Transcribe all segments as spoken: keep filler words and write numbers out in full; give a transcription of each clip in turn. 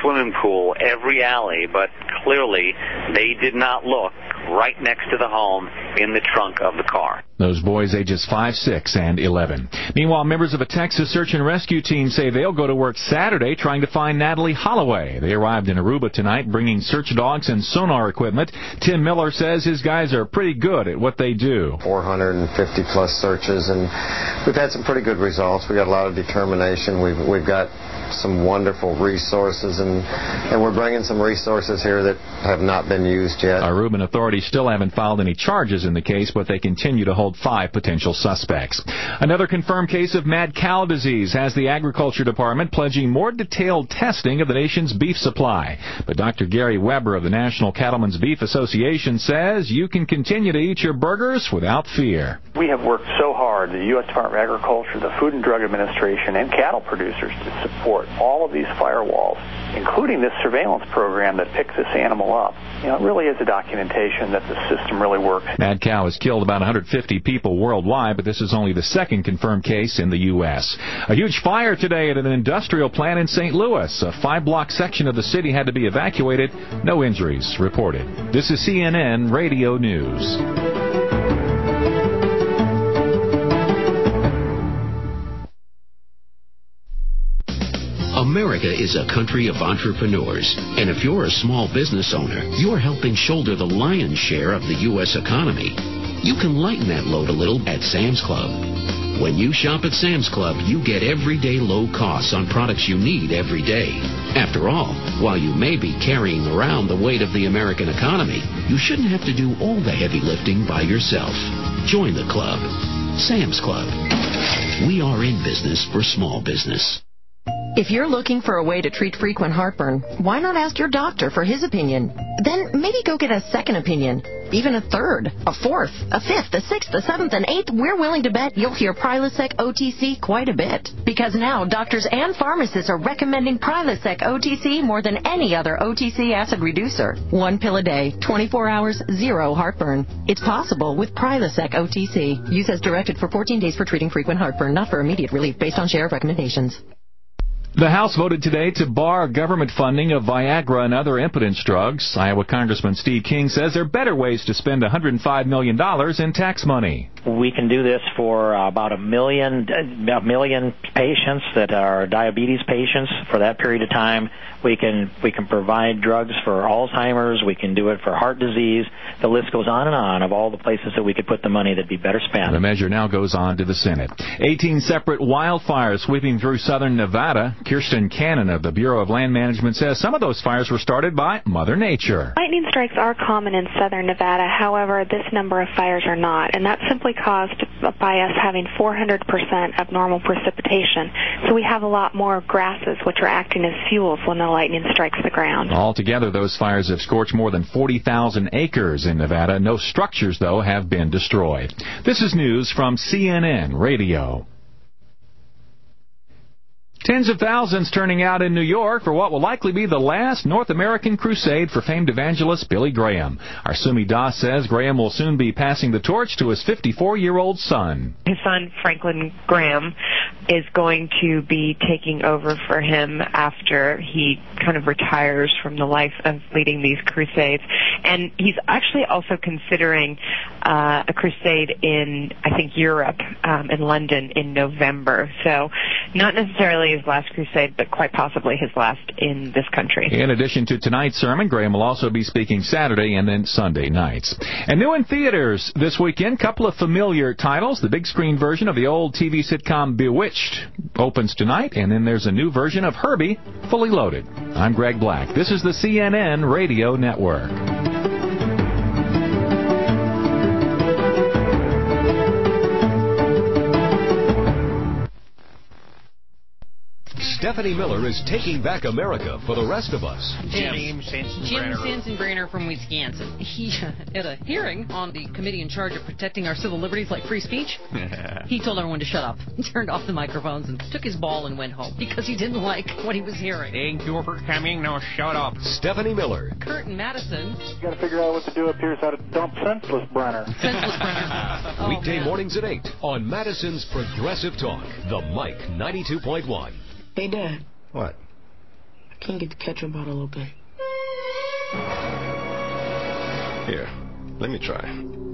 swimming pool, every alley, but clearly they did not look right next to the home in the trunk of the car. Those boys ages five, six, and eleven. Meanwhile, members of a Texas search and rescue team say they'll go to work Saturday trying to find Natalie Holloway. They arrived in Aruba tonight bringing search dogs and sonar equipment. Tim Miller says his guys are pretty good at what they do. four hundred fifty plus searches, and we've had some pretty good results. We've got a lot of determination. We've, we've got some wonderful resources, and, and we're bringing some resources here that have not been used yet. Aruban authorities still haven't filed any charges in the case, but they continue to hold five potential suspects. Another confirmed case of mad cow disease has the Agriculture Department pledging more detailed testing of the nation's beef supply. But Doctor Gary Weber of the National Cattlemen's Beef Association says you can continue to eat your burgers without fear. We have worked so hard, the U S Department of Agriculture, the Food and Drug Administration, and cattle producers to support all of these firewalls, including this surveillance program that picks this animal up. You know, it really is a documentation that the system really works. Mad cow has killed about one hundred fifty people worldwide, but this is only the second confirmed case in the U S A huge fire today at an industrial plant in Saint Louis. A five-block section of the city had to be evacuated. No injuries reported. This is C N N Radio News. America is a country of entrepreneurs, and if you're a small business owner, you're helping shoulder the lion's share of the U S economy. You can lighten that load a little at Sam's Club. When you shop at Sam's Club, you get everyday low costs on products you need every day. After all, while you may be carrying around the weight of the American economy, you shouldn't have to do all the heavy lifting by yourself. Join the club. Sam's Club. We are in business for small business. If you're looking for a way to treat frequent heartburn, why not ask your doctor for his opinion? Then maybe go get a second opinion, even a third, a fourth, a fifth, a sixth, a seventh, and eighth. We're willing to bet you'll hear Prilosec O T C quite a bit. Because now doctors and pharmacists are recommending Prilosec O T C more than any other O T C acid reducer. One pill a day, twenty-four hours, zero heartburn. It's possible with Prilosec O T C. Use as directed for fourteen days for treating frequent heartburn, not for immediate relief, based on share of recommendations. The House voted today to bar government funding of Viagra and other impotence drugs. Iowa Congressman Steve King says there are better ways to spend one hundred five million dollars in tax money. We can do this for about a million, a million patients that are diabetes patients for that period of time. We can we can provide drugs for Alzheimer's. We can do it for heart disease. The list goes on and on of all the places that we could put the money that'd be better spent. The measure now goes on to the Senate. eighteen separate wildfires sweeping through southern Nevada. Kirsten Cannon of the Bureau of Land Management says some of those fires were started by Mother Nature. Lightning strikes are common in southern Nevada. However, this number of fires are not, and that's simply caused by us having four hundred percent of normal precipitation. So we have a lot more grasses which are acting as fuels when the lightning strikes the ground. Altogether, those fires have scorched more than forty thousand acres in Nevada. No structures, though, have been destroyed. This is news from C N N Radio. Tens of thousands turning out in New York for what will likely be the last North American crusade for famed evangelist Billy Graham. Our Sumi Das says Graham will soon be passing the torch to his fifty-four-year-old son. His son, Franklin Graham, is going to be taking over for him after he kind of retires from the life of leading these crusades. And he's actually also considering uh, a crusade in, I think, Europe, um, in London in November. So not necessarily his last crusade, but quite possibly his last in this country. In addition to tonight's sermon, Graham will also be speaking Saturday and then Sunday nights. And new in theaters this weekend, couple of familiar titles. The big screen version of the old T V sitcom Bewitched opens tonight, and then there's a new version of Herbie, Fully Loaded. I'm Greg Black. This is the C N N Radio Network. Stephanie Miller is taking back America for the rest of us. Jim, Jim Sensenbrenner from Wisconsin. He, at a hearing on the committee in charge of protecting our civil liberties like free speech, he told everyone to shut up, turned off the microphones, and took his ball and went home because he didn't like what he was hearing. Thank you for coming. Now shut up. Stephanie Miller. Kurt and Madison. You got to figure out what to do up here is how to dump Senseless Brenner. Senseless Brenner. Oh, Weekday man. mornings at eight on Madison's Progressive Talk, the Mike ninety-two point one. Hey, Dad. What? Can't get the ketchup bottle open. Here, let me try.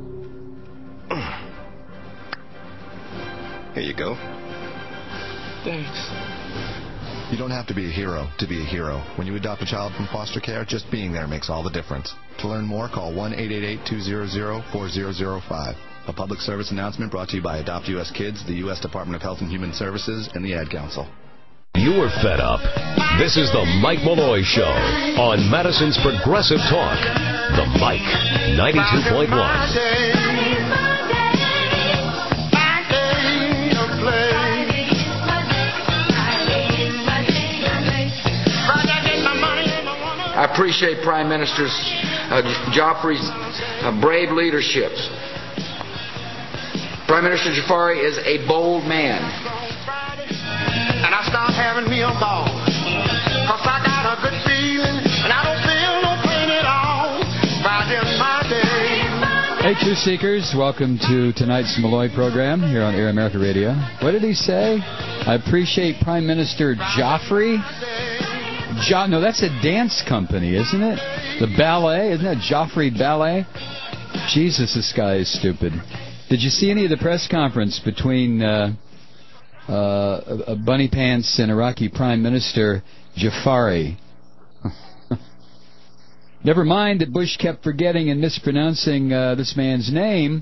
Here you go. Thanks. You don't have to be a hero to be a hero. When you adopt a child from foster care, just being there makes all the difference. To learn more, call one eight eight eight, two hundred, four thousand five. A public service announcement brought to you by Adopt U S Kids, the U S Department of Health and Human Services, and the Ad Council. You're fed up. This is the Mike Malloy Show on Madison's Progressive Talk. The Mike, ninety-two point one. I appreciate Prime Minister uh, Joffrey's uh, brave leadership. Prime Minister Jafari is a bold man. And I start having me a ball. Cause I got a good feeling, and I don't feel no pain at all. Right in my day. Hey, Truth Seekers, welcome to tonight's Malloy program here on Air America Radio. What did he say? I appreciate Prime Minister Joffrey. Jo- no, that's a dance company, isn't it? The ballet, isn't that Joffrey Ballet? Jesus, this guy is stupid. Did you see any of the press conference between uh, uh, Bunny Pants and Iraqi Prime Minister Jafari? Never mind that Bush kept forgetting and mispronouncing uh, this man's name.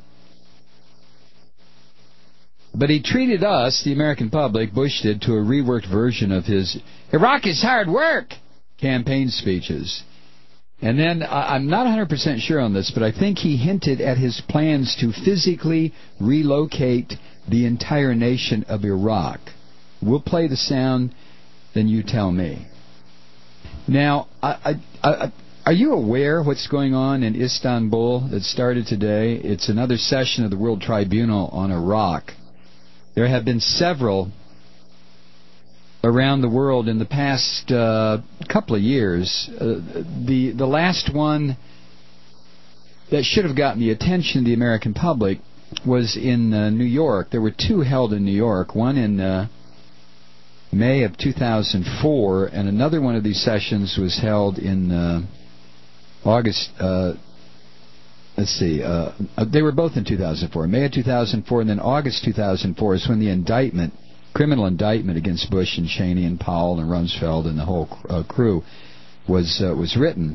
But he treated us, the American public, Bush did, to a reworked version of his Iraq is hard work campaign speeches. And then, I'm not one hundred percent sure on this, but I think he hinted at his plans to physically relocate the entire nation of Iraq. We'll play the sound, then you tell me. Now, I, I, I, are you aware what's going on in Istanbul that started today? It's another session of the World Tribunal on Iraq. There have been several around the world in the past uh, couple of years. Uh, the the last one that should have gotten the attention of the American public was in uh, New York. There were two held in New York, one in uh, May of two thousand four, and another one of these sessions was held in uh, August. Uh, Let's see, uh, they were both in two thousand four. May of two thousand four, and then August two thousand four is when the indictment, criminal indictment against Bush and Cheney and Powell and Rumsfeld and the whole uh, crew was uh, was written.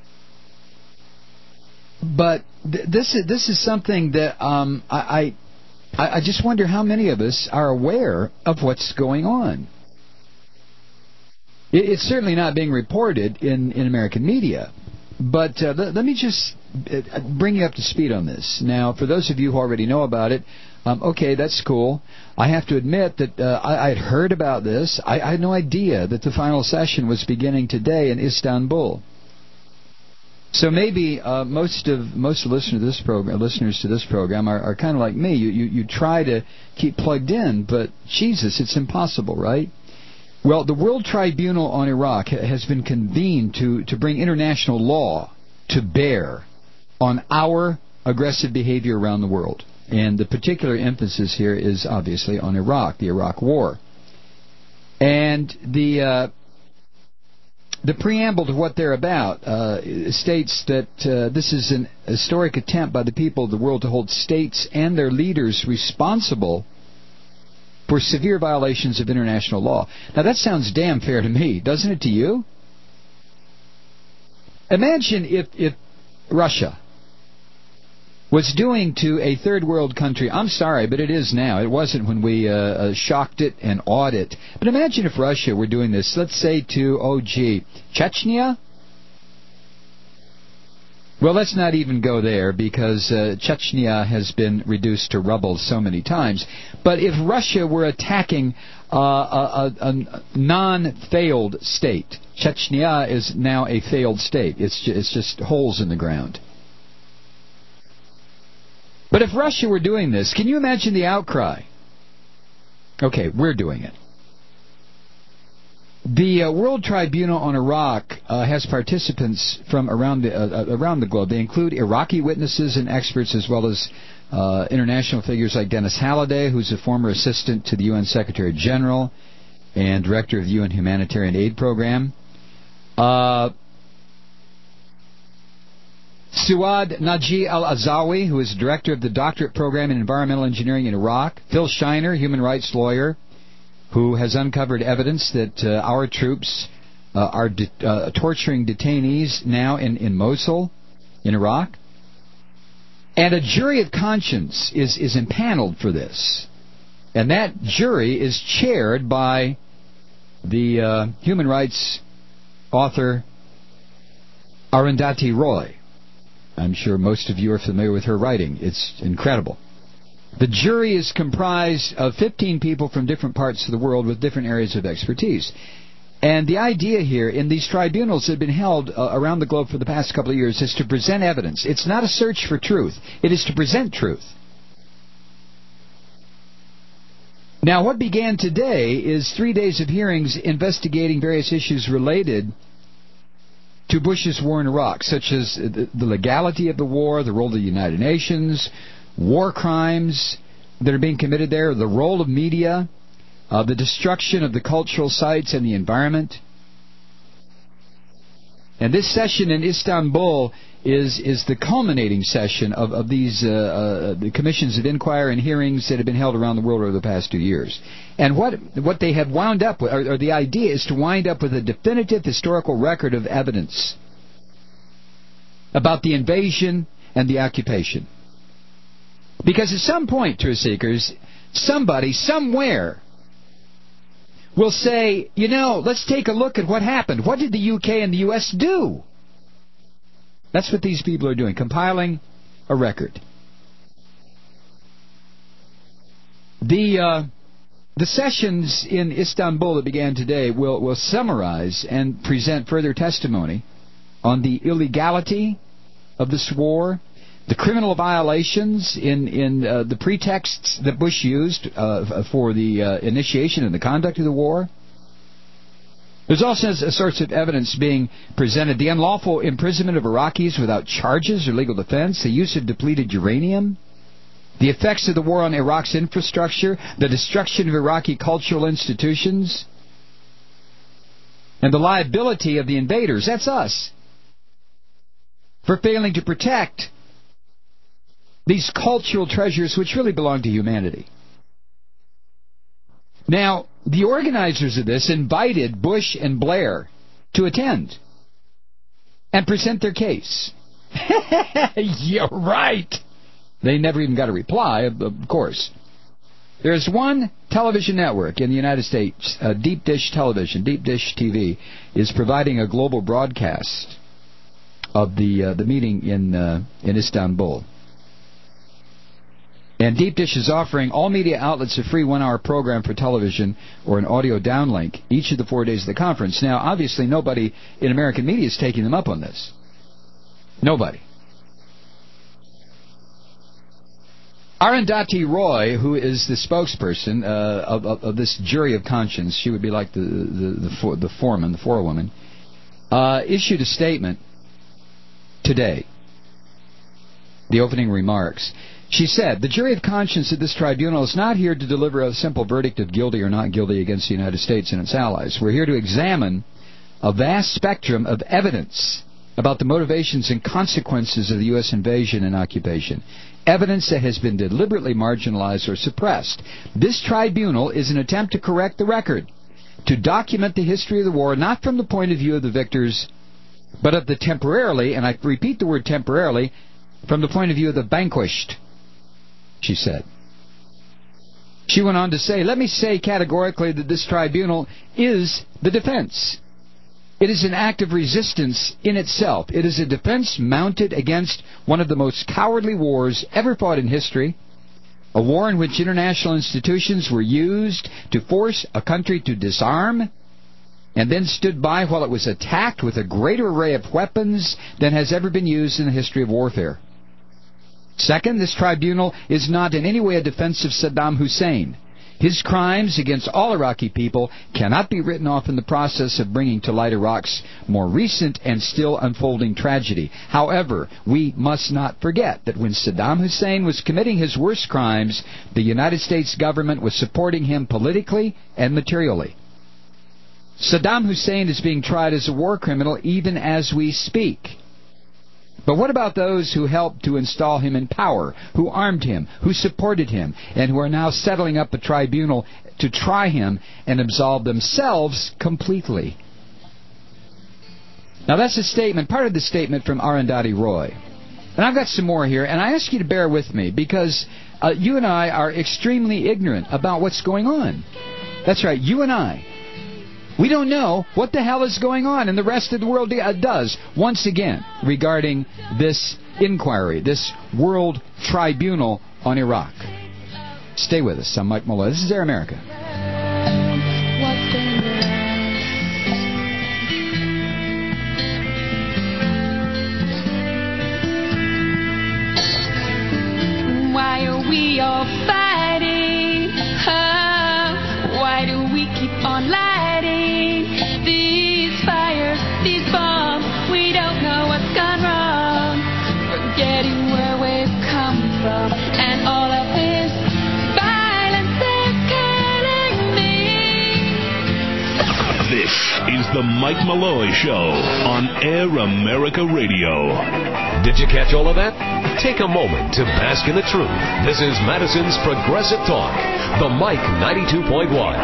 But th- this is this is something that um, I, I I just wonder how many of us are aware of what's going on. It, it's certainly not being reported in, in American media. But uh, let, let me just bring you up to speed on this. Now, for those of you who already know about it, um, okay, that's cool. I have to admit that uh, I had heard about this. I, I had no idea that the final session was beginning today in Istanbul. So maybe uh, most of most listeners to this program, listeners to this program are, are kind of like me. You, you you try to keep plugged in, but Jesus, it's impossible, right? Well, the World Tribunal on Iraq has been convened to, to bring international law to bear on our aggressive behavior around the world. And the particular emphasis here is obviously on Iraq, the Iraq War. And the uh, the preamble to what they're about uh, states that uh, this is an historic attempt by the people of the world to hold states and their leaders responsible for severe violations of international law. Now, that sounds damn fair to me, doesn't it to you? Imagine if, if Russia was doing to a third world country, I'm sorry, but it is now. It wasn't when we uh, uh, shocked it and awed it. But imagine if Russia were doing this, let's say to, oh gee, Chechnya? Well, let's not even go there because uh, Chechnya has been reduced to rubble so many times. But if Russia were attacking uh, a, a, a non-failed state, Chechnya is now a failed state. It's just, it's just holes in the ground. But if Russia were doing this, can you imagine the outcry? Okay, we're doing it. The uh, World Tribunal on Iraq uh, has participants from around the uh, around the globe. They include Iraqi witnesses and experts, as well as uh, international figures like Dennis Halliday, who's a former assistant to the U N Secretary General and director of the U N Humanitarian Aid Program. Uh, Suad Naji Al-Azawi, who is director of the doctorate program in environmental engineering in Iraq. Phil Shiner, human rights lawyer, who has uncovered evidence that uh, our troops uh, are de- uh, torturing detainees now in, in Mosul, in Iraq. And a jury of conscience is, is impaneled for this. And that jury is chaired by the uh, human rights author Arundhati Roy. I'm sure most of you are familiar with her writing. It's incredible. The jury is comprised of fifteen people from different parts of the world with different areas of expertise. And the idea here in these tribunals that have been held uh, around the globe for the past couple of years is to present evidence. It's not a search for truth. It is to present truth. Now, what began today is three days of hearings investigating various issues related to Bush's war in Iraq, such as the legality of the war, the role of the United Nations, war crimes that are being committed there, the role of media, uh, the destruction of the cultural sites and the environment. And this session in Istanbul is is the culminating session of, of these uh, uh, the commissions of inquiry and hearings that have been held around the world over the past two years. And what what they have wound up with, or, or the idea is to wind up with a definitive historical record of evidence about the invasion and the occupation. Because at some point, truth seekers, somebody, somewhere, will say, you know, let's take a look at what happened. What did the U K and the U S do? That's what these people are doing, compiling a record. The uh, the sessions in Istanbul that began today will, will summarize and present further testimony on the illegality of this war, the criminal violations in, in uh, the pretexts that Bush used uh, for the uh, initiation and the conduct of the war. There's also a sorts of evidence being presented. The unlawful imprisonment of Iraqis without charges or legal defense, the use of depleted uranium, the effects of the war on Iraq's infrastructure, the destruction of Iraqi cultural institutions, and the liability of the invaders, that's us, for failing to protect these cultural treasures which really belong to humanity. Now, the organizers of this invited Bush and Blair to attend and present their case. You're right. They never even got a reply, of course. There's one television network in the United States, uh, Deep Dish Television, Deep Dish T V, is providing a global broadcast of the uh, the meeting in uh, in Istanbul. And Deep Dish is offering all media outlets a free one-hour program for television or an audio downlink each of the four days of the conference. Now, obviously, nobody in American media is taking them up on this. Nobody. Arundhati Roy, who is the spokesperson uh, of, of, of this jury of conscience, she would be like the the, the, for, the foreman, the forewoman, uh, issued a statement today. The opening remarks. She said, the jury of conscience at this tribunal is not here to deliver a simple verdict of guilty or not guilty against the United States and its allies. We're here to examine a vast spectrum of evidence about the motivations and consequences of the U S invasion and occupation. Evidence that has been deliberately marginalized or suppressed. This tribunal is an attempt to correct the record, to document the history of the war, not from the point of view of the victors, but of the temporarily, and I repeat the word temporarily, from the point of view of the vanquished, she said. She went on to say, let me say categorically that this tribunal is the defense. It is an act of resistance in itself. It is a defense mounted against one of the most cowardly wars ever fought in history, a war in which international institutions were used to force a country to disarm and then stood by while it was attacked with a greater array of weapons than has ever been used in the history of warfare. Second, this tribunal is not in any way a defense of Saddam Hussein. His crimes against all Iraqi people cannot be written off in the process of bringing to light Iraq's more recent and still unfolding tragedy. However, we must not forget that when Saddam Hussein was committing his worst crimes, the United States government was supporting him politically and materially. Saddam Hussein is being tried as a war criminal even as we speak. But what about those who helped to install him in power, who armed him, who supported him, and who are now settling up a tribunal to try him and absolve themselves completely? Now that's a statement, part of the statement from Arundhati Roy. And I've got some more here, and I ask you to bear with me, because uh, you and I are extremely ignorant about what's going on. That's right, you and I. We don't know what the hell is going on, and the rest of the world does, once again, regarding this inquiry, this World Tribunal on Iraq. Stay with us. I'm Mike Malloy. This is Air America. Why are we all fighting? Oh, why do we keep on lighting these fires, these bombs? We don't know what's gone wrong, forgetting where we've come from, and all of this violence is killing me. This is the Mike Malloy Show on Air America Radio. Did you catch all of that? Take a moment to bask in the truth. This is Madison's Progressive Talk, the Mike ninety-two point one.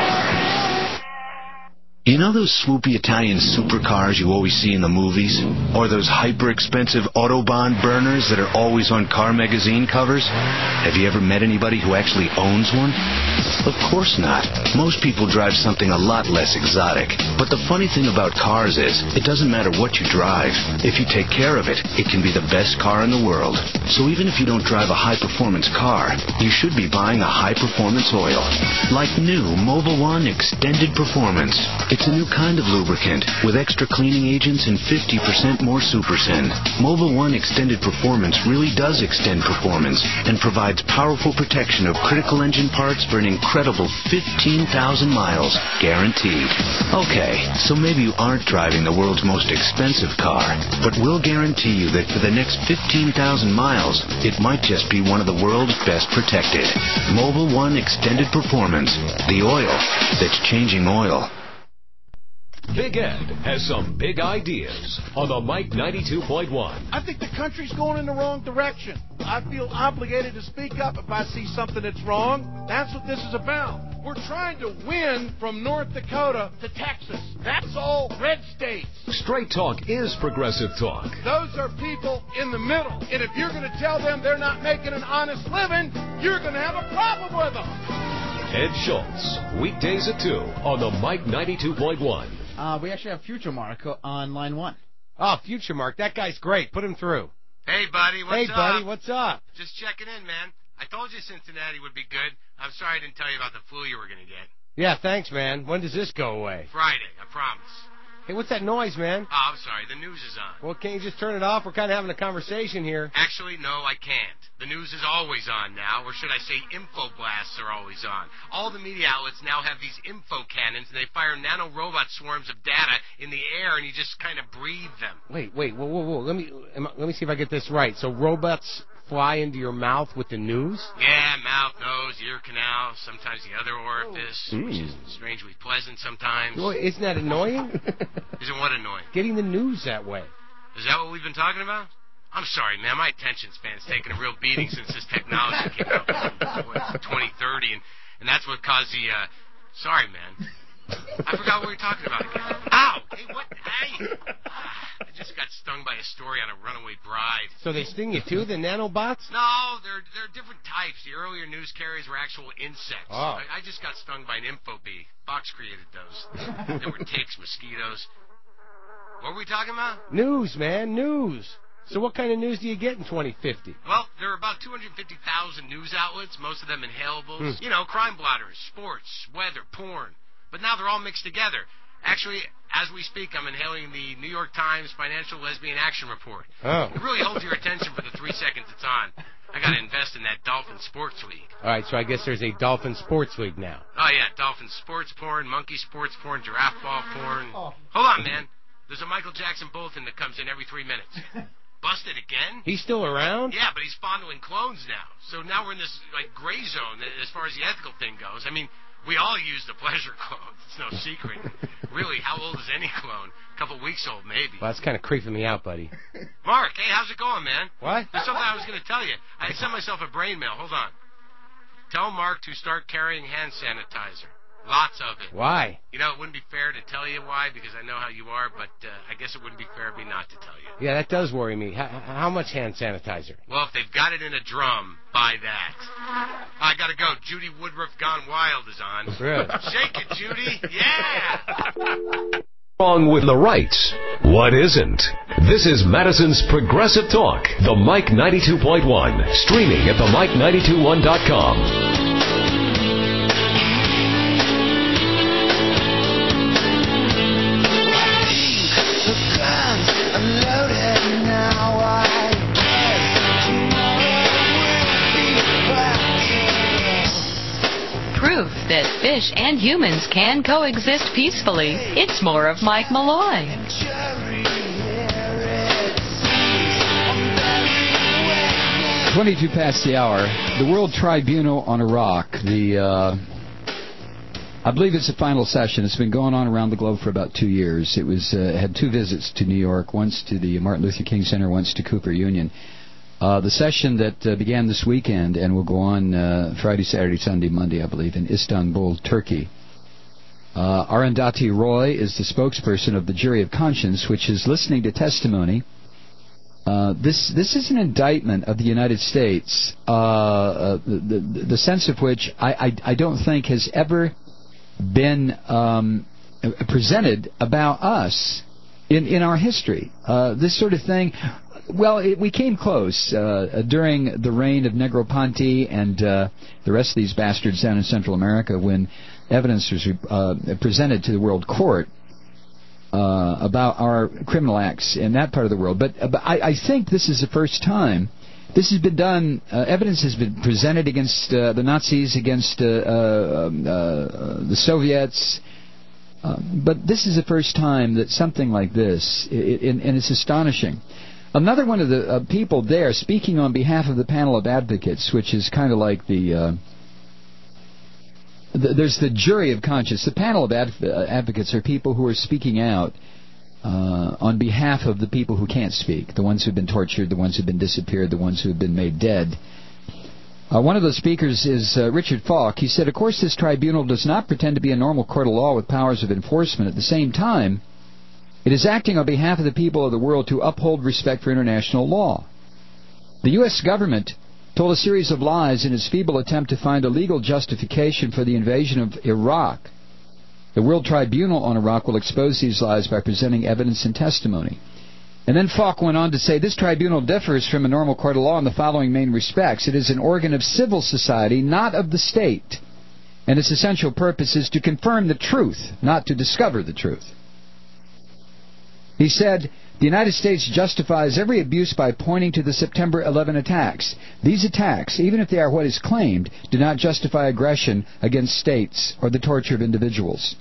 You know those swoopy Italian supercars you always see in the movies? Or those hyper-expensive Autobahn burners that are always on car magazine covers? Have you ever met anybody who actually owns one? Of course not. Most people drive something a lot less exotic. But the funny thing about cars is, it doesn't matter what you drive. If you take care of it, it can be the best car in the world. So even if you don't drive a high-performance car, you should be buying a high-performance oil. Like new Mobil One Extended Performance. It's a new kind of lubricant with extra cleaning agents and fifty percent more Super Send. Mobil One Extended Performance really does extend performance and provides powerful protection of critical engine parts for an incredible fifteen thousand miles, guaranteed. Okay, so maybe you aren't driving the world's most expensive car, but we'll guarantee you that for the next fifteen thousand miles, it might just be one of the world's best protected. Mobil One Extended Performance, the oil that's changing oil. Big Ed has some big ideas on the Mike ninety-two point one. I think the country's going in the wrong direction. I feel obligated to speak up if I see something that's wrong. That's what this is about. We're trying to win from North Dakota to Texas. That's all red states. Straight Talk is progressive talk. Those are people in the middle. And if you're going to tell them they're not making an honest living, you're going to have a problem with them. Ed Schultz, weekdays at two on the Mike ninety-two point one. Uh, we actually have Future Mark on line one. Oh, Future Mark, that guy's great. Put him through. Hey, buddy, what's hey, up? Hey, buddy, what's up? Just checking in, man. I told you Cincinnati would be good. I'm sorry I didn't tell you about the flu you were going to get. Yeah, thanks, man. When does this go away? Friday, I promise. Hey, what's that noise, man? Oh, I'm sorry. The news is on. Well, can't you just turn it off? We're kind of having a conversation here. Actually, no, I can't. The news is always on now, or should I say info blasts are always on. All the media outlets now have these info cannons, and they fire nano-robot swarms of data in the air, and you just kind of breathe them. Wait, wait, whoa, whoa, whoa. Let me, let me see if I get this right. So robots fly into your mouth with the news? Yeah, mouth, nose, ear canal, sometimes the other orifice, oh. which is strangely pleasant sometimes. Well, isn't that annoying? Isn't what annoying? Getting the news that way. Is that what we've been talking about? I'm sorry, man. My attention span's taken a real beating since this technology came out in twenty thirty, and, and that's what caused the, uh... Sorry, man. I forgot what we were talking about again. Ow! Hey, what? Hey! I just got stung by a story on a runaway bride. So they sting you too, the nanobots? No, they're they're different types. The earlier news carriers were actual insects. Oh. I, I just got stung by an info bee. Fox created those. There were ticks, mosquitoes. What were we talking about? News, man, news. So what kind of news do you get in twenty fifty? Well, there are about two hundred fifty thousand news outlets, most of them inhalables. Hmm. You know, crime blotters, sports, weather, porn. But now they're all mixed together. Actually, as we speak, I'm inhaling the New York Times Financial Lesbian Action Report. Oh. It really holds your attention for the three seconds it's on. I got to invest in that Dolphin Sports League. All right, so I guess there's a Dolphin Sports League now. Oh, yeah, Dolphin Sports Porn, Monkey Sports Porn, Giraffe Ball Porn. Oh. Hold on, man. There's a Michael Jackson bulletin that comes in every three minutes. Busted again? He's still around? Yeah, but he's fondling clones now. So now we're in this, like, gray zone as far as the ethical thing goes. I mean, We all use the pleasure clones. It's no secret. Really, how old is any clone? A couple weeks old, maybe. Well, that's kind of creeping me out, buddy. Mark, hey, how's it going, man? What? There's something I was going to tell you. I sent myself a brain mail. Hold on. Tell Mark to start carrying hand sanitizer. Lots of it. Why? You know, it wouldn't be fair to tell you why, because I know how you are, but uh, I guess it wouldn't be fair of me not to tell you. Yeah, that does worry me. How, how much hand sanitizer? Well, if they've got it in a drum, buy that. I gotta go. Judy Woodruff Gone Wild is on. Really? Shake it, Judy. Yeah! Wrong with the rights. What isn't? This is Madison's Progressive Talk, the Mike ninety-two point one, streaming at the mike nine two one dot com. Proof that fish and humans can coexist peacefully. It's more of Mike Malloy. twenty-two past the hour. The World Tribunal on Iraq, the, uh, I believe it's the final session. It's been going on around the globe for about two years. It was uh, had two visits to New York, once to the Martin Luther King Center, once to Cooper Union. Uh, the session that uh, began this weekend and will go on uh, Friday, Saturday, Sunday, Monday, I believe, in Istanbul, Turkey. Uh, Arundhati Roy is the spokesperson of the Jury of Conscience, which is listening to testimony. Uh, this this is an indictment of the United States, uh, uh, the, the, the sense of which I, I, I don't think has ever been um, presented about us in, in our history. Uh, this sort of thing... Well, it, we came close uh, during the reign of Negroponte and uh, the rest of these bastards down in Central America when evidence was uh, presented to the World Court uh, about our criminal acts in that part of the world. But, uh, but I, I think this is the first time this has been done. Uh, evidence has been presented against uh, the Nazis, against uh, uh, um, uh, the Soviets. Uh, but this is the first time that something like this, it, it, and it's astonishing. Another one of the uh, people there speaking on behalf of the panel of advocates, which is kind of like the, uh, the... There's the jury of conscience. The panel of adv- uh, advocates are people who are speaking out uh, on behalf of the people who can't speak, the ones who have been tortured, the ones who have been disappeared, the ones who have been made dead. Uh, one of those speakers is uh, Richard Falk. He said, of course, this tribunal does not pretend to be a normal court of law with powers of enforcement. At the same time, it is acting on behalf of the people of the world to uphold respect for international law. The U S government told a series of lies in its feeble attempt to find a legal justification for the invasion of Iraq. The World Tribunal on Iraq will expose these lies by presenting evidence and testimony. And then Falk went on to say, this tribunal differs from a normal court of law in the following main respects. It is an organ of civil society, not of the state. And its essential purpose is to confirm the truth, not to discover the truth. He said, the United States justifies every abuse by pointing to the September eleventh attacks. These attacks, even if they are what is claimed, do not justify aggression against states or the torture of individuals.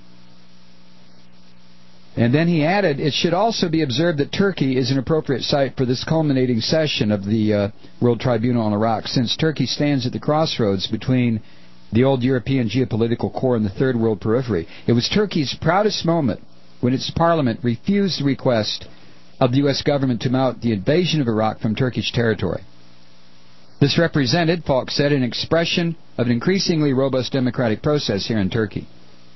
And then he added, it should also be observed that Turkey is an appropriate site for this culminating session of the uh, World Tribunal on Iraq, since Turkey stands at the crossroads between the old European geopolitical core and the Third World periphery. It was Turkey's proudest moment when its parliament refused the request of the U S government to mount the invasion of Iraq from Turkish territory. This represented, Falk said, an expression of an increasingly robust democratic process here in Turkey.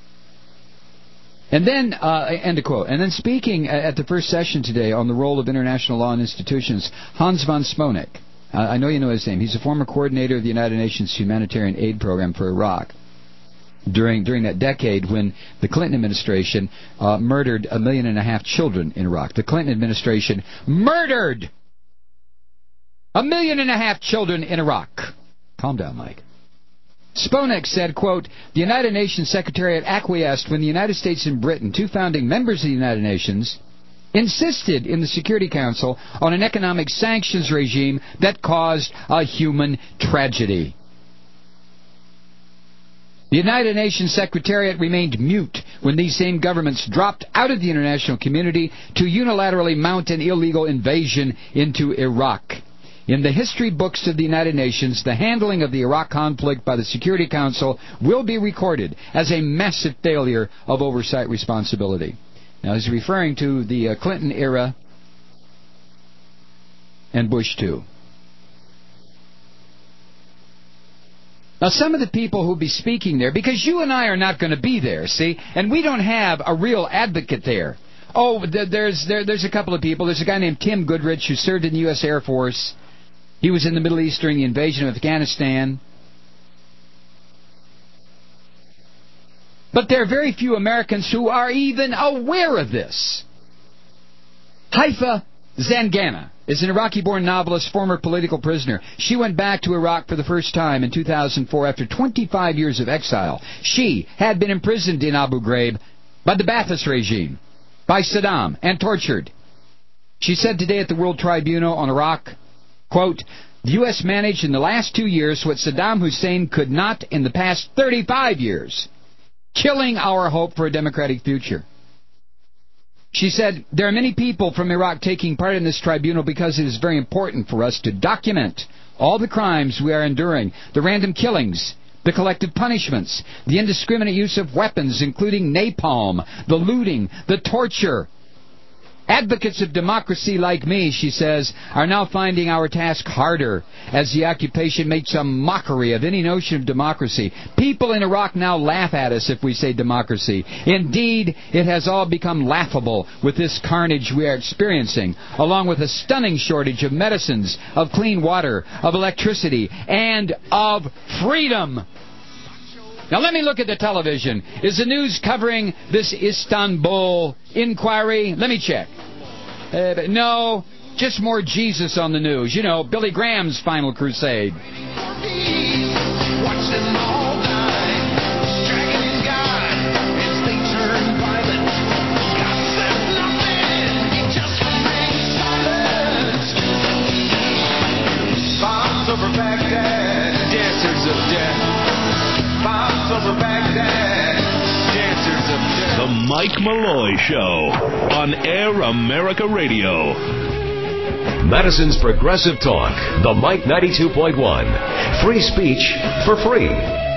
And then, uh, end of quote. And then speaking at the first session today on the role of international law and institutions, Hans von Sponek, uh, I know you know his name. He's a former coordinator of the United Nations Humanitarian Aid Program for Iraq. During during that decade when the Clinton administration uh, murdered a million and a half children in Iraq. The Clinton administration murdered a million and a half children in Iraq. Calm down, Mike. Sponek said, quote, the United Nations Secretariat acquiesced when the United States and Britain, two founding members of the United Nations, insisted in the Security Council on an economic sanctions regime that caused a human tragedy. The United Nations Secretariat remained mute when these same governments dropped out of the international community to unilaterally mount an illegal invasion into Iraq. In the history books of the United Nations, the handling of the Iraq conflict by the Security Council will be recorded as a massive failure of oversight responsibility. Now, he's referring to the uh, Clinton era and Bush too. Now, some of the people who will be speaking there, because you and I are not going to be there, see, and we don't have a real advocate there. Oh, there's there, there's a couple of people. There's a guy named Tim Goodrich who served in the U S Air Force. He was in the Middle East during the invasion of Afghanistan. But there are very few Americans who are even aware of this. Haifa Zangana is an Iraqi-born novelist, former political prisoner. She went back to Iraq for the first time in two thousand four after twenty-five years of exile. She had been imprisoned in Abu Ghraib by the Ba'athist regime, by Saddam, and tortured. She said today at the World Tribunal on Iraq, quote, the U S managed in the last two years what Saddam Hussein could not in the past thirty-five years, killing our hope for a democratic future. She said, there are many people from Iraq taking part in this tribunal because it is very important for us to document all the crimes we are enduring, the random killings, the collective punishments, the indiscriminate use of weapons, including napalm, the looting, the torture. Advocates of democracy like me, she says, are now finding our task harder as the occupation makes a mockery of any notion of democracy. People in Iraq now laugh at us if we say democracy. Indeed, it has all become laughable with this carnage we are experiencing, along with a stunning shortage of medicines, of clean water, of electricity, and of freedom. Now let me look at the television. Is the news covering this Istanbul inquiry? Let me check. Uh, but no, just more Jesus on the news. You know, Billy Graham's final crusade. Bombs over Baghdad, dancers of death. Bombs over Baghdad, dancers of death. The Mike Malloy Show on Air America Radio. Madison's Progressive Talk, the Mike ninety-two point one. Free speech for free.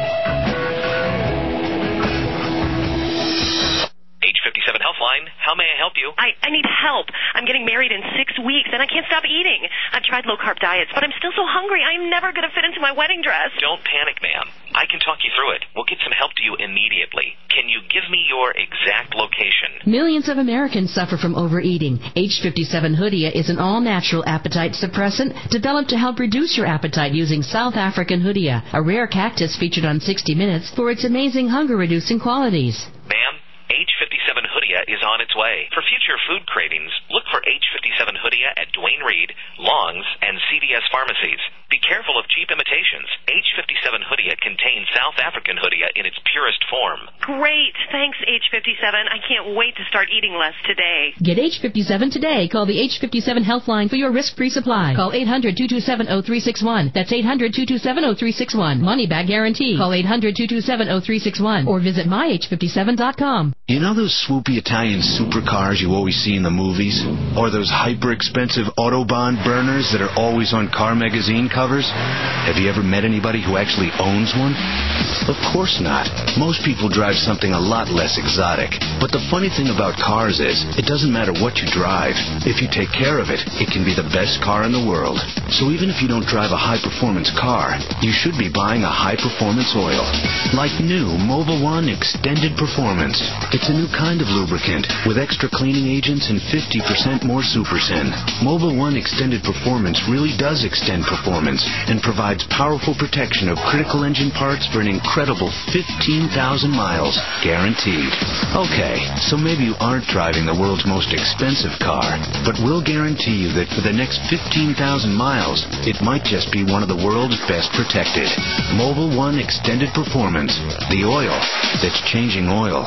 H fifty-seven Healthline, how may I help you? I, I need help. I'm getting married in six weeks, and I can't stop eating. I've tried low-carb diets, but I'm still so hungry, I'm never going to fit into my wedding dress. Don't panic, ma'am. I can talk you through it. We'll get some help to you immediately. Can you give me your exact location? Millions of Americans suffer from overeating. H fifty-seven Hoodia is an all-natural appetite suppressant developed to help reduce your appetite using South African Hoodia, a rare cactus featured on sixty minutes for its amazing hunger-reducing qualities. Ma'am, H fifty-seven Hoodia is on its way. For future food cravings, look for H fifty-seven Hoodia at Duane Reade, Long's, and C V S pharmacies. Be careful of cheap imitations. H fifty-seven Hoodia contains South African Hoodia in its purest form. Great. Thanks, H fifty-seven. I can't wait to start eating less today. Get H fifty-seven today. Call the H fifty-seven Healthline for your risk-free supply. Call eight hundred, two two seven, zero three six one. That's eight hundred, two two seven, zero three six one. Money back guarantee. Call eight hundred, two two seven, zero three six one or visit my h fifty-seven dot com. You know those swoopy Italian supercars you always see in the movies? Or those hyper-expensive Autobahn burners that are always on car magazine covers? Have you ever met anybody who actually owns one? Of course not. Most people drive something a lot less exotic. But the funny thing about cars is, it doesn't matter what you drive. If you take care of it, it can be the best car in the world. So even if you don't drive a high-performance car, you should be buying a high-performance oil. Like new Mobil one Extended Performance. It's a new kind of lubricant with extra cleaning agents and fifty percent more Super Sin. Mobil one Extended Performance really does extend performance and provides powerful protection of critical engine parts for an incredible fifteen thousand miles, guaranteed. Okay, so maybe you aren't driving the world's most expensive car, but we'll guarantee you that for the next fifteen thousand miles, it might just be one of the world's best protected. Mobil one Extended Performance, the oil that's changing oil.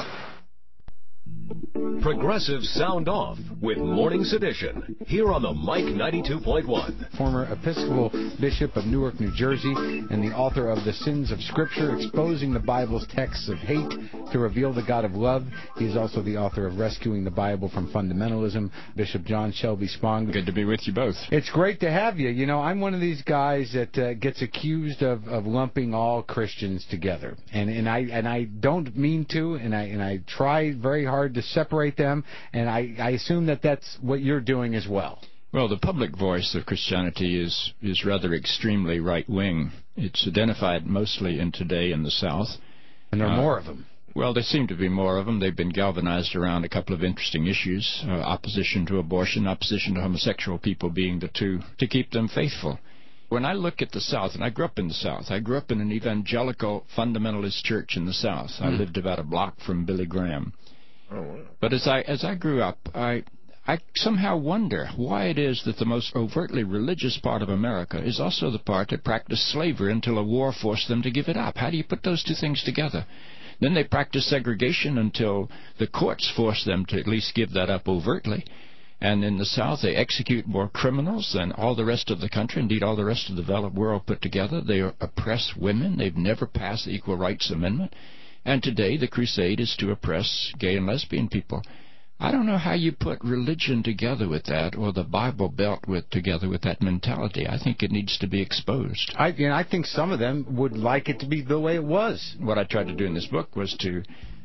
Progressive Sound Off with Morning Sedition here on the Mike ninety-two point one. Former Episcopal Bishop of Newark, New Jersey, and the author of The Sins of Scripture, Exposing the Bible's Texts of Hate, to reveal the God of love. He is also the author of Rescuing the Bible from Fundamentalism. Bishop John Shelby Spong. Good to be with you both. It's great to have you. You know, I'm one of these guys that uh, gets accused of, of lumping all Christians together, and and I and I don't mean to, and I and I try very hard to separate them, and I, I assume that that's what you're doing as well. Well, the public voice of Christianity is is rather extremely right-wing. It's identified mostly in Today in the South. And there are uh, more of them. Well, there seem to be more of them. They've been galvanized around a couple of interesting issues, uh, opposition to abortion, opposition to homosexual people being the two, to keep them faithful. When I look at the South, and I grew up in the South, I grew up in an evangelical fundamentalist church in the South. I Hmm. lived about a block from Billy Graham. Oh, wow. But as I as I grew up, I I somehow wonder why it is that the most overtly religious part of America is also the part that practiced slavery until a war forced them to give it up. How do you put those two things together? Then they practiced segregation until the courts forced them to at least give that up overtly. And in the South, they execute more criminals than all the rest of the country, indeed all the rest of the developed world put together. They oppress women. They've never passed the Equal Rights Amendment. And today the crusade is to oppress gay and lesbian people. I don't know how you put religion together with that, or the Bible Belt with together with that mentality. I think it needs to be exposed. I, and I think some of them would like it to be the way it was. What I tried to do in this book was to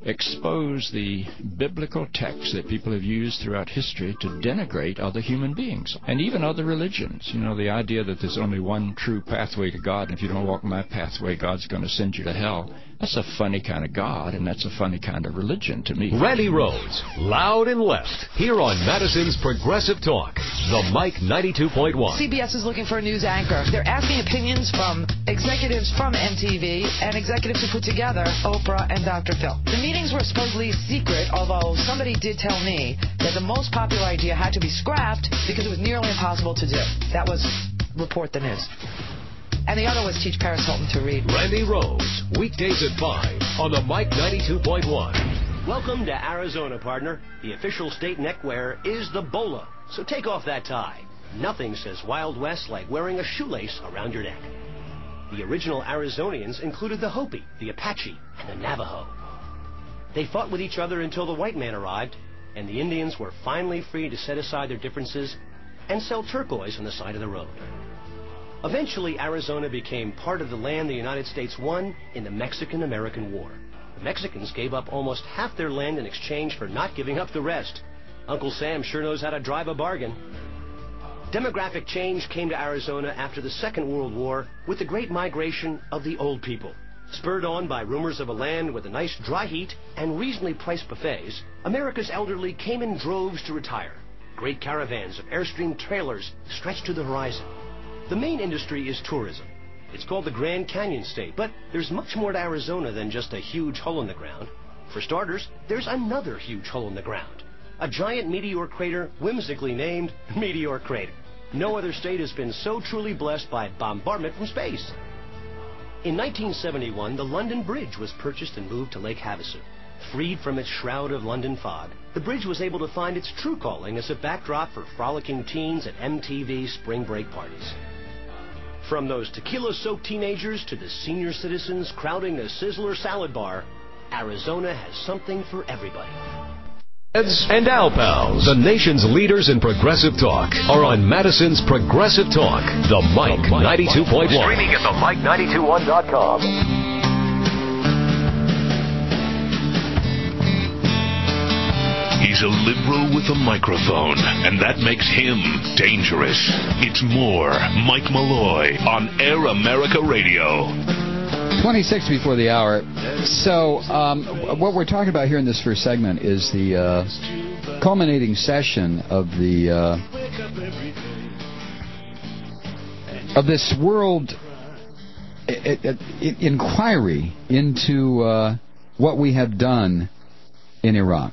expose the biblical texts that people have used throughout history to denigrate other human beings and even other religions. You know, the idea that there's only one true pathway to God, and if you don't walk my pathway, God's going to send you to hell. That's a funny kind of God, and that's a funny kind of religion to me. Randy Rhodes, loud and left, here on Madison's Progressive Talk, the Mike ninety-two point one. C B S is looking for a news anchor. They're asking opinions from executives from M T V and executives who put together Oprah and Doctor Phil. The meetings were supposedly secret, although somebody did tell me that the most popular idea had to be scrapped because it was nearly impossible to do. That was Report the News. And the other was teach Paris Hilton to read. Randy Rhodes, weekdays at five on the Mike ninety-two point one. Welcome to Arizona, partner. The official state neckwear is the bola, so take off that tie. Nothing says Wild West like wearing a shoelace around your neck. The original Arizonians included the Hopi, the Apache, and the Navajo. They fought with each other until the white man arrived, and the Indians were finally free to set aside their differences and sell turquoise on the side of the road. Eventually, Arizona became part of the land the United States won in the Mexican-American War. The Mexicans gave up almost half their land in exchange for not giving up the rest. Uncle Sam sure knows how to drive a bargain. Demographic change came to Arizona after the Second World War with the Great Migration of the old people. Spurred on by rumors of a land with a nice dry heat and reasonably priced buffets, America's elderly came in droves to retire. Great caravans of Airstream trailers stretched to the horizon. The main industry is tourism. It's called the Grand Canyon State, but there's much more to Arizona than just a huge hole in the ground. For starters, there's another huge hole in the ground. A giant meteor crater whimsically named Meteor Crater. No other state has been so truly blessed by bombardment from space. In nineteen seventy-one, the London Bridge was purchased and moved to Lake Havasu. Freed from its shroud of London fog, the bridge was able to find its true calling as a backdrop for frolicking teens at M T V spring break parties. From those tequila-soaked teenagers to the senior citizens crowding the Sizzler salad bar, Arizona has something for everybody. Eds and Al Pals, the nation's leaders in progressive talk, are on Madison's Progressive Talk, the Mike ninety-two point one. Streaming at the mike ninety-two point one dot com. He's a liberal with a microphone, and that makes him dangerous. It's more Mike Malloy on Air America Radio. twenty-six before the hour. So um, what we're talking about here in this first segment is the uh, culminating session of the uh, of this world I- I- I- inquiry into uh, what we have done in Iraq.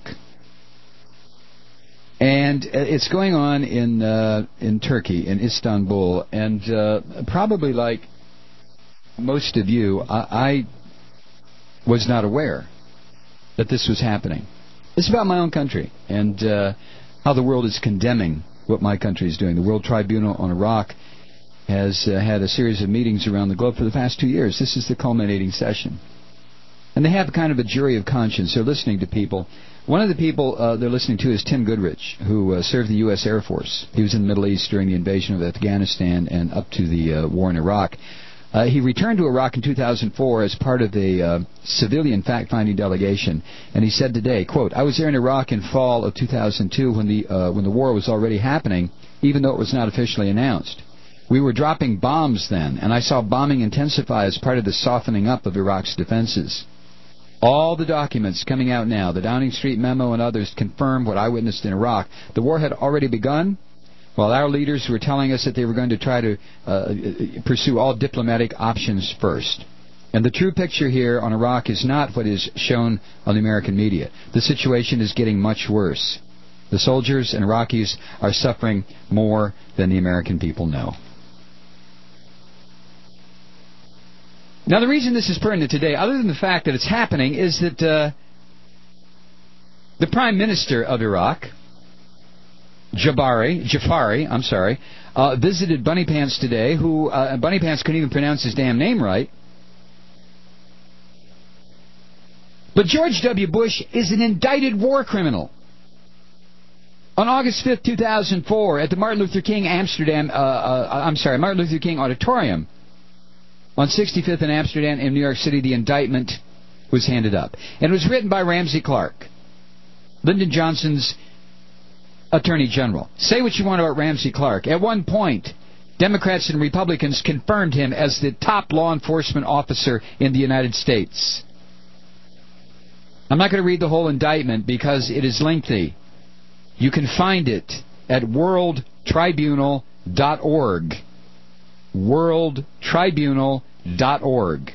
And it's going on in uh, in Turkey, in Istanbul, and uh, probably like most of you, I, I was not aware that this was happening. It's about my own country and uh, how the world is condemning what my country is doing. The World Tribunal on Iraq has uh, had a series of meetings around the globe for the past two years. This is the culminating session. and they have kind of a jury of conscience. They're listening to people. One of the people uh, they're listening to is Tim Goodrich, who uh, served the U S Air Force. He was in the Middle East during the invasion of Afghanistan and up to the uh, war in Iraq. Uh, he returned to Iraq in two thousand four as part of a uh, civilian fact-finding delegation, and he said today, quote, "I was there in Iraq in fall of two thousand two when the uh, when the war was already happening, even though it was not officially announced. We were dropping bombs then, and I saw bombing intensify as part of the softening up of Iraq's defenses. All the documents coming out now, the Downing Street memo and others, confirm what I witnessed in Iraq. The war had already begun, while our leaders were telling us that they were going to try to uh, pursue all diplomatic options first. And the true picture here on Iraq is not what is shown on the American media. The situation is getting much worse. The soldiers and Iraqis are suffering more than the American people know." Now, the reason this is pertinent today, other than the fact that it's happening, is that uh, the Prime Minister of Iraq, Jabari, Jafari, I'm sorry, uh, visited Bunny Pants today, who, uh, Bunny Pants couldn't even pronounce his damn name right. But George W. Bush is an indicted war criminal. On August fifth, two thousand four, at the Martin Luther King Amsterdam, uh, uh, I'm sorry, Martin Luther King Auditorium, on sixty-fifth and Amsterdam in New York City, the indictment was handed up. And it was written by Ramsey Clark, Lyndon Johnson's Attorney General. Say what you want about Ramsey Clark. At one point, Democrats and Republicans confirmed him as the top law enforcement officer in the United States. I'm not going to read the whole indictment because it is lengthy. You can find it at world tribunal dot org. world tribunal dot org.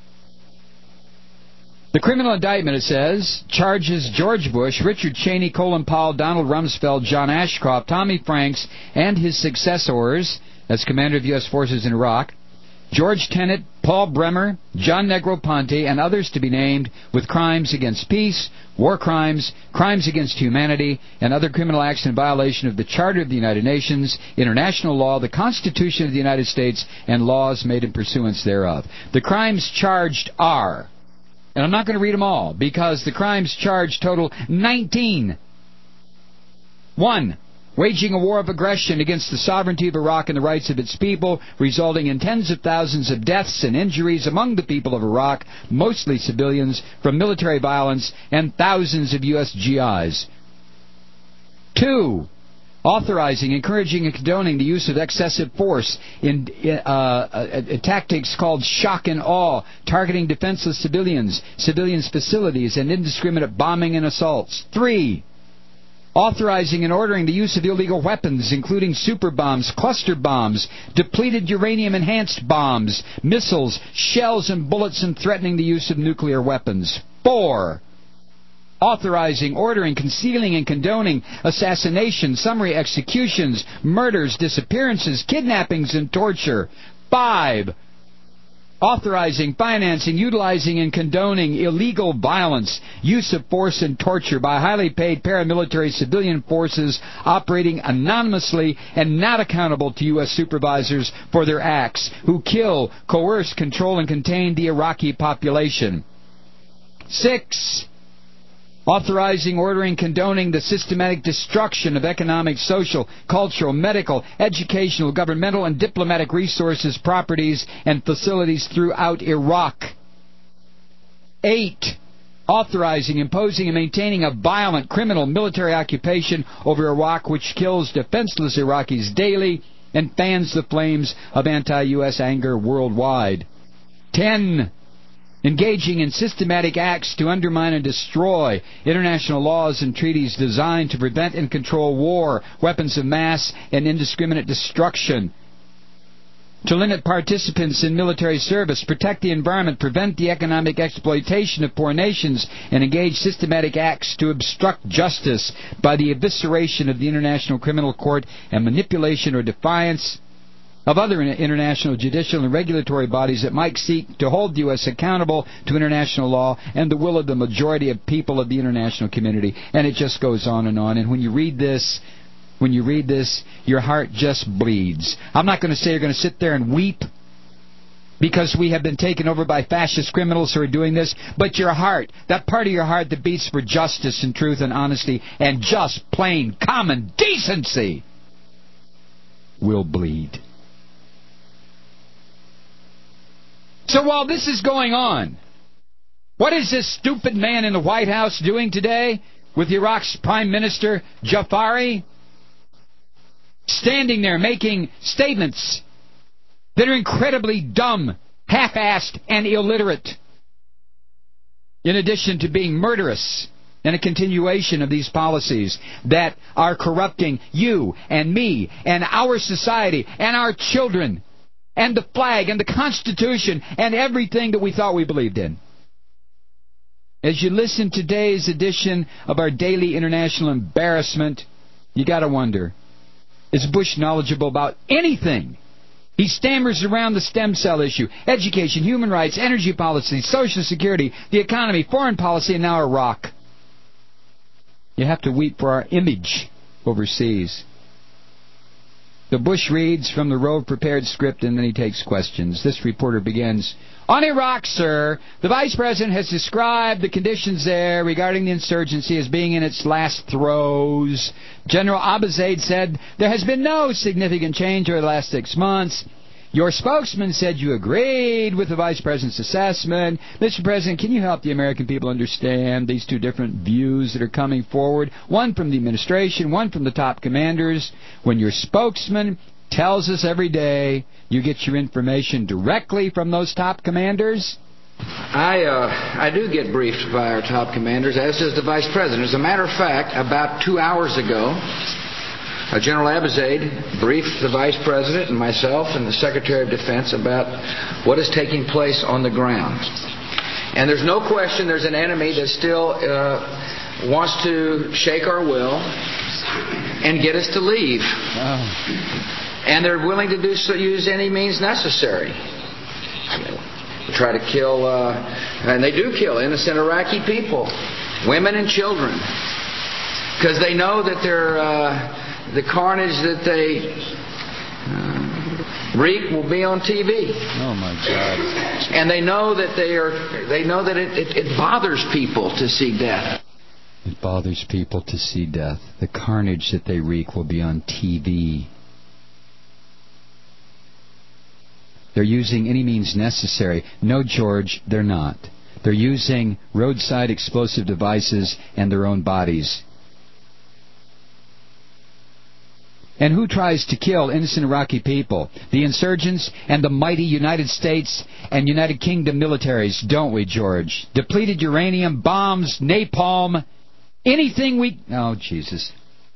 The criminal indictment, it says, charges George Bush, Richard Cheney, Colin Powell, Donald Rumsfeld, John Ashcroft, Tommy Franks, and his successors as commander of U S forces in Iraq, George Tenet, Paul Bremer, John Negroponte, and others to be named, with crimes against peace, war crimes, crimes against humanity, and other criminal acts in violation of the Charter of the United Nations, international law, the Constitution of the United States, and laws made in pursuance thereof. The crimes charged are, and I'm not going to read them all, because the crimes charged total nineteen. One, waging a war of aggression against the sovereignty of Iraq and the rights of its people, resulting in tens of thousands of deaths and injuries among the people of Iraq, mostly civilians, from military violence, and thousands of U S G Is. Two, authorizing, encouraging, and condoning the use of excessive force in uh, uh, tactics called shock and awe, targeting defenseless civilians, civilians' facilities, and indiscriminate bombing and assaults. Three, authorizing and ordering the use of illegal weapons, including super bombs, cluster bombs, depleted uranium-enhanced bombs, missiles, shells, and bullets, and threatening the use of nuclear weapons. Four, authorizing, ordering, concealing, and condoning assassination, summary executions, murders, disappearances, kidnappings, and torture. Five, authorizing, financing, utilizing, and condoning illegal violence, use of force and torture by highly paid paramilitary civilian forces operating anonymously and not accountable to U S supervisors for their acts, who kill, coerce, control, and contain the Iraqi population. Six, authorizing, ordering, condoning the systematic destruction of economic, social, cultural, medical, educational, governmental, and diplomatic resources, properties, and facilities throughout Iraq. Eight, authorizing, imposing, and maintaining a violent criminal military occupation over Iraq which kills defenseless Iraqis daily and fans the flames of anti-U S anger worldwide. Ten, engaging in systematic acts to undermine and destroy international laws and treaties designed to prevent and control war, weapons of mass, and indiscriminate destruction. To limit participants in military service, protect the environment, prevent the economic exploitation of poor nations, and engage systematic acts to obstruct justice by the evisceration of the International Criminal Court and manipulation or defiance of other international judicial and regulatory bodies that might seek to hold the U S accountable to international law and the will of the majority of people of the international community. And it just goes on and on. And when you read this, when you read this, your heart just bleeds. I'm not going to say you're going to sit there and weep. because we have been taken over by fascist criminals who are doing this, but your heart, that part of your heart that beats for justice and truth and honesty and just plain common decency, will bleed. So while this is going on, what is this stupid man in the White House doing today with Iraq's Prime Minister Jafari? Standing there making statements that are incredibly dumb, half-assed, and illiterate, in addition to being murderous and a continuation of these policies that are corrupting you and me and our society and our children and the flag and the Constitution and everything that we thought we believed in. As you listen to today's edition of our daily international embarrassment, you got to wonder, is Bush knowledgeable about anything? He stammers around the stem cell issue, education, human rights, energy policy, Social Security, the economy, foreign policy, and now Iraq. You have to weep for our image overseas. The Bush reads from the Rove-prepared script, and then he takes questions. This reporter begins, "On Iraq, sir, the Vice President has described the conditions there regarding the insurgency as being in its last throes. General Abizaid said there has been no significant change over the last six months. Your spokesman said you agreed with the Vice President's assessment. Mister President, can you help the American people understand these two different views that are coming forward? One from the administration, one from the top commanders. When your spokesman tells us every day you get your information directly from those top commanders?" I uh, I do get briefed by our top commanders, as does the Vice President. As a matter of fact, about two hours ago, uh, General Abizaid briefed the Vice President and myself and the Secretary of Defense about what is taking place on the ground. And there's no question there's an enemy that still uh, wants to shake our will and get us to leave. Oh. And they're willing to do so, use any means necessary. They try to kill, uh, and they do kill innocent Iraqi people, women and children, because they know that they're, uh, the carnage that they uh, wreak will be on T V. Oh my God! And they know that they are, they know that it, it, it bothers people to see death. It bothers people to see death. The carnage that they wreak will be on T V. They're using any means necessary. No, George, they're not. They're using roadside explosive devices and their own bodies. And who tries to kill innocent Iraqi people? The insurgents and the mighty United States and United Kingdom militaries, don't we, George? Depleted uranium, bombs, napalm, anything we... Oh, Jesus.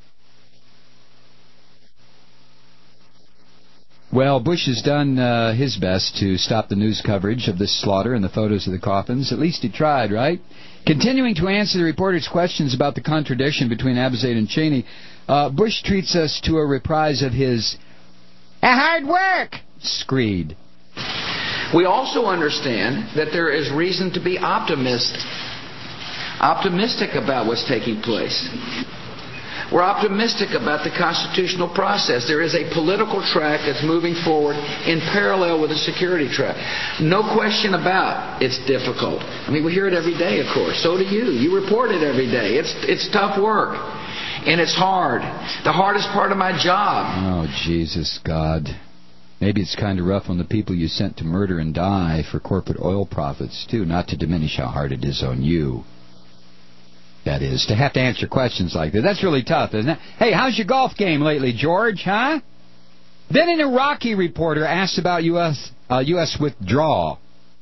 Well, Bush has done uh, his best to stop the news coverage of this slaughter and the photos of the coffins. At least he tried, right? Continuing to answer the reporter's questions about the contradiction between Abizaid and Cheney, uh, Bush treats us to a reprise of his hard work screed. We also understand that there is reason to be optimist, optimistic about what's taking place. We're optimistic about the constitutional process. There is a political track that's moving forward in parallel with a security track. No question about it's difficult. I mean, we hear it every day, of course. So do you. You report it every day. It's it's tough work. And it's hard. The hardest part of my job. Oh, Jesus, God. Maybe it's kind of rough on the people you sent to murder and die for corporate oil profits, too, not to diminish how hard it is on you. That is, to have to answer questions like that. That's really tough, isn't it? Hey, how's your golf game lately, George, huh? Then an Iraqi reporter asks about U S Uh, U S withdrawal.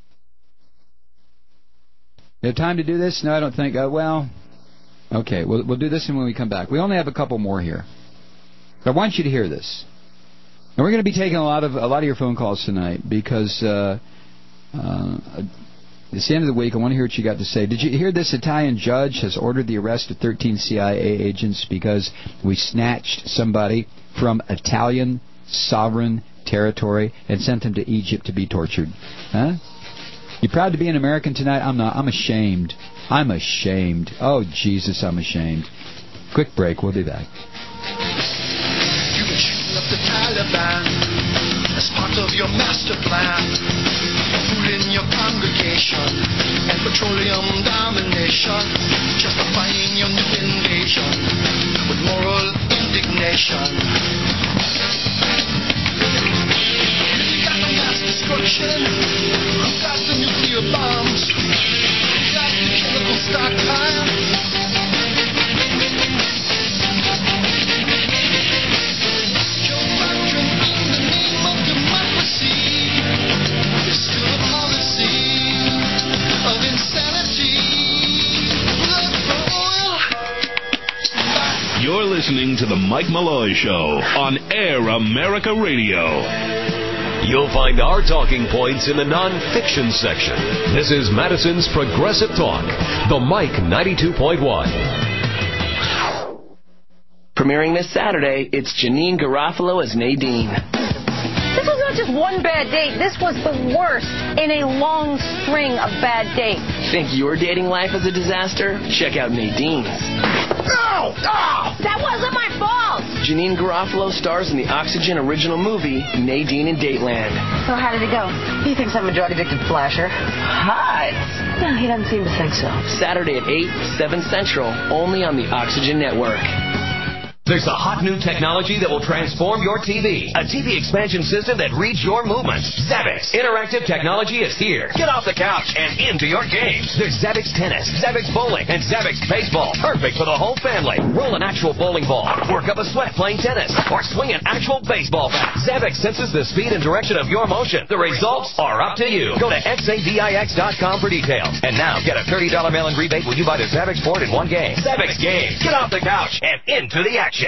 You have time to do this? No, I don't think. Uh, well, okay, we'll, we'll do this when we come back. We only have a couple more here. I want you to hear this. And we're going to be taking a lot of a lot of your phone calls tonight because... Uh, uh, It's the end of the week. I want to hear what you got to say. Did you hear this? Italian judge has ordered the arrest of thirteen C I A agents because we snatched somebody from Italian sovereign territory and sent them to Egypt to be tortured. Huh? You proud to be an American tonight? I'm not. I'm ashamed. I'm ashamed. Oh, Jesus, I'm ashamed. Quick break. We'll be back. You've been shooting up the Taliban as part of your master plan. petroleum domination, justifying your new invasion with moral indignation. We got the mass destruction, we got the nuclear bombs, we got the chemical stockpile. Joe Biden, in the name of democracy, there's still a policy of insanity. You're listening to The Mike Malloy Show on Air America Radio. You'll find our talking points in the non-fiction section. This is Madison's Progressive Talk, The Mike ninety-two point one. Premiering this Saturday, it's Janine Garofalo as Nadine. This was not just one bad date. This was the worst in a long string of bad dates. Think your dating life is a disaster? Check out Nadine's. No! Oh! That wasn't my fault! Janine Garofalo stars in the Oxygen original movie, Nadine in Dateland. So how did it go? He thinks I'm a drug-addicted flasher. Hot! No, he doesn't seem to think so. Saturday at eight, seven Central, only on the Oxygen Network. There's a hot new technology that will transform your T V. A T V expansion system that reads your movements. Zabbix. Interactive technology is here. Get off the couch and into your games. There's Zabbix Tennis, Zabbix Bowling, and Zabbix Baseball. Perfect for the whole family. Roll an actual bowling ball. Work up a sweat playing tennis. Or swing an actual baseball bat. Zabbix senses the speed and direction of your motion. The results are up to you. Go to X A V I X dot com for details. And now get a thirty dollars mail-in rebate when you buy the Zabbix board in one game. Zabbix Games. Get off the couch and into the action.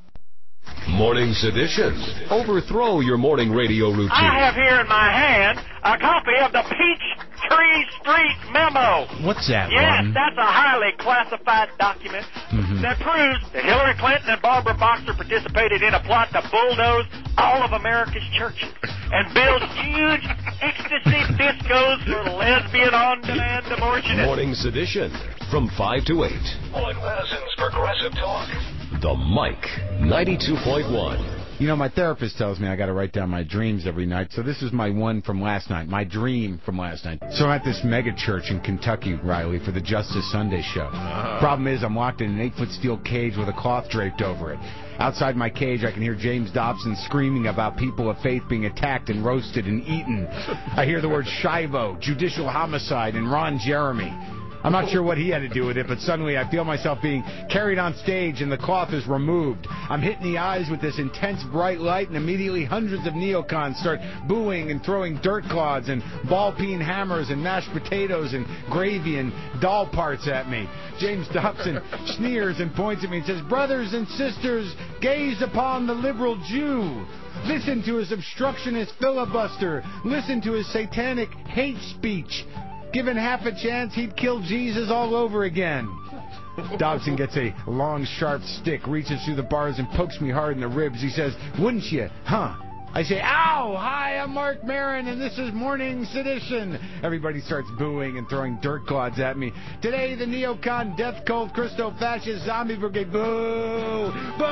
Morning Sedition. Overthrow your morning radio routine. I have here in my hand a copy of the Peachtree Street Memo. What's that, Yes, Ron? that's a highly classified document Mm-hmm. that proves that Hillary Clinton and Barbara Boxer participated in a plot to bulldoze all of America's churches and build huge ecstasy discos for lesbian on-demand abortionists. Morning Sedition from five to eight. On Madison's Progressive Talk. The Mike ninety-two point one. You know, my therapist tells me I got to write down my dreams every night, so this is my one from last night, my dream from last night. So I'm at this mega church in Kentucky, Riley, for the Justice Sunday show. Uh-huh. Problem is, I'm locked in an eight-foot steel cage with a cloth draped over it. Outside my cage, I can hear James Dobson screaming about people of faith being attacked and roasted and eaten. I hear the word Shivo, judicial homicide, and Ron Jeremy. I'm not sure what he had to do with it, but suddenly I feel myself being carried on stage and the cloth is removed. I'm hit in the eyes with this intense bright light, and immediately hundreds of neocons start booing and throwing dirt clods and ball-peen hammers and mashed potatoes and gravy and doll parts at me. James Dobson sneers and points at me and says, "Brothers and sisters, gaze upon the liberal Jew. Listen to his obstructionist filibuster. Listen to his satanic hate speech. Given half a chance, he'd kill Jesus all over again." Dobson gets a long, sharp stick, reaches through the bars, and pokes me hard in the ribs. He says, "Wouldn't you, huh?" I say, "Ow! Hi, I'm Mark Maron, and this is Morning Sedition." Everybody starts booing and throwing dirt clods at me. Today, the neocon, death cult, Christo-fascist zombie brigade. Boo!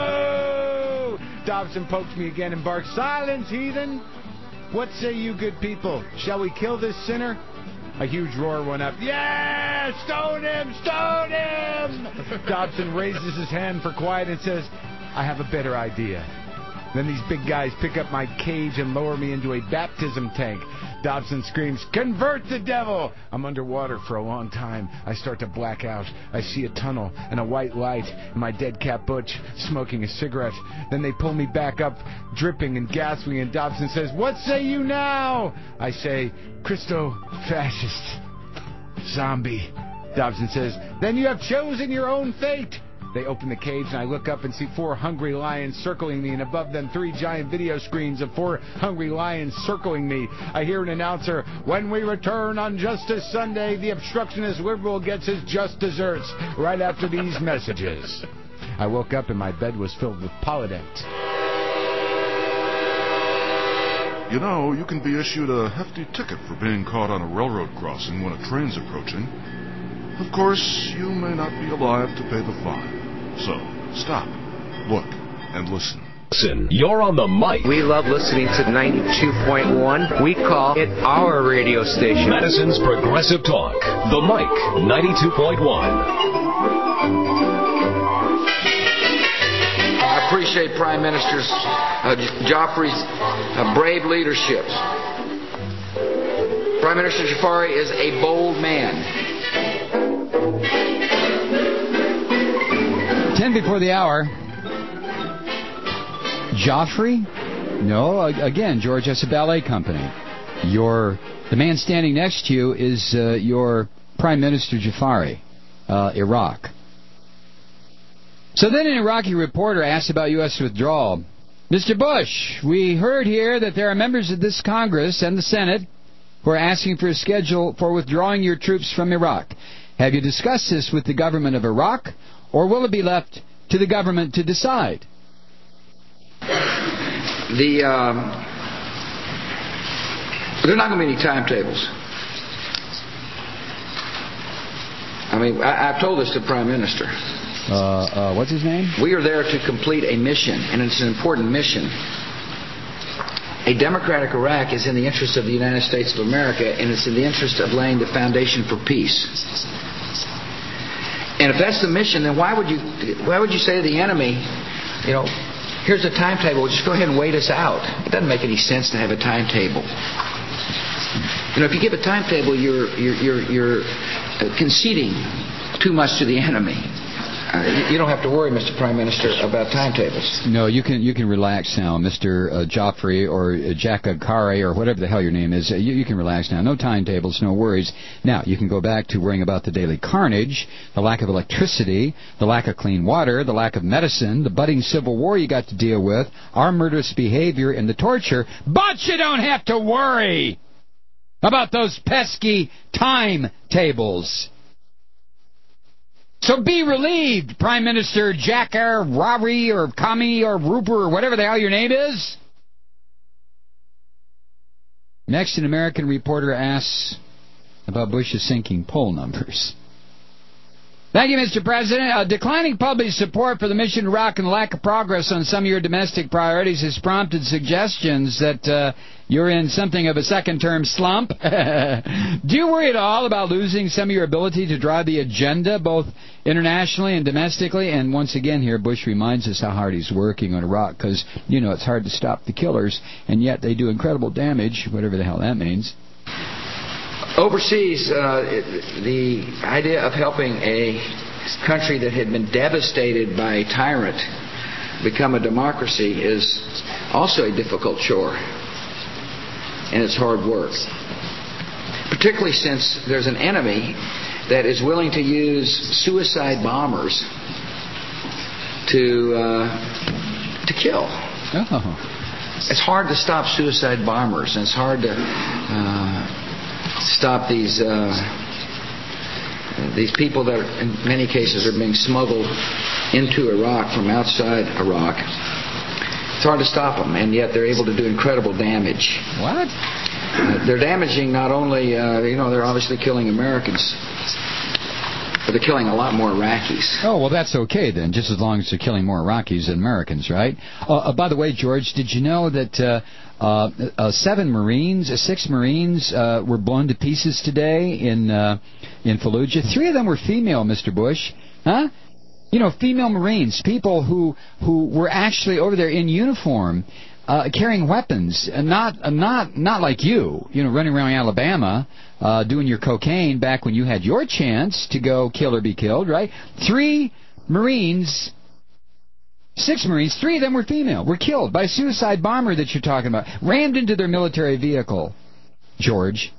Boo! Dobson pokes me again and barks, "Silence, heathen! What say you good people? Shall we kill this sinner?" A huge roar went up. "Yeah! Stone him! Stone him!" Dobson raises his hand for quiet and says, "I have a better idea." Then these big guys pick up my cage and lower me into a baptism tank. Dobson screams, "Convert the devil!" I'm underwater for a long time. I start to black out. I see a tunnel and a white light and my dead cat Butch smoking a cigarette. Then they pull me back up, dripping and gasping, and Dobson says, "What say you now?" I say, "Christo-fascist zombie." Dobson says, "Then you have chosen your own fate." They open the cage, and I look up and see four hungry lions circling me, and above them three giant video screens of four hungry lions circling me. I hear an announcer, "When we return on Justice Sunday, the obstructionist liberal gets his just desserts," right after these messages. I woke up and my bed was filled with Polident. You know, you can be issued a hefty ticket for being caught on a railroad crossing when a train's approaching. Of course, you may not be alive to pay the fine. So, stop, look, and listen. You're on the mic. We love listening to ninety-two point one. We call it our radio station. Madison's Progressive Talk. The Mic, ninety-two point one. I appreciate Prime Minister uh, Joffrey's uh, brave leadership. Prime Minister Jafari is a bold man. Ten before the hour. Joffrey? No, again, George, that's a ballet company. Your the man standing next to you is uh, your Prime Minister Jafari, uh, Iraq. So then an Iraqi reporter asked about U S withdrawal. Mister Bush, we heard here that there are members of this Congress and the Senate who are asking for a schedule for withdrawing your troops from Iraq. Have you discussed this with the government of Iraq, or will it be left to the government to decide? The um, there are not going to be any timetables. I mean, I, I've told this to the Prime Minister. Uh, uh, what's his name? We are there to complete a mission, and it's an important mission. A democratic Iraq is in the interest of the United States of America, and it's in the interest of laying the foundation for peace. And if that's the mission, then why would you why would you say to the enemy, you know, here's a timetable, just go ahead and wait us out? It doesn't make any sense to have a timetable. You know, if you give a timetable, you're you're you're, you're conceding too much to the enemy. Uh, you don't have to worry, Mister Prime Minister, about timetables. No, you can you can relax now, Mister Uh, Joffrey or uh, Jakakari or whatever the hell your name is. Uh, you, you can relax now. No timetables, no worries. Now, you can go back to worrying about the daily carnage, the lack of electricity, the lack of clean water, the lack of medicine, the budding civil war you got to deal with, our murderous behavior, and the torture. But you don't have to worry about those pesky timetables. So be relieved, Prime Minister Jakar, Rari, or Kami, or Ruper, or whatever the hell your name is. Next, an American reporter asks about Bush's sinking poll numbers. Thank you, Mister President. Uh, declining public support for the mission to Iraq and the lack of progress on some of your domestic priorities has prompted suggestions that uh, you're in something of a second-term slump. Do you worry at all about losing some of your ability to drive the agenda, both internationally and domestically? And once again here, Bush reminds us how hard he's working on Iraq, because, you know, it's hard to stop the killers, and yet they do incredible damage, whatever the hell that means. Overseas, uh, the idea of helping a country that had been devastated by a tyrant become a democracy is also a difficult chore, and it's hard work. Particularly since there's an enemy that is willing to use suicide bombers to uh, to kill. Oh. It's hard to stop suicide bombers, and it's hard to Uh, stop these uh, these people that, are, in many cases, are being smuggled into Iraq from outside Iraq. It's hard to stop them, and yet they're able to do incredible damage. What? Uh, they're damaging not only, uh, you know, they're obviously killing Americans, but they're killing a lot more Iraqis. Oh, well, that's okay then, just as long as they're killing more Iraqis than Americans, right? Uh, uh, by the way, George, did you know that uh, uh, uh, seven Marines, uh, six Marines uh, were blown to pieces today in uh, in Fallujah? Three of them were female, Mister Bush. Huh? You know, female Marines, people who, who were actually over there in uniform, uh, carrying weapons, uh, not uh, not not like you, you know, running around Alabama, uh, doing your cocaine back when you had your chance to go kill or be killed, right? Three Marines, six Marines, three of them were female, were killed by a suicide bomber that you're talking about, rammed into their military vehicle, George.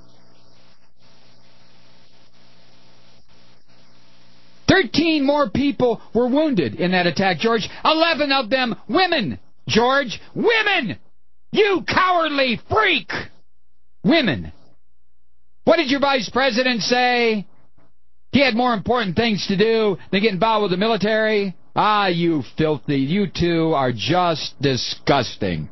Thirteen more people were wounded in that attack, George. Eleven of them women, George. Women! You cowardly freak! Women. What did your vice president say? He had more important things to do than get involved with the military? Ah, you filthy. You two are just disgusting.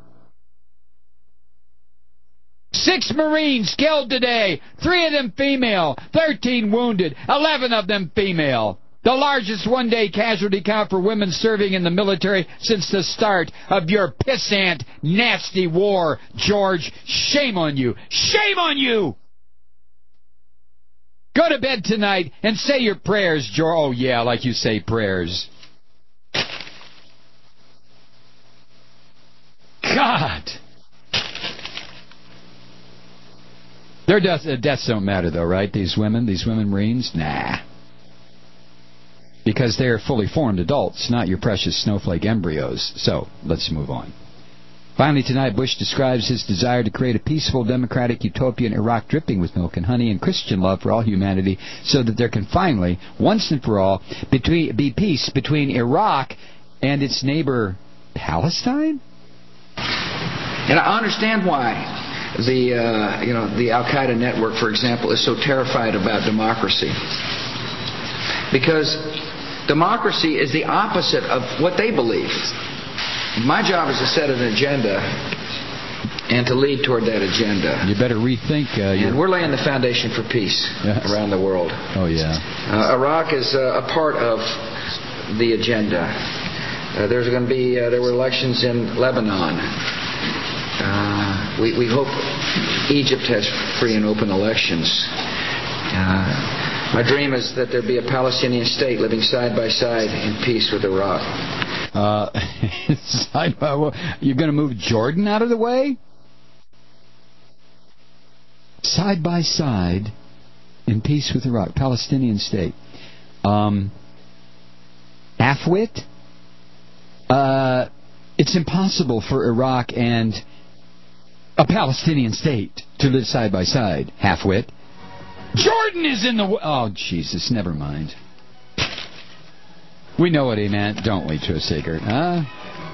Six Marines killed today. Three of them female. Thirteen wounded. Eleven of them female. The largest one-day casualty count for women serving in the military since the start of your pissant, nasty war, George. Shame on you. Shame on you! Go to bed tonight and say your prayers, George. Oh, yeah, like you say prayers. God! Their deaths, uh, deaths don't matter, though, right? These women, these women Marines? Nah. Because they're fully formed adults, not your precious snowflake embryos. So, let's move on. Finally, tonight, Bush describes his desire to create a peaceful, democratic, utopian Iraq dripping with milk and honey and Christian love for all humanity so that there can finally, once and for all, between, be peace between Iraq and its neighbor, Palestine? And I understand why the uh, you know the Al-Qaeda network, for example, is so terrified about democracy. Because democracy is the opposite of what they believe. My job is to set an agenda and to lead toward that agenda. You better rethink. Uh, and we're laying the foundation for peace yes. around the world. Oh, yeah. Uh, Iraq is uh, a part of the agenda. Uh, there's going to be uh, there were elections in Lebanon. Uh, we, we hope Egypt has free and open elections. Uh, my dream is that there be a Palestinian state living side by side in peace with Iraq. Uh, side by, well, you're going to move Jordan out of the way? Side by side in peace with Iraq. Palestinian state. Um, half-wit? Uh, it's impossible for Iraq and a Palestinian state to live side by side. Half-wit. Jordan is in the... W- oh, Jesus, never mind. We know what he meant, don't we, True Seeker? Huh?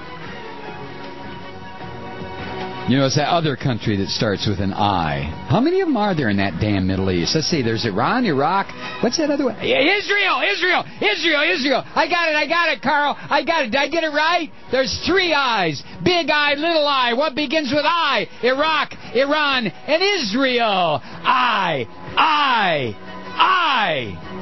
You know, it's that other country that starts with an I. How many of them are there in that damn Middle East? Let's see, there's Iran, Iraq. What's that other one? Israel, Israel, Israel, Israel. I got it, I got it, Carl. I got it. Did I get it right? There's three I's. Big I, little I. What begins with I? Iraq, Iran, and Israel. I, I, I.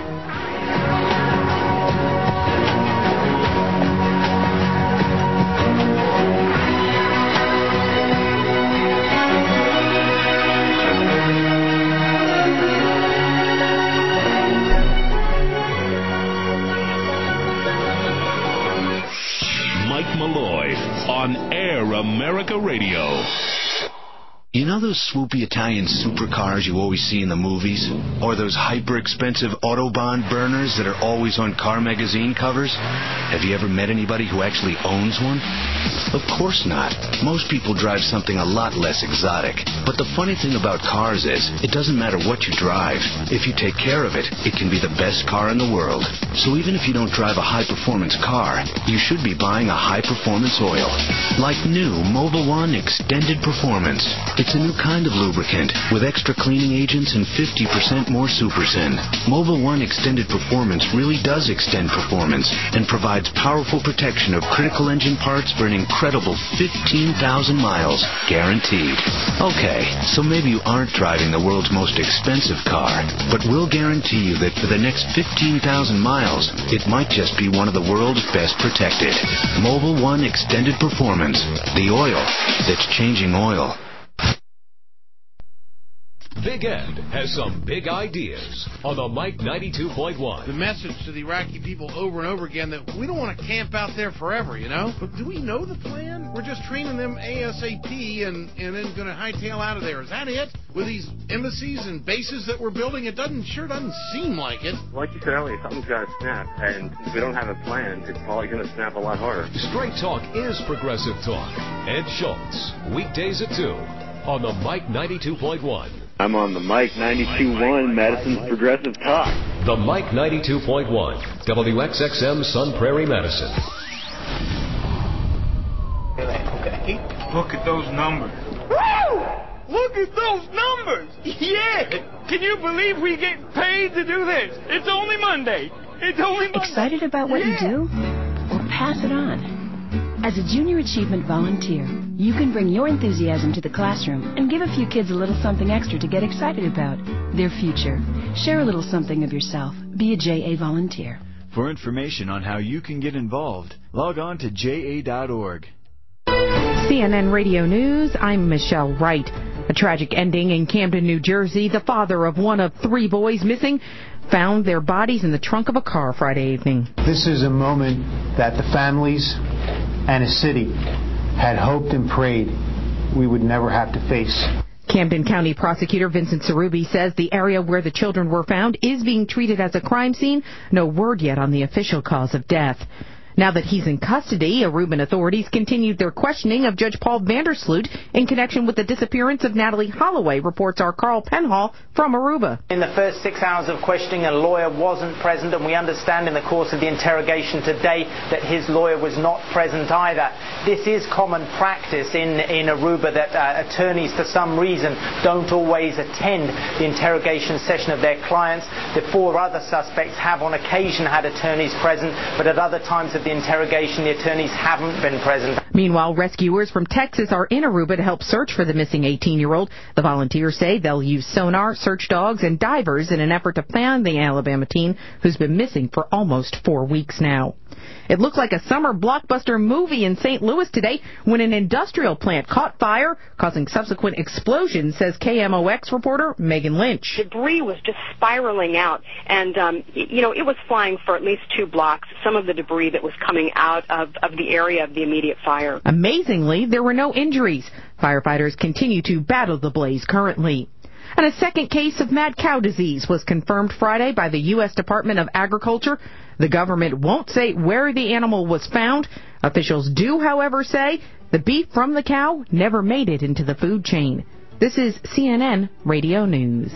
Mike Malloy on Air America Radio. You know those swoopy Italian supercars you always see in the movies? Or those hyper-expensive Autobahn burners that are always on car magazine covers? Have you ever met anybody who actually owns one? Of course not. Most people drive something a lot less exotic. But the funny thing about cars is, it doesn't matter what you drive. If you take care of it, it can be the best car in the world. So even if you don't drive a high-performance car, you should be buying a high-performance oil. Like new Mobil One Extended Performance. It's a new kind of lubricant with extra cleaning agents and fifty percent more Super Syn. Mobil One Extended Performance really does extend performance and provides powerful protection of critical engine parts for an incredible fifteen thousand miles, guaranteed. Okay, so maybe you aren't driving the world's most expensive car, but we'll guarantee you that for the next fifteen thousand miles, it might just be one of the world's best protected. Mobil One Extended Performance, the oil that's changing oil. Big Ed has some big ideas on the Mike ninety-two point one. The message to the Iraqi people over and over again that we don't want to camp out there forever, you know? But do we know the plan? We're just training them ASAP and, and then going to hightail out of there. Is that it? With these embassies and bases that we're building, it doesn't sure doesn't seem like it. Like you said earlier, something's got to snap, and if we don't have a plan, it's probably going to snap a lot harder. Straight Talk is progressive talk. Ed Schultz, weekdays at two on the Mike ninety-two point one. I'm on the Mike ninety-two point one, Madison's Progressive Talk. The Mike ninety-two point one, W X X M Sun Prairie, Madison. Okay. Look at those numbers. Woo! Look at those numbers! Yeah! Can you believe we get paid to do this? It's only Monday. It's only Monday. Excited about what yeah. you do? Well, pass it on. As a Junior Achievement volunteer, you can bring your enthusiasm to the classroom and give a few kids a little something extra to get excited about their future. Share a little something of yourself. Be a J A volunteer. For information on how you can get involved, log on to J A dot org. C N N Radio News, I'm Michelle Wright. A tragic ending in Camden, New Jersey. The father of one of three boys missing found their bodies in the trunk of a car Friday evening. This is a moment that the families and a city had hoped and prayed we would never have to face. Camden County Prosecutor Vincent Cerubi says the area where the children were found is being treated as a crime scene. No word yet on the official cause of death. Now that he's in custody, Aruban authorities continued their questioning of Judge Paul Vandersloot in connection with the disappearance of Natalie Holloway, reports our Carl Penhall from Aruba. In the first six hours of questioning, a lawyer wasn't present, and we understand in the course of the interrogation today that his lawyer was not present either. This is common practice in, in Aruba that uh, attorneys, for some reason, don't always attend the interrogation session of their clients. The four other suspects have on occasion had attorneys present, but at other times of the interrogation, the attorneys haven't been present. Meanwhile, rescuers from Texas are in Aruba to help search for the missing eighteen-year-old. The volunteers say they'll use sonar, search dogs, and divers in an effort to find the Alabama teen who's been missing for almost four weeks now. It looked like a summer blockbuster movie in Saint Louis today when an industrial plant caught fire, causing subsequent explosions, says K M O X reporter Megan Lynch. Debris was just spiraling out, and, um, you know, it was flying for at least two blocks, some of the debris that was coming out of, of the area of the immediate fire. Amazingly, there were no injuries. Firefighters continue to battle the blaze currently. And a second case of mad cow disease was confirmed Friday by the U S Department of Agriculture. The government won't say where the animal was found. Officials do, however, say the beef from the cow never made it into the food chain. This is C N N Radio News.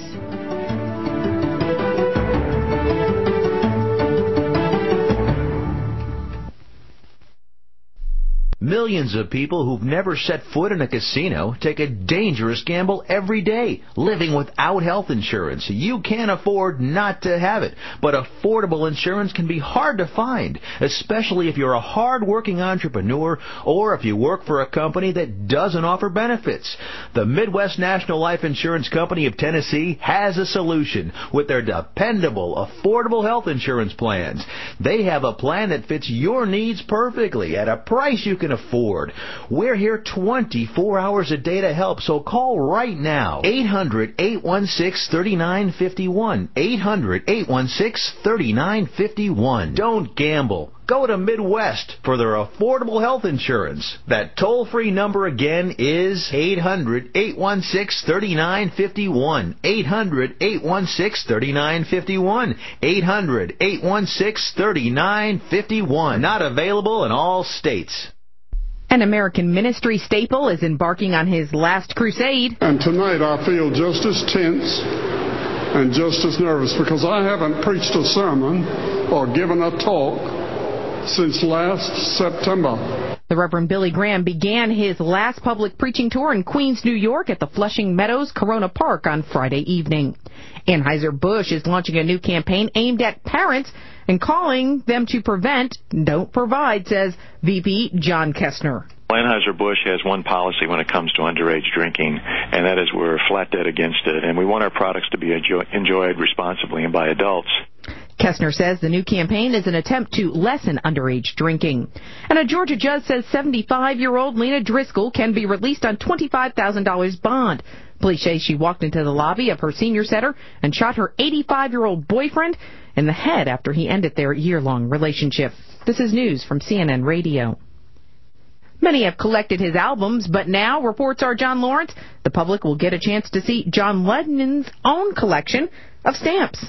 Millions of people who've never set foot in a casino take a dangerous gamble every day, living without health insurance. You can't afford not to have it, but affordable insurance can be hard to find, especially if you're a hard-working entrepreneur or if you work for a company that doesn't offer benefits. The Midwest National Life Insurance Company of Tennessee has a solution with their dependable, affordable health insurance plans. They have a plan that fits your needs perfectly at a price you can afford. We're here twenty-four hours a day to help, so call right now. eight hundred, eight one six, three nine five one. eight hundred, eight one six, three nine five one. Don't gamble. Go to Midwest for their affordable health insurance. That toll-free number again is eight hundred, eight one six, three nine five one. eight hundred, eight one six, three nine five one. eight hundred, eight one six, three nine five one. Not available in all states. An American ministry staple is embarking on his last crusade. And tonight I feel just as tense and just as nervous because I haven't preached a sermon or given a talk since last September. The Reverend Billy Graham began his last public preaching tour in Queens, New York at the Flushing Meadows Corona Park on Friday evening. Anheuser-Busch is launching a new campaign aimed at parents and calling them to prevent, don't provide, says V P John Kestner. Anheuser-Busch has one policy when it comes to underage drinking, and that is we're flat dead against it, and we want our products to be enjoy- enjoyed responsibly and by adults. Kestner says the new campaign is an attempt to lessen underage drinking. And a Georgia judge says seventy-five-year-old Lena Driscoll can be released on twenty-five thousand dollars bond. Police say she walked into the lobby of her senior center and shot her eighty-five-year-old boyfriend in the head after he ended their year-long relationship. This is news from C N N Radio. Many have collected his albums, but now, reports are John Lawrence, the public will get a chance to see John Lennon's own collection of stamps.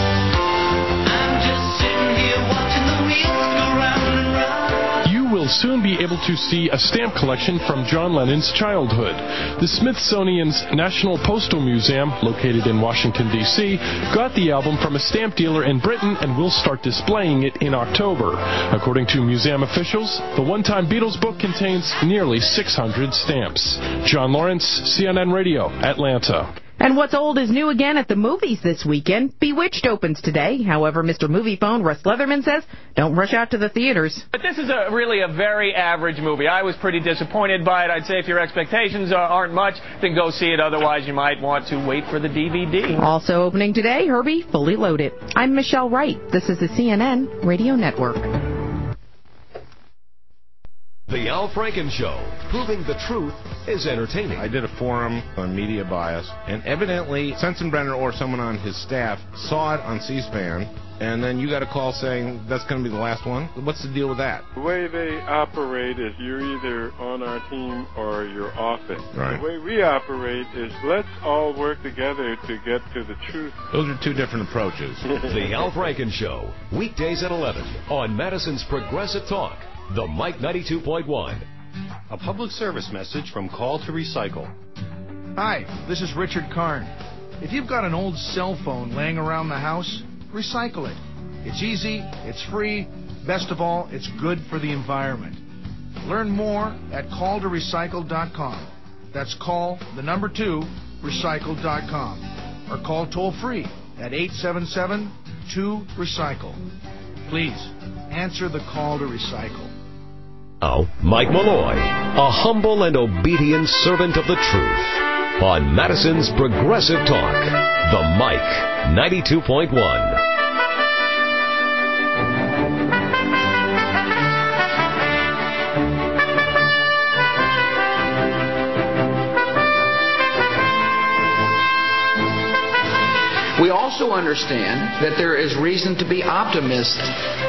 You will soon be able to see a stamp collection from John Lennon's childhood. The Smithsonian's National Postal Museum, located in Washington, D C, got the album from a stamp dealer in Britain and will start displaying it in October. According to museum officials, the one-time Beatles book contains nearly six hundred stamps. John Lawrence, C N N Radio, Atlanta. And what's old is new again at the movies this weekend. Bewitched opens today. However, Mister Movie Phone, Russ Leatherman, says don't rush out to the theaters. But this is a really a very average movie. I was pretty disappointed by it. I'd say if your expectations are, aren't much, then go see it. Otherwise, you might want to wait for the D V D. Also opening today, Herbie, Fully Loaded. I'm Michelle Wright. This is the C N N Radio Network. The Al Franken Show, proving the truth is entertaining. I did a forum on media bias, and evidently Sensenbrenner or someone on his staff saw it on C-SPAN, and then you got a call saying that's going to be the last one. What's the deal with that? The way they operate is you're either on our team or you're off it. Right. The way we operate is let's all work together to get to the truth. Those are two different approaches. The Al Franken Show, weekdays at eleven on Madison's Progressive Talk. The Mike ninety-two point one. A public service message from Call to Recycle. Hi, this is Richard Karn. If you've got an old cell phone laying around the house, recycle it. It's easy, it's free, best of all, it's good for the environment. Learn more at call to recycle dot com. That's call, the number two, recycle dot com. Or call toll free at eight seven seven, two, recycle. Please, answer the call to recycle. Now, Mike Malloy, a humble and obedient servant of the truth, on Madison's Progressive Talk, the Mike ninety-two point one. We also understand that there is reason to be optimistic.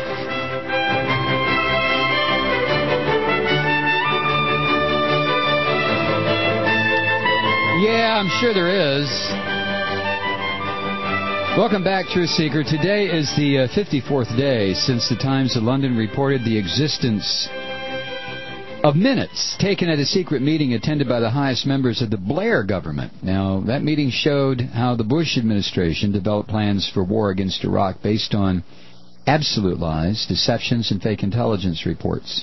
Yeah, I'm sure there is. Welcome back, Truth Seeker. Today is the uh, fifty-fourth day since the Times of London reported the existence of minutes taken at a secret meeting attended by the highest members of the Blair government. Now, that meeting showed how the Bush administration developed plans for war against Iraq based on absolute lies, deceptions, and fake intelligence reports.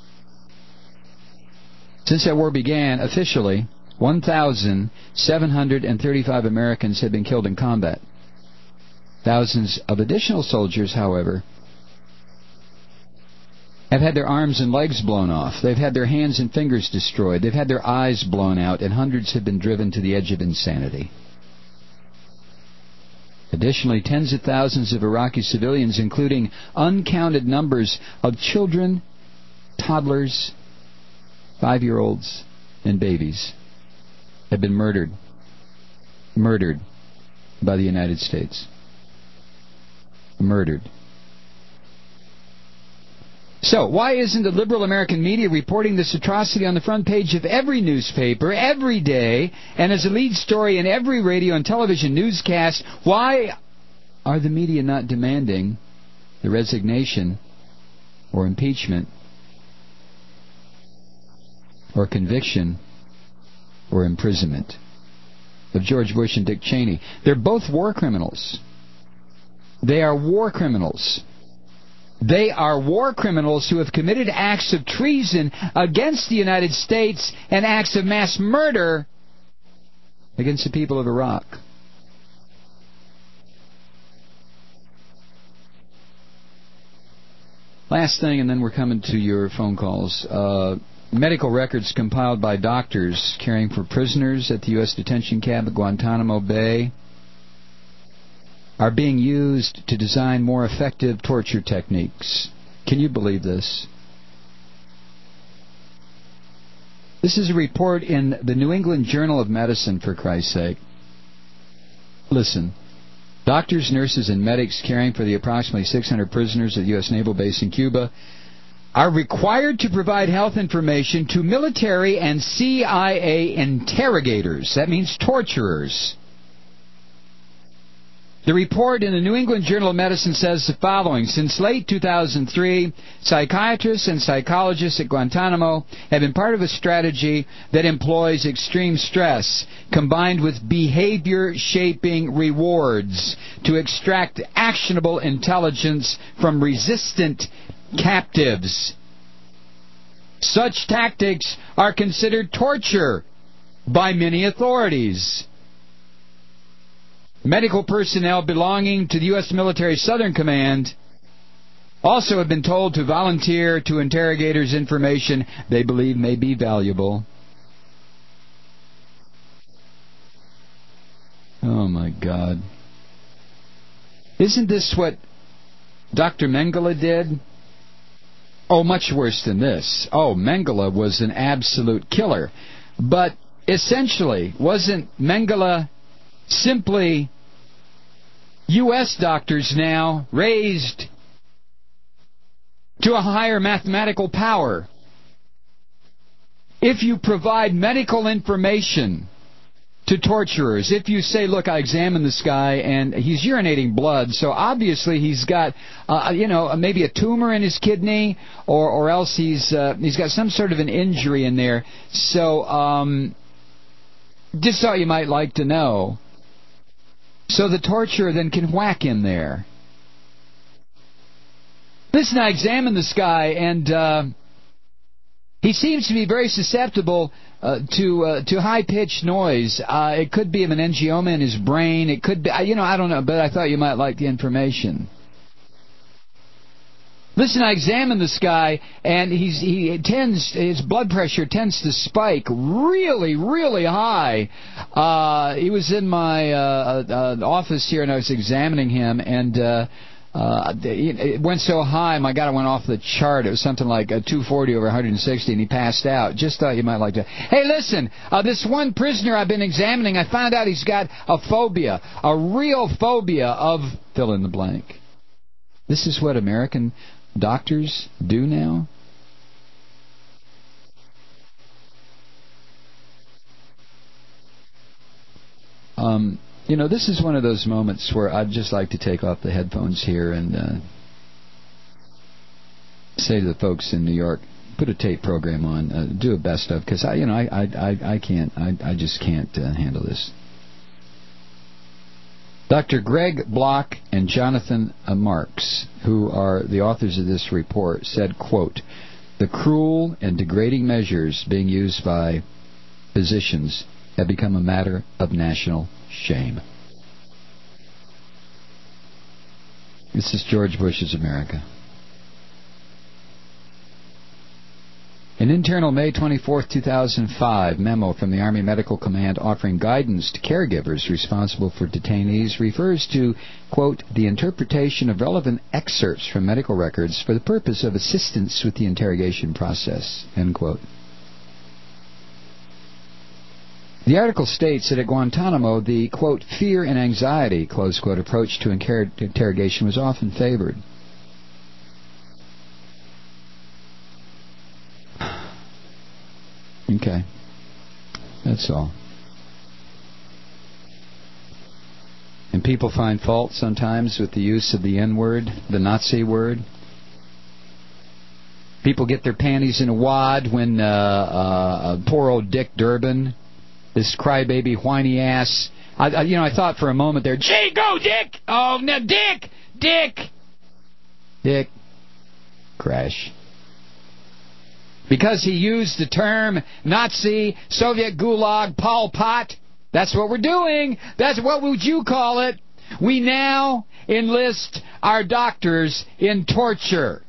Since that war began, officially, one thousand seven hundred thirty-five Americans have been killed in combat. Thousands of additional soldiers, however, have had their arms and legs blown off. They've had their hands and fingers destroyed. They've had their eyes blown out, and hundreds have been driven to the edge of insanity. Additionally, tens of thousands of Iraqi civilians, including uncounted numbers of children, toddlers, five-year-olds, and babies, have been murdered. Murdered by the United States. Murdered. So, why isn't the liberal American media reporting this atrocity on the front page of every newspaper, every day, and as a lead story in every radio and television newscast? Why are the media not demanding the resignation or impeachment or conviction or imprisonment of George Bush and Dick Cheney? They're both war criminals. They are war criminals. They are war criminals who have committed acts of treason against the United States and acts of mass murder against the people of Iraq. Last thing, and then we're coming to your phone calls. Uh, medical records compiled by doctors caring for prisoners at the U S detention camp at Guantanamo Bay are being used to design more effective torture techniques. Can you believe this? This is a report in the New England Journal of Medicine, for Christ's sake. Listen. Doctors, nurses, and medics caring for the approximately six hundred prisoners at the U S Naval Base in Cuba are required to provide health information to military and C I A interrogators. That means torturers. The report in the New England Journal of Medicine says the following. Since late two thousand three, psychiatrists and psychologists at Guantanamo have been part of a strategy that employs extreme stress combined with behavior-shaping rewards to extract actionable intelligence from resistant captives. Such tactics are considered torture by many authorities. medical personnel belonging to the U S Military Southern Command also have been told to volunteer to interrogators information they believe may be valuable. Oh, my God. Isn't this what Doctor Mengele did? Oh, much worse than this. Oh, Mengele was an absolute killer. But essentially, wasn't Mengele simply U S doctors now raised to a higher mathematical power? If you provide medical information to torturers, if you say, look, I examined this guy and he's urinating blood, so obviously he's got, uh, you know, maybe a tumor in his kidney, or or else he's uh, he's got some sort of an injury in there. So, um, just thought you might like to know. So the torturer then can whack in there. Listen, I examined this guy, and uh, he seems to be very susceptible uh, to uh, to high-pitched noise. Uh, it could be an angioma in his brain. It could be, you know, I don't know, but I thought you might like the information. Listen, I examined this guy, and he's he tends his blood pressure tends to spike really, really high. Uh, he was in my uh, uh, office here, and I was examining him, and uh, uh, it went so high, my God, it went off the chart. It was something like a two forty over one hundred sixty, and he passed out. Just thought you might like to. Hey, listen, uh, this one prisoner I've been examining, I found out he's got a phobia, a real phobia of fill in the blank. This is what American doctors do now? Um, you know, this is one of those moments where I'd just like to take off the headphones here and uh, say to the folks in New York, put a tape program on, uh, do a best of, because I, you know, I, I, I, I can't, I, I just can't uh, handle this. Doctor Greg Block and Jonathan uh, Marks, who are the authors of this report, said, quote, the cruel and degrading measures being used by physicians have become a matter of national shame. This is George Bush's America. An internal May twenty-fourth, two thousand five memo from the Army Medical Command offering guidance to caregivers responsible for detainees refers to, quote, the interpretation of relevant excerpts from medical records for the purpose of assistance with the interrogation process, end quote. The article states that at Guantanamo, the, quote, fear and anxiety, close quote, approach to inter- interrogation was often favored. Okay. That's all. And people find fault sometimes with the use of the N-word, the Nazi word. People get their panties in a wad when uh, uh, poor old Dick Durbin, this crybaby, whiny ass. I, I, you know, I thought for a moment there, gee, go, Dick! Oh, no, Dick! Dick! Dick. Crash. Because he used the term Nazi, Soviet Gulag, Pol Pot. That's what we're doing. That's what would you call it? We now enlist our doctors in torture.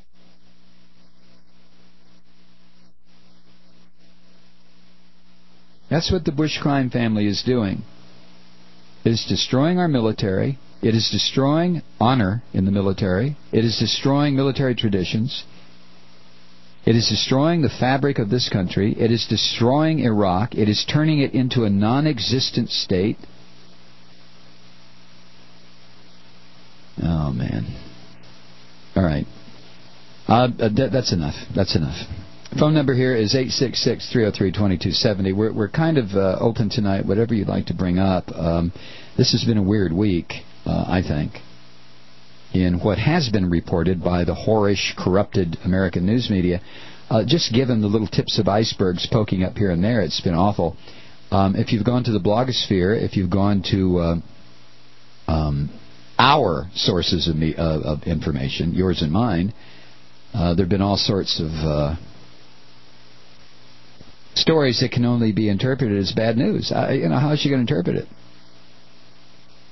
That's what the Bush crime family is doing. It is destroying our military. It is destroying honor in the military. It is destroying military traditions. It is destroying the fabric of this country. It is destroying Iraq. It is turning it into a non-existent state. Oh, man. All right. Uh, th- that's enough. That's enough. Phone number here is eight six six, three oh three, two two seven oh. We're, we're kind of uh, open tonight, whatever you'd like to bring up. Um, this has been a weird week, uh, I think, in what has been reported by the whorish, corrupted American news media. Uh, just given the little tips of icebergs poking up here and there, it's been awful. Um, if you've gone to the blogosphere, if you've gone to uh, um, our sources of, me, uh, of information, yours and mine, uh, there have been all sorts of uh, stories that can only be interpreted as bad news. Uh, you know, how is she going to interpret it?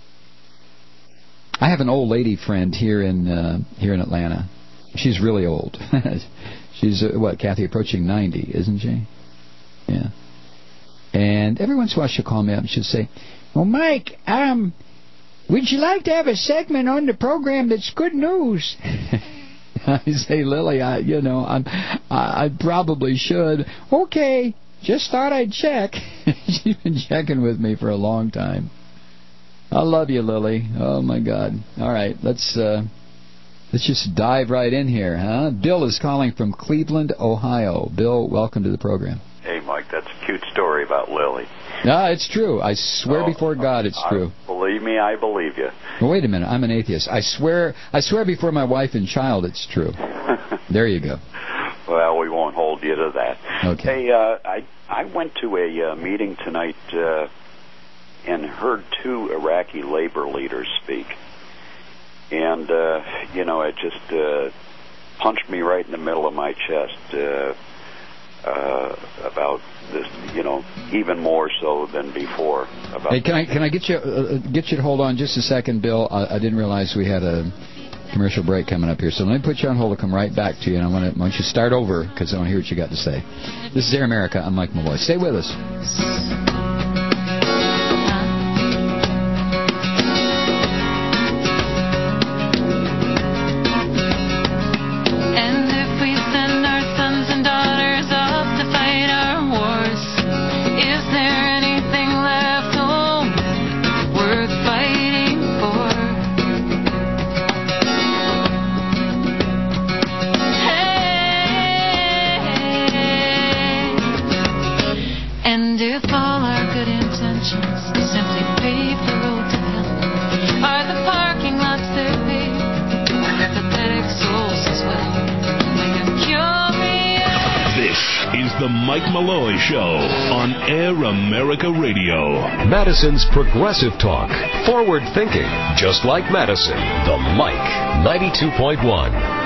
I have an old lady friend here in uh, here in Atlanta. She's really old. She's, uh, what, Kathy, approaching ninety, isn't she? Yeah. And every once in a while she'll call me up and she'll say, well, Mike, um, would you like to have a segment on the program that's good news? I say, Lily, I, you know, I'm, I, I probably should. Okay, just thought I'd check. She's been checking with me for a long time. I love you, Lily. Oh, my God. All right, let's... Uh, Let's just dive right in here, huh? Bill is calling from Cleveland, Ohio. Bill, welcome to the program. Hey, Mike, that's a cute story about Lily. No, it's true. I swear oh, before God it's I, true. Believe me, I believe you. Well, wait a minute. I'm an atheist. I swear I swear before my wife and child it's true. There you go. Well, we won't hold you to that. Okay. Hey, uh, I, I went to a uh, meeting tonight uh, and heard two Iraqi labor leaders speak. And, uh, you know, it just uh, punched me right in the middle of my chest uh, uh, about this, you know, even more so than before. About hey, can I can I get you uh, get you to hold on just a second, Bill? I, I didn't realize we had a commercial break coming up here, so let me put you on hold. I'll come right back to you, and I want to want you to start over because I want to hear what you got to say. This is Air America. I'm Mike Malloy. Stay with us. The Mike Malloy Show on Air America Radio. Madison's Progressive Talk. Forward thinking, just like Madison. The Mike ninety-two point one.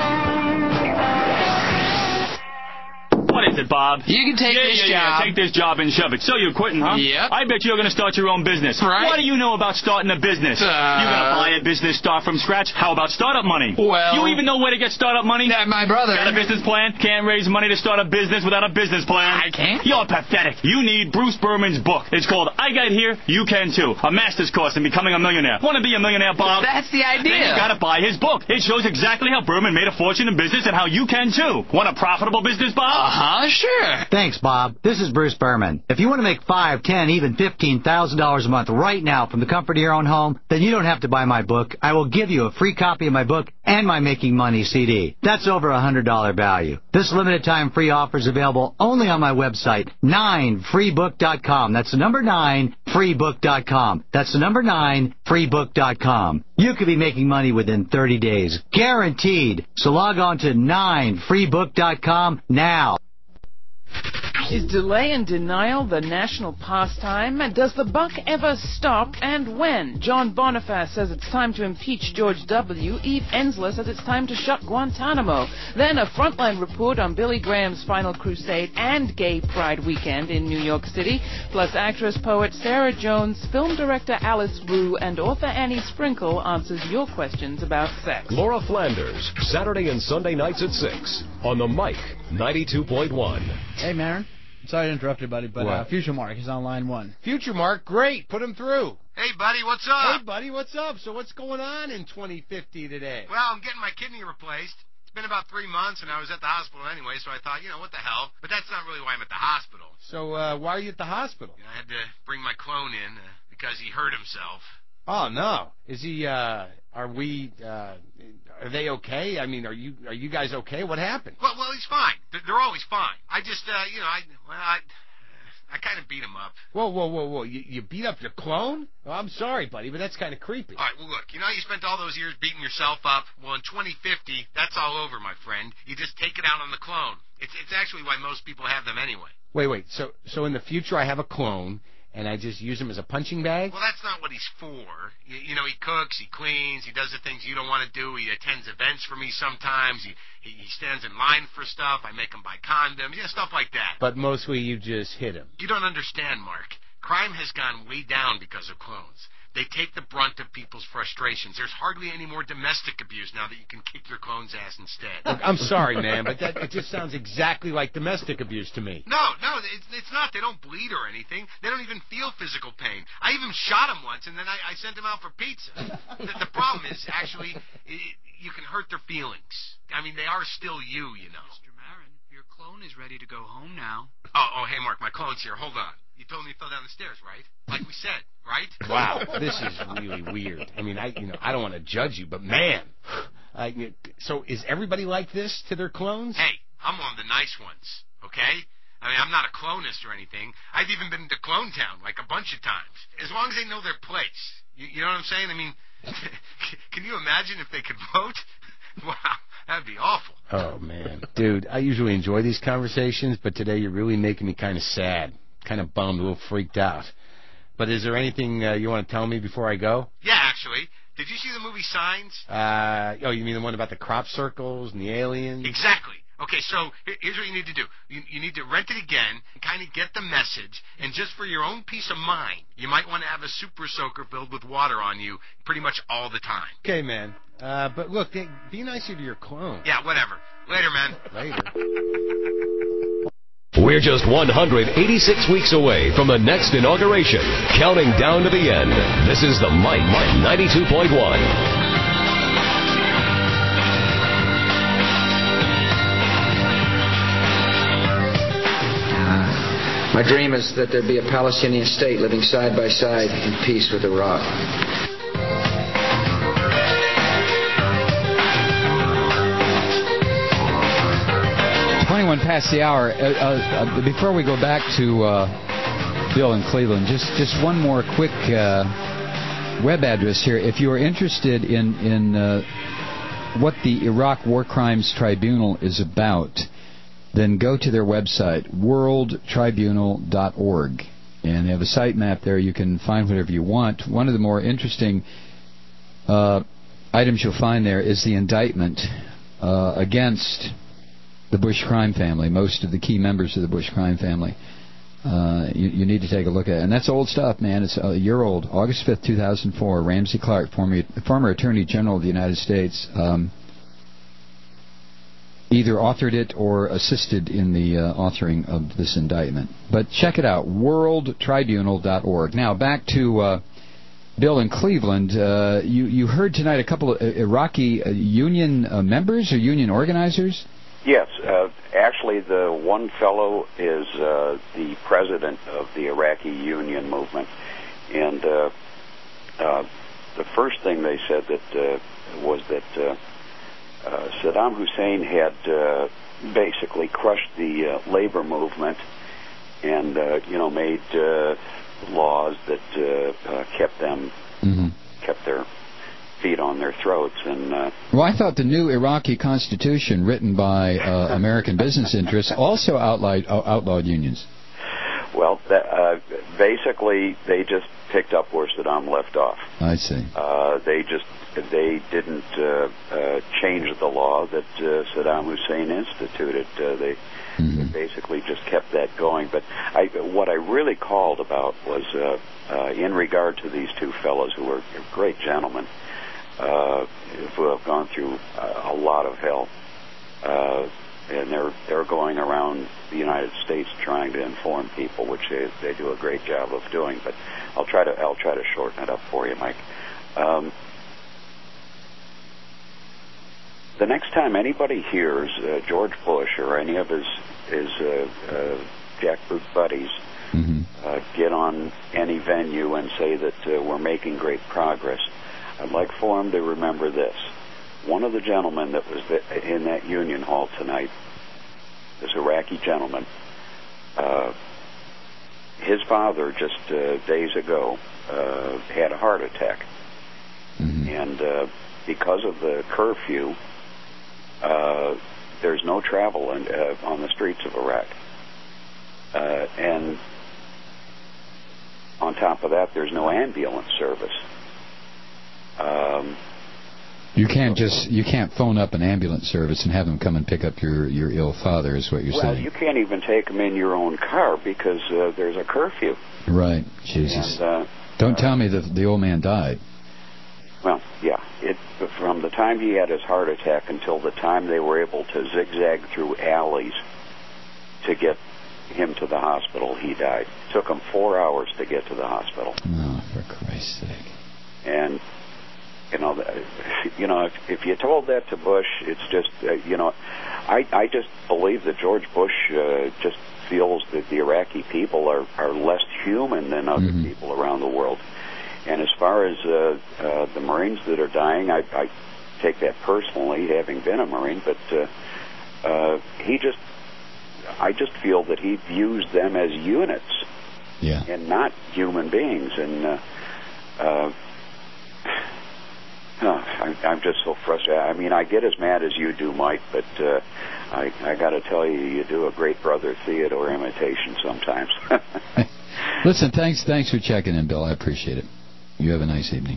What is it, Bob? You can take yeah, this yeah, job. Yeah, take this job and shove it. So you're quitting, huh? Yep. I bet you're going to start your own business. Right. What do you know about starting a business? Uh, you're going to buy a business, start from scratch? How about startup money? Well... You even know where to get startup money? Uh, my brother... Got a business plan? Can't raise money to start a business without a business plan? I can't. You're pathetic. You need Bruce Berman's book. It's called I Got Here, You Can Too. A master's course in becoming a millionaire. Want to be a millionaire, Bob? That's the idea. Then you got to buy his book. It shows exactly how Berman made a fortune in business and how you can, too. Want a profitable business, Bob? Uh-huh, sure. Thanks, Bob. This is Bruce Berman. If you want to make five, ten, even fifteen thousand dollars a month right now from the comfort of your own home, then you don't have to buy my book. I will give you a free copy of my book and my Making Money C D. That's over a hundred dollar value. This limited time free offer is available only on my website, nine free book dot com. That's the number nine free book dot com. That's the number nine free book dot com. You could be making money within thirty days, guaranteed. So log on to nine free book dot com now. Is delay and denial the national pastime? Does the buck ever stop, and when? John Boniface says it's time to impeach George W. Eve Ensler says it's time to shut Guantanamo. Then a frontline report on Billy Graham's final crusade and Gay Pride weekend in New York City. Plus actress, poet Sarah Jones, film director Alice Wu, and author Annie Sprinkle answers your questions about sex. Laura Flanders, Saturday and Sunday nights at six on the Mike ninety-two point one. Hey, Marin. Sorry to interrupt you, buddy, but uh, Future Mark is on line one. Future Mark, great. Put him through. Hey, buddy, what's up? Hey, buddy, what's up? So what's going on in twenty fifty today? Well, I'm getting my kidney replaced. It's been about three months, and I was at the hospital anyway, so I thought, you know, what the hell? But that's not really why I'm at the hospital. So uh, why are you at the hospital? You know, I had to bring my clone in uh, because he hurt himself. Oh, no. Is he, uh, are we, uh, are they okay? I mean, are you are you guys okay? What happened? Well, well, he's fine. They're, they're always fine. I just, uh, you know, I, well, I... I kind of beat him up. Whoa, whoa, whoa, whoa. You, you beat up your clone? Oh, I'm sorry, buddy, but that's kind of creepy. All right, well, look, you know how you spent all those years beating yourself up? Well, in twenty fifty, that's all over, my friend. You just take it out on the clone. It's it's actually why most people have them anyway. Wait, wait. So so in the future I have a clone, and I just use him as a punching bag? Well, that's not what he's for. You, you know, he cooks, he cleans, he does the things you don't want to do. He attends events for me sometimes. He, he, he stands in line for stuff. I make him buy condoms, yeah, stuff like that. But mostly you just hit him. You don't understand, Mark. Crime has gone way down because of clones. They take the brunt of people's frustrations. There's hardly any more domestic abuse now that you can kick your clone's ass instead. Look, I'm sorry, man, but that it just sounds exactly like domestic abuse to me. No, no, it's, it's not. They don't bleed or anything. They don't even feel physical pain. I even shot them once, and then I, I sent them out for pizza. the, the problem is, actually, it, you can hurt their feelings. I mean, they are still you, you know. Mister Marin, your clone is ready to go home now. Oh, oh, hey, Mark, my clone's here. Hold on. You told me he fell down the stairs, right? Like we said, right? Wow, this is really weird. I mean, I you know I don't want to judge you, but man, I, so is everybody like this to their clones? Hey, I'm one of the nice ones, okay? I mean, I'm not a clonist or anything. I've even been to Clone Town like a bunch of times. As long as they know their place. You, you know what I'm saying? I mean, can you imagine if they could vote? Wow, that'd be awful. Oh, man. Dude, I usually enjoy these conversations, but today you're really making me kind of sad. Kind of bummed, a little freaked out. But is there anything uh, you want to tell me before I go? Yeah, actually. Did you see the movie Signs? Uh, oh, you mean the one about the crop circles and the aliens? Exactly. Okay, so here's what you need to do. You, you need to rent it again and kind of get the message. And just for your own peace of mind, you might want to have a super soaker filled with water on you pretty much all the time. Okay, man. Uh, but look, be nicer to your clone. Yeah, whatever. Later, man. Later. We're just one hundred eighty-six weeks away from the next inauguration, counting down to the end. This is the Mike, Mike ninety-two point one. My dream is that there be a Palestinian state living side by side in peace with Iraq. twenty-one past the hour. Uh, uh, before we go back to uh, Bill in Cleveland, just just one more quick uh, web address here. If you are interested in in uh, what the Iraq War Crimes Tribunal is about, then go to their website, world tribunal dot org, and they have a site map there. You can find whatever you want. One of the more interesting uh, items you'll find there is the indictment uh, against the Bush crime family, most of the key members of the Bush crime family. Uh, you, you need to take a look at it. And that's old stuff, man. It's a year old. August fifth, two thousand four. Ramsey Clark, former, former Attorney General of the United States, um, either authored it or assisted in the uh, authoring of this indictment. But check it out, world tribunal dot org. Now, back to uh, Bill in Cleveland. Uh, you, you heard tonight a couple of Iraqi uh, union uh, members or union organizers? Yes, uh, actually the one fellow is uh, the president of the Iraqi Union movement, and uh, uh, the first thing they said that uh, was that uh, uh, Saddam Hussein had uh, basically crushed the uh, labor movement and uh, you know made uh, laws that uh, uh, kept them mm-hmm. kept their feet on their throats. And uh, well, I thought the new Iraqi constitution, written by uh, American business interests, also outlawed uh, outlawed unions. Well, that, uh, basically, they just picked up where Saddam left off. I see. Uh, they just they didn't uh, uh, change the law that uh, Saddam Hussein instituted. Uh, they, mm-hmm. they basically just kept that going. But I, what I really called about was uh, uh, in regard to these two fellows who were great gentlemen. Uh, who have gone through uh, a lot of hell, uh, and they're they're going around the United States trying to inform people, which they, they do a great job of doing. But I'll try to I'll try to shorten it up for you, Mike. Um, the next time anybody hears uh, George Bush or any of his his uh, uh, jackboot buddies mm-hmm. uh, get on any venue and say that uh, we're making great progress, I'd like for him to remember this. One of the gentlemen that was in that union hall tonight, this Iraqi gentleman, uh, his father just uh, days ago uh, had a heart attack. Mm-hmm. And uh, because of the curfew, uh, there's no travel in, uh, on the streets of Iraq. Uh, and on top of that, there's no ambulance service. Um, You can't just you can't phone up an ambulance service and have them come and pick up your, your ill father, is what you're well, saying. Well, you can't even take them in your own car because uh, there's a curfew. Right, Jesus. And, uh, Don't uh, tell me that the old man died. Well, yeah. It from the time he had his heart attack until the time they were able to zigzag through alleys to get him to the hospital, he died. It took him four hours to get to the hospital. Oh, for Christ's sake. And, you know, you know, if, if you told that to Bush, it's just, uh, you know, I, I just believe that George Bush uh, just feels that the Iraqi people are, are less human than other mm-hmm. people around the world. And as far as uh, uh, the Marines that are dying, I, I take that personally, having been a Marine, but uh, uh, he just, I just feel that he views them as units yeah. and not human beings. And uh, uh, oh, I, I'm just so frustrated. I mean, I get as mad as you do, Mike, but uh, I, I got to tell you, you do a great Brother Theodore imitation sometimes. Listen, thanks, thanks for checking in, Bill. I appreciate it. You have a nice evening.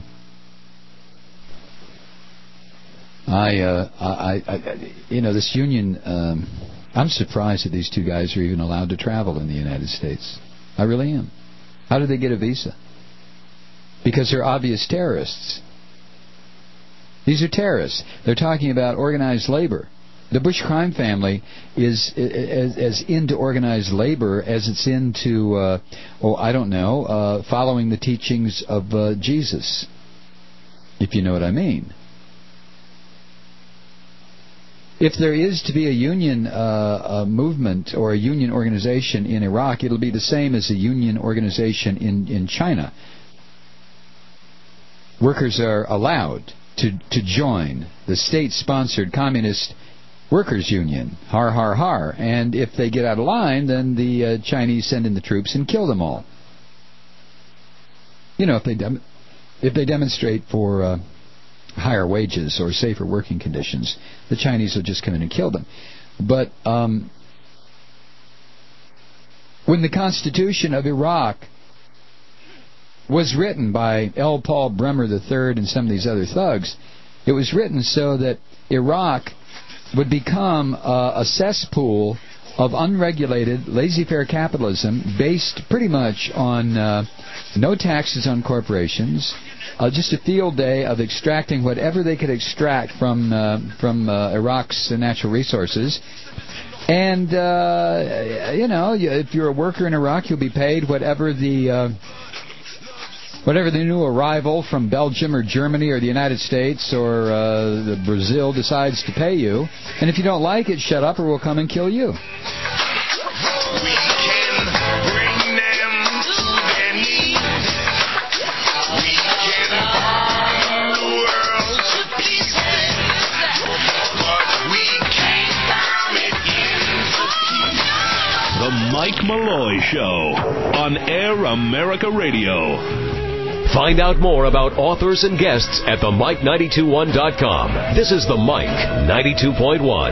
I, uh, I, I, you know, this union. Um, I'm surprised that these two guys are even allowed to travel in the United States. I really am. How did they get a visa? Because they're obvious terrorists. These are terrorists. They're talking about organized labor. The Bush crime family is as, as into organized labor as it's into, uh, oh, I don't know, uh, following the teachings of uh, Jesus, if you know what I mean. If there is to be a union uh, a movement or a union organization in Iraq, it'll be the same as a union organization in, in China. Workers are allowed to, to join the state-sponsored communist workers' union, har, har, har. And if they get out of line, then the uh, Chinese send in the troops and kill them all. You know, if they dem- if they demonstrate for uh, higher wages or safer working conditions, the Chinese will just come in and kill them. But um, when the Constitution of Iraq was written by L. Paul Bremer the third and some of these other thugs, it was written so that Iraq would become uh, a cesspool of unregulated, laissez-faire capitalism based pretty much on uh, no taxes on corporations, uh, just a field day of extracting whatever they could extract from uh, from uh, Iraq's natural resources. And, uh, you know, if you're a worker in Iraq, you'll be paid whatever the... Uh, Whatever the new arrival from Belgium or Germany or the United States or uh, the Brazil decides to pay you. And if you don't like it, shut up or we'll come and kill you. We can bring them to their knees. We can harm the world to pieces. But we can't bomb it into peace. The Mike Malloy Show on Air America Radio. Find out more about authors and guests at the mike nine two one dot com. This is the Mike ninety-two point one.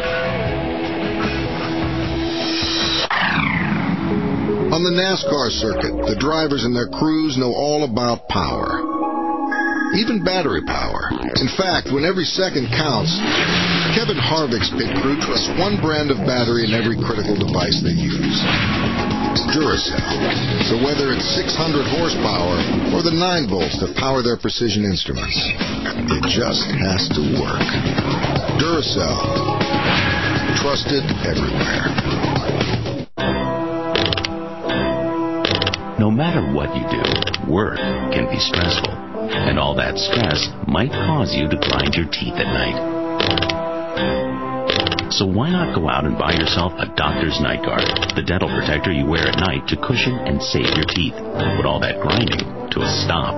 On the NASCAR circuit, the drivers and their crews know all about power. Even battery power. In fact, when every second counts, Kevin Harvick's pit crew trusts one brand of battery in every critical device they use. Duracell. So whether it's six hundred horsepower or the nine volts that power their precision instruments, it just has to work. Duracell. Trusted everywhere. No matter what you do, work can be stressful. And all that stress might cause you to grind your teeth at night. So why not go out and buy yourself a Doctor's Night Guard, the dental protector you wear at night to cushion and save your teeth. Put all that grinding to a stop.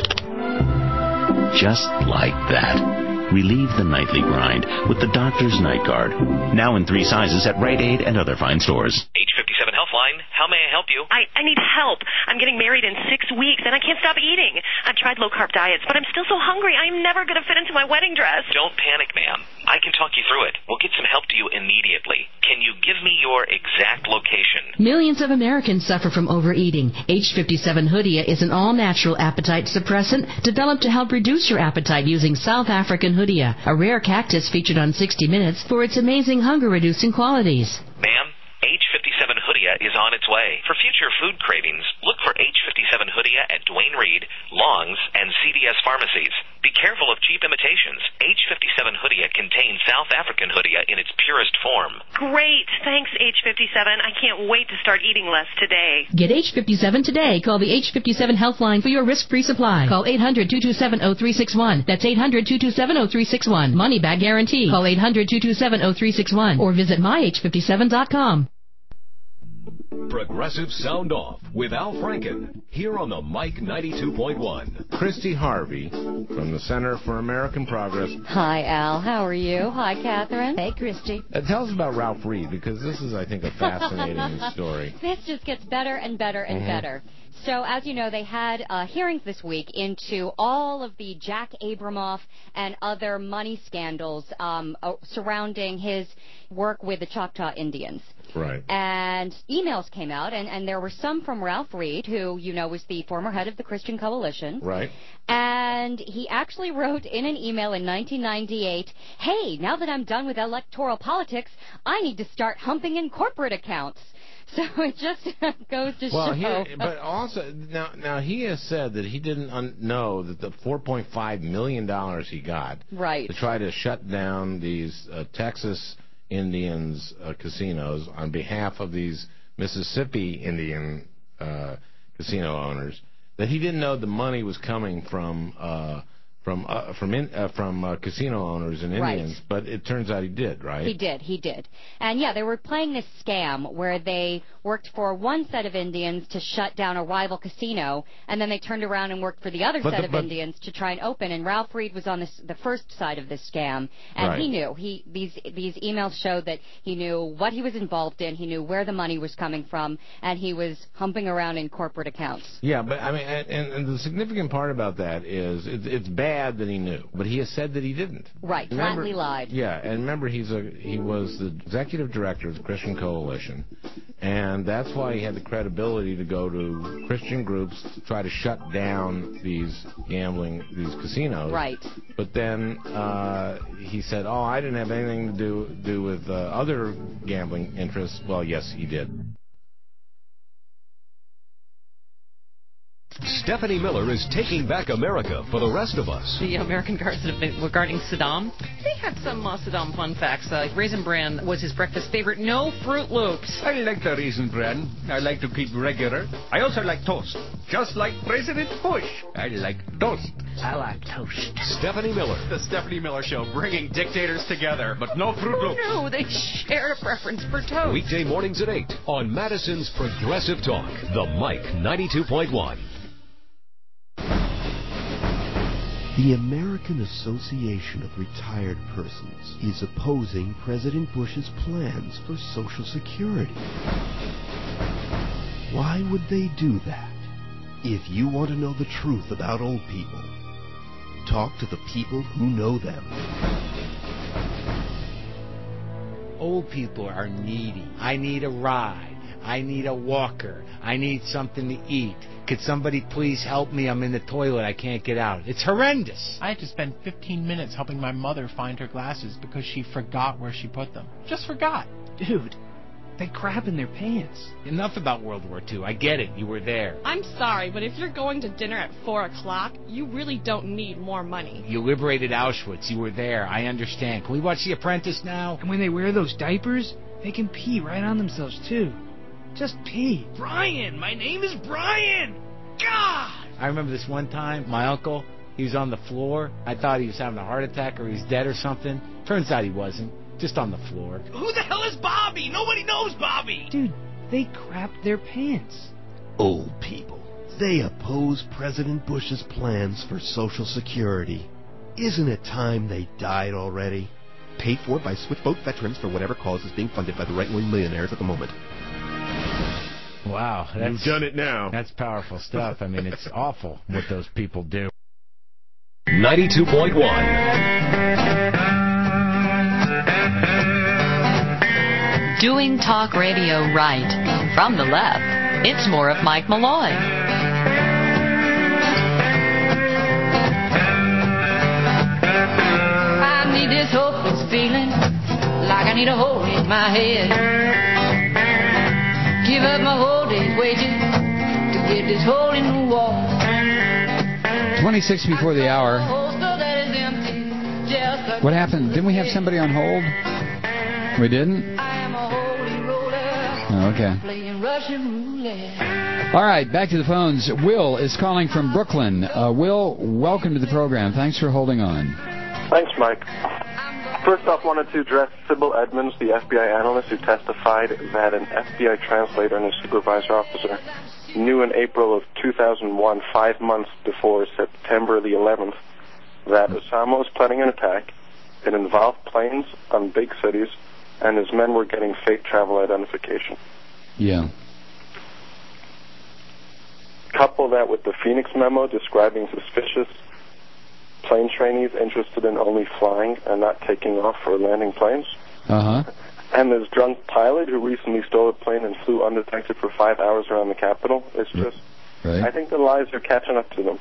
Just like that. Relieve the nightly grind with the Doctor's Night Guard. Now in three sizes at Rite Aid and other fine stores. H fifty-seven Healthline How may I help you? I, I need help. I'm getting married in six weeks, and I can't stop eating. I've tried low-carb diets, but I'm still so hungry. I'm never going to fit into my wedding dress. Don't panic, ma'am. I can talk you through it. We'll get some help to you immediately. Can you give me your exact location? Millions of Americans suffer from overeating. H fifty-seven Hoodia is an all-natural appetite suppressant developed to help reduce your appetite using South African Hoodia, a rare cactus featured on sixty minutes for its amazing hunger-reducing qualities. Ma'am, H fifty-seven Hoodia is on its way. For future food cravings, look for H fifty-seven Hoodia at Duane Reade, Long's, and C V S pharmacies. Be careful of cheap imitations. H fifty-seven Hoodia contains South African Hoodia in its purest form. Great. Thanks, H fifty-seven. I can't wait to start eating less today. Get H fifty-seven today. Call the H fifty-seven Healthline for your risk-free supply. Call eight hundred, two two seven, oh three six one. That's eight hundred, two two seven, oh three six one. Money back guarantee. Call eight hundred, two two seven, oh three six one or visit my H fifty-seven dot com. Progressive Sound Off with Al Franken, here on the Mike ninety-two point one. Christy Harvey from the Center for American Progress. Hi, Al. How are you? Hi, Catherine. Hey, Christy. Uh, tell us about Ralph Reed, because this is, I think, a fascinating story. This just gets better and better and mm-hmm. better. So, as you know, they had uh, hearings this week into all of the Jack Abramoff and other money scandals um, uh, surrounding his work with the Choctaw Indians. Right. And emails came out, and, and there were some from Ralph Reed, who, you know, was the former head of the Christian Coalition. Right. And he actually wrote in an email in nineteen ninety-eight, hey, now that I'm done with electoral politics, I need to start humping in corporate accounts. So it just goes to well, show. He, but also, now, now he has said that he didn't un- know that the four point five million dollars he got right. to try to shut down these uh, Texas Indians uh, casinos on behalf of these Mississippi Indian uh, casino owners, that he didn't know the money was coming from uh, from uh, from in, uh, from uh, casino owners and Indians, right. But it turns out he did, right? He did, he did. And yeah, they were playing this scam where they worked for one set of Indians to shut down a rival casino, and then they turned around and worked for the other but set the, of but, Indians to try and open. And Ralph Reed was on this, the first side of this scam, and right. he knew. He these these emails showed that he knew what he was involved in, he knew where the money was coming from, and he was humping around in corporate accounts. Yeah, but I mean, and, and the significant part about that is it, it's bad that he knew. But he has said that he didn't. Right, remember, flatly lied. Yeah, and remember, he's a he was the executive director of the Christian Coalition, and that's why he had the credibility to go to Christian groups to try to shut down these gambling, these casinos. Right. But then uh, he said, "Oh, I didn't have anything to do do with uh, other gambling interests." Well, yes, he did. Stephanie Miller is taking back America for the rest of us. The American Correspondent regarding Saddam. They had some uh, Saddam fun facts. Uh, Raisin Bran was his breakfast favorite. No Fruit Loops. I like the Raisin Bran. I like to keep regular. I also like toast. Just like President Bush. I like toast. I like toast. Stephanie Miller. The Stephanie Miller Show, bringing dictators together, but no Fruit Loops. Oh, no, they share a preference for toast. Weekday mornings at eight on Madison's Progressive Talk, the Mike ninety-two point one. The American Association of Retired Persons is opposing President Bush's plans for Social Security. Why would they do that? If you want to know the truth about old people, talk to the people who know them. Old people are needy. I need a ride. I need a walker. I need something to eat. Could somebody please help me? I'm in the toilet. I can't get out. It's horrendous. I had to spend fifteen minutes helping my mother find her glasses because she forgot where she put them. Just forgot. Dude, they crap in their pants. Enough about World War Two. I get it. You were there. I'm sorry, but if you're going to dinner at four o'clock, you really don't need more money. You liberated Auschwitz. You were there. I understand. Can we watch The Apprentice now? And when they wear those diapers, they can pee right on themselves, too. Just pee. Brian! My name is Brian! God! I remember this one time, my uncle, he was on the floor. I thought he was having a heart attack or he was dead or something. Turns out he wasn't. Just on the floor. Who the hell is Bobby? Nobody knows Bobby! Dude, they crapped their pants. Old people. They oppose President Bush's plans for Social Security. Isn't it time they died already? Paid for by Switchboat veterans for whatever cause is being funded by the right-wing millionaires at the moment. Wow. That's, You've done it now. That's powerful stuff. I mean, it's awful what those people do. ninety-two point one. Doing talk radio right. From the left, it's more of Mike Malloy. I need this hopeless feeling, like I need a hole in my head. Give up my whole day's wages to get this hole in the wall. twenty-six before the hour. What happened? Didn't we have somebody on hold? We didn't? Oh, okay. All right, back to the phones. Will is calling from Brooklyn. Uh, Will, welcome to the program. Thanks for holding on. Thanks, Mike. First off, wanted to address Sybil Edmonds, the F B I analyst who testified that an F B I translator and a supervisor officer knew in April of two thousand one, five months before September the eleventh, that Osama was planning an attack. It involved planes on big cities, and his men were getting fake travel identification. Yeah. Couple that with the Phoenix memo describing suspicious plane trainees interested in only flying and not taking off or landing planes. Uh-huh. And this drunk pilot who recently stole a plane and flew undetected for five hours around the Capitol. It's just, right. I think the lies are catching up to them.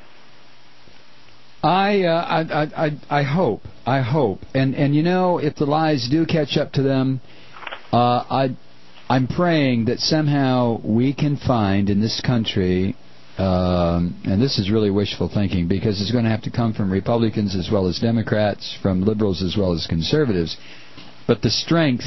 I, uh, I, I, I, I hope, I hope, and and you know, if the lies do catch up to them, uh, I, I'm praying that somehow we can find in this country, um, and this is really wishful thinking because it's going to have to come from Republicans as well as Democrats, from liberals as well as conservatives, but the strength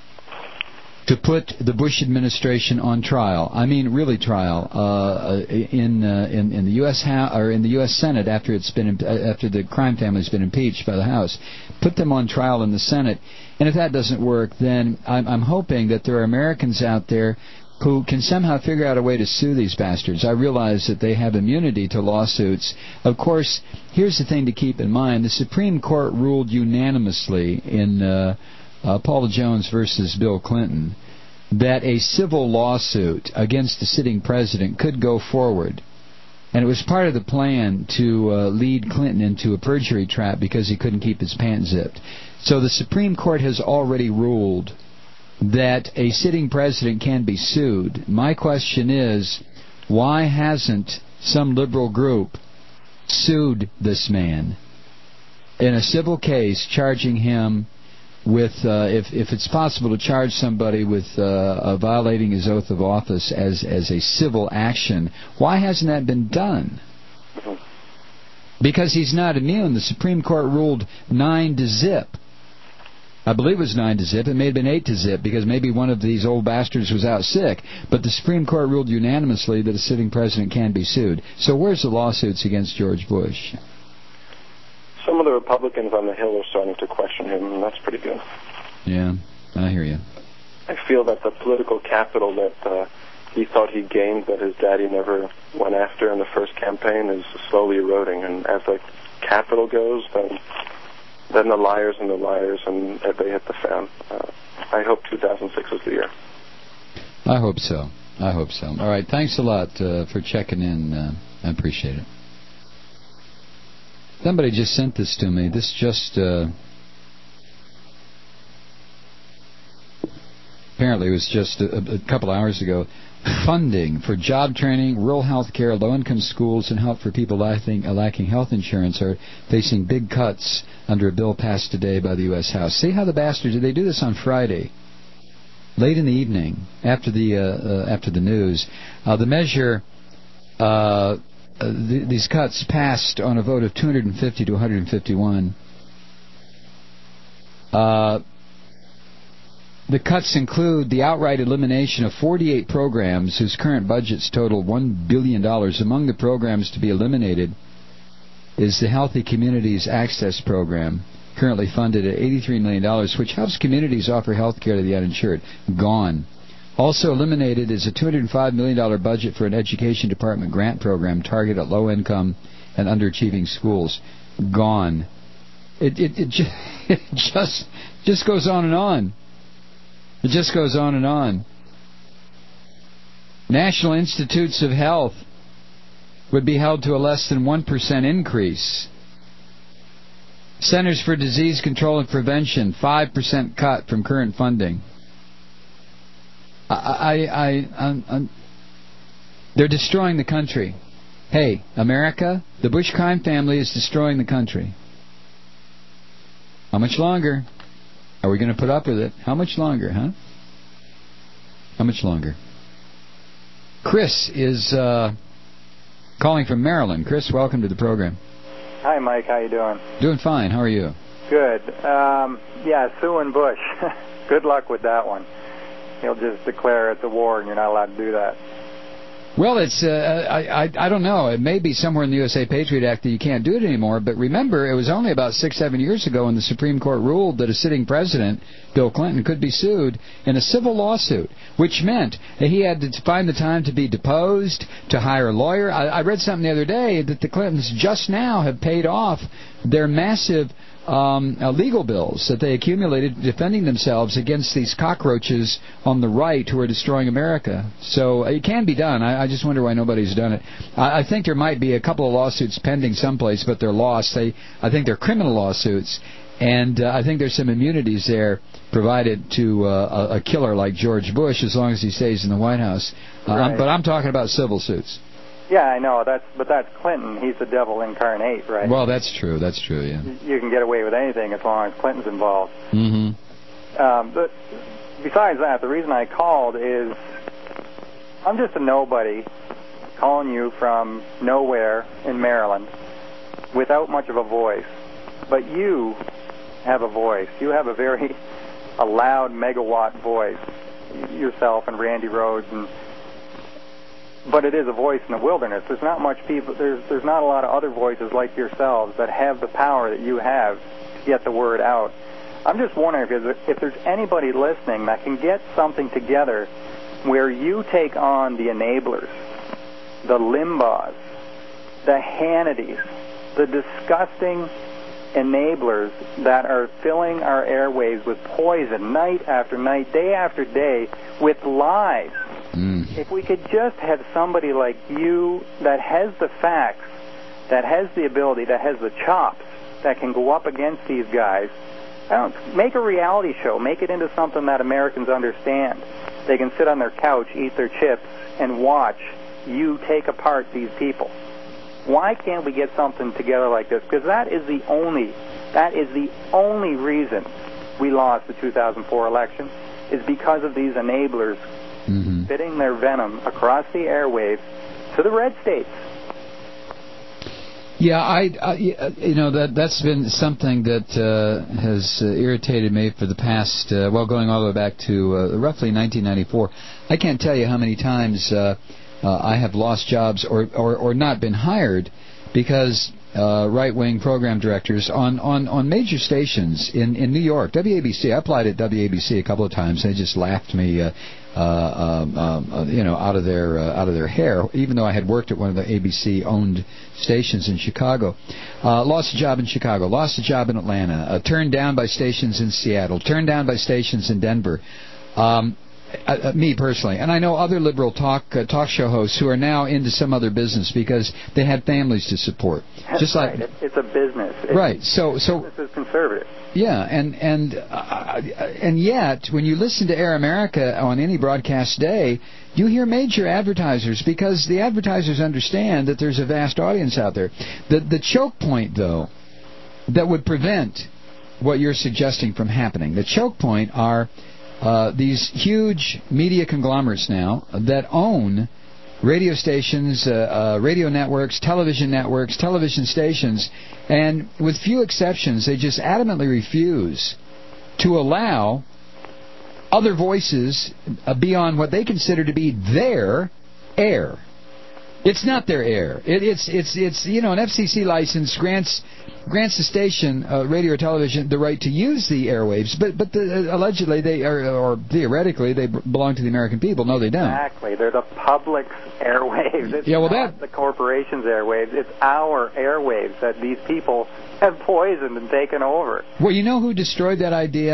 to put the Bush administration on trial. I mean, really trial uh, in, uh, in in the U S House or in the U S Senate after it's been after the crime family's been impeached by the House. Put them on trial in the Senate, and if that doesn't work, then I'm, I'm hoping that there are Americans out there who can somehow figure out a way to sue these bastards. I realize that they have immunity to lawsuits. Of course, here's the thing to keep in mind: the Supreme Court ruled unanimously in Uh, Uh, Paula Jones versus Bill Clinton, that a civil lawsuit against the sitting president could go forward. And it was part of the plan to uh, lead Clinton into a perjury trap because he couldn't keep his pants zipped. So the Supreme Court has already ruled that a sitting president can be sued. My question is, why hasn't some liberal group sued this man in a civil case charging him with, uh, if if it's possible to charge somebody with uh, uh, violating his oath of office as as a civil action? Why hasn't that been done? Because he's not immune. The Supreme Court ruled nine to zip. I believe it was nine to zip. It may have been eight to zip because maybe one of these old bastards was out sick. But the Supreme Court ruled unanimously that a sitting president can be sued. So where's the lawsuits against George Bush? Some of the Republicans on the Hill are starting to question him, and that's pretty good. Yeah, I hear you. I feel that the political capital that uh, he thought he gained that his daddy never went after in the first campaign is slowly eroding, and as the capital goes, then then the liars and the liars, and they hit the fan. Uh, I hope two thousand six is the year. I hope so. I hope so. All right, thanks a lot uh, for checking in. Uh, I appreciate it. Somebody just sent this to me. This just, uh, apparently it was just a, a couple hours ago. Funding for job training, rural health care, low-income schools, and help for people lacking, lacking health insurance are facing big cuts under a bill passed today by the U S House. See how the bastards, they do this on Friday, late in the evening, after the, uh, uh, after the news. Uh, the measure... Uh, Uh, th- these cuts passed on a vote of two hundred fifty to one hundred fifty-one. Uh, the cuts include the outright elimination of forty-eight programs whose current budgets total one billion dollars. Among the programs to be eliminated is the Healthy Communities Access Program, currently funded at eighty-three million dollars, which helps communities offer health care to the uninsured. Gone. Also eliminated is a two hundred five million dollars budget for an education department grant program targeted at low-income and underachieving schools. Gone. It, it, it, just, it just just goes on and on. It just goes on and on. National Institutes of Health would be held to a less than one percent increase. Centers for Disease Control and Prevention, five percent cut from current funding. I, I, I, I'm, I'm, they're destroying the country. Hey, America, the Bush crime family is destroying the country. How much longer? Are we going to put up with it? How much longer, huh? How much longer? Chris is uh, calling from Maryland. Chris, welcome to the program. Hi, Mike. How you doing? Doing fine. How are you? Good. Um, yeah, Sue and Bush. Good luck with that one. He'll just declare it's a war, and you're not allowed to do that. Well, it's uh, I, I I don't know. It may be somewhere in the U S A Patriot Act that you can't do it anymore. But remember, it was only about six, seven years ago when the Supreme Court ruled that a sitting president, Bill Clinton, could be sued in a civil lawsuit, which meant that he had to find the time to be deposed, to hire a lawyer. I, I read something the other day that the Clintons just now have paid off their massive Um, uh, legal bills that they accumulated defending themselves against these cockroaches on the right who are destroying America. So it can be done. I, I just wonder why nobody's done it. I, I think there might be a couple of lawsuits pending someplace, but they're lost. They, I think they're criminal lawsuits, and uh, I think there's some immunities there provided to uh, a, a killer like George Bush as long as he stays in the White House. Uh, Right. I'm, but I'm talking about civil suits. Yeah, I know. That's but that's Clinton. He's the devil incarnate, right? Well, that's true. That's true, yeah. You can get away with anything as long as Clinton's involved. Mm-hmm. Um, but besides that, the reason I called is I'm just a nobody calling you from nowhere in Maryland without much of a voice. But you have a voice. You have a very a loud megawatt voice, yourself and Randy Rhodes, and but it is a voice in the wilderness. There's not much people. There's there's not a lot of other voices like yourselves that have the power that you have to get the word out. I'm just wondering if there's, if there's anybody listening that can get something together where you take on the enablers, the Limbaughs, the Hannitys, the disgusting enablers that are filling our airwaves with poison night after night, day after day, with lies. Mm. If we could just have somebody like you that has the facts, that has the ability, that has the chops, that can go up against these guys, I don't, make a reality show, make it into something that Americans understand. They can sit on their couch, eat their chips, and watch you take apart these people. Why can't we get something together like this? Because that is the only, that is the only reason we lost the two thousand four election, is because of these enablers mm-hmm. spitting their venom across the airwaves to the red states. Yeah, I, I you know that that's been something that uh, has uh, irritated me for the past uh, well, going all the way back to uh, roughly nineteen ninety-four. I can't tell you how many times uh, uh, I have lost jobs or, or, or not been hired because uh, right-wing program directors on, on, on major stations in, in New York, W A B C. I applied at W A B C a couple of times. They just laughed me. Uh, Uh, um, uh, you know, out of their uh, out of their hair. Even though I had worked at one of the A B C-owned stations in Chicago, uh, lost a job in Chicago, lost a job in Atlanta, uh, turned down by stations in Seattle, turned down by stations in Denver. Um, uh, me personally, and I know other liberal talk uh, talk show hosts who are now into some other business because they had families to support. That's Just like right. It's a business. It's, right. So so business is conservative. Yeah, and and uh, and yet, when you listen to Air America on any broadcast day, you hear major advertisers because the advertisers understand that there's a vast audience out there. The the choke point, though, that would prevent what you're suggesting from happening, the choke point are uh, these huge media conglomerates now that own radio stations, uh, uh, radio networks, television networks, television stations, and with few exceptions, they just adamantly refuse to allow other voices uh, beyond what they consider to be their air. It's not their air. It, it's it's it's you know an F C C license grants grants the station, uh, radio or television, the right to use the airwaves, but but the, uh, allegedly they are, or theoretically they b- belong to the American people. No, they don't. Exactly, they're the public's airwaves. It's yeah, well not that the corporation's airwaves. It's our airwaves that these people have poisoned and taken over. Well, you know who destroyed that idea?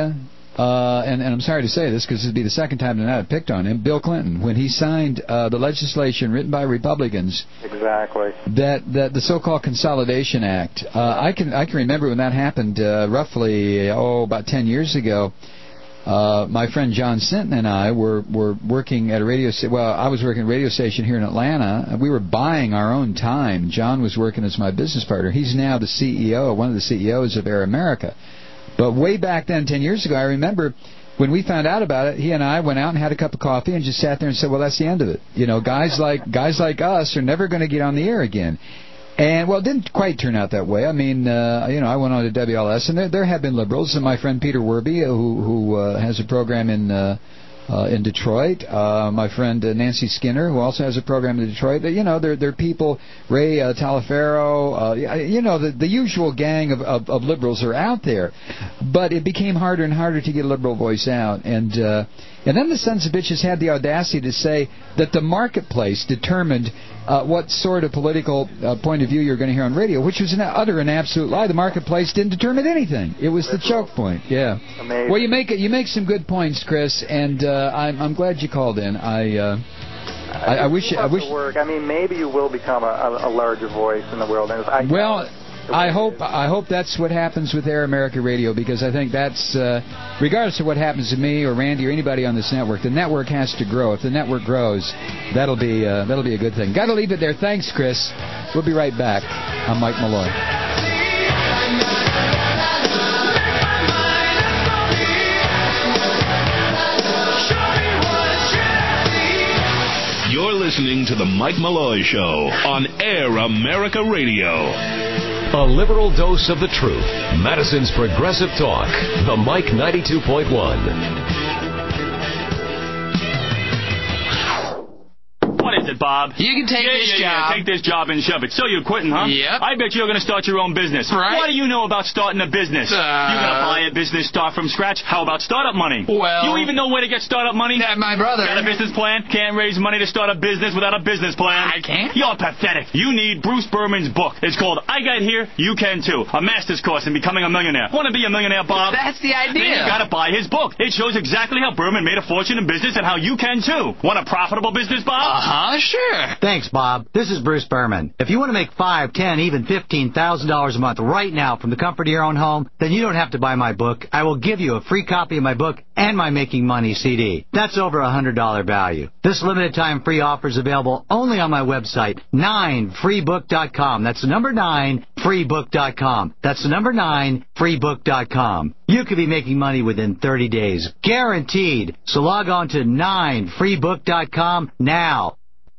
uh, and, and I'm sorry to say this because this would be the second time tonight I've picked on him, Bill Clinton, when he signed uh, the legislation written by Republicans. Exactly. That that the so-called Consolidation Act. Uh, I can I can remember when that happened uh, roughly oh about ten years ago. Uh, my friend John Sinton and I were, were working at a radio station. Well, I was working at a radio station here in Atlanta. We were buying our own time. John was working as my business partner. He's now the C E O, one of the C E Os of Air America. But way back then, ten years ago, I remember when we found out about it, he and I went out and had a cup of coffee and just sat there and said, well, that's the end of it. You know, guys like guys like us are never going to get on the air again. And, well, it didn't quite turn out that way. I mean, uh, you know, I went on to W L S, and there, there have been liberals. And my friend Peter Werby, who, who uh, has a program in uh, uh, in Detroit. Uh, my friend uh, Nancy Skinner, who also has a program in Detroit. You know, they're, they're people, Ray uh, Talaferro, uh, you know, the, the usual gang of, of, of liberals are out there. But it became harder and harder to get a liberal voice out. And uh, and then the sons of bitches had the audacity to say that the marketplace determined uh, what sort of political uh, point of view you're going to hear on radio, which was an utter and absolute lie. The marketplace didn't determine anything. It was the choke point. Yeah. Amazing. Well, you make it. You make some good points, Chris, and uh, I'm, I'm glad you called in. I uh, I, I wish. I wish. Work. I mean, maybe you will become a, a, a larger voice in the world. I, well. I hope I hope that's what happens with Air America Radio, because I think that's, uh, regardless of what happens to me or Randy or anybody on this network, the network has to grow. If the network grows, that'll be uh, that'll be a good thing. Got to leave it there. Thanks, Chris. We'll be right back. I'm Mike Malloy. You're listening to The Mike Malloy Show on Air America Radio. A liberal dose of the truth. Madison's Progressive Talk. The Mike ninety-two point one. What is it, Bob? You can take yeah, this yeah, job. Yeah, take this job and shove it. So you're quitting, huh? Yep. I bet you're going to start your own business. Right. What do you know about starting a business? Uh, you're going to buy a business, start from scratch? How about startup money? Well... You even know where to get startup money? That my brother. Got a business plan? Can't raise money to start a business without a business plan? I can't. You're pathetic. You need Bruce Berman's book. It's called I Got Here, You Can Too. A master's course in becoming a millionaire. Want to be a millionaire, Bob? That's the idea. Then you got to buy his book. It shows exactly how Berman made a fortune in business and how you can too. Want a profitable business, Bob? Uh-huh, sure. Thanks, Bob. This is Bruce Berman. If you want to make five, ten, even fifteen thousand dollars a month right now from the comfort of your own home, then you don't have to buy my book. I will give you a free copy of my book and my Making Money C D. That's over a hundred dollar value. This limited time free offer is available only on my website, nine free book dot com. That's the number nine free book dot com. That's the number nine free book dot com. You could be making money within thirty days, guaranteed. So log on to nine free book dot com now.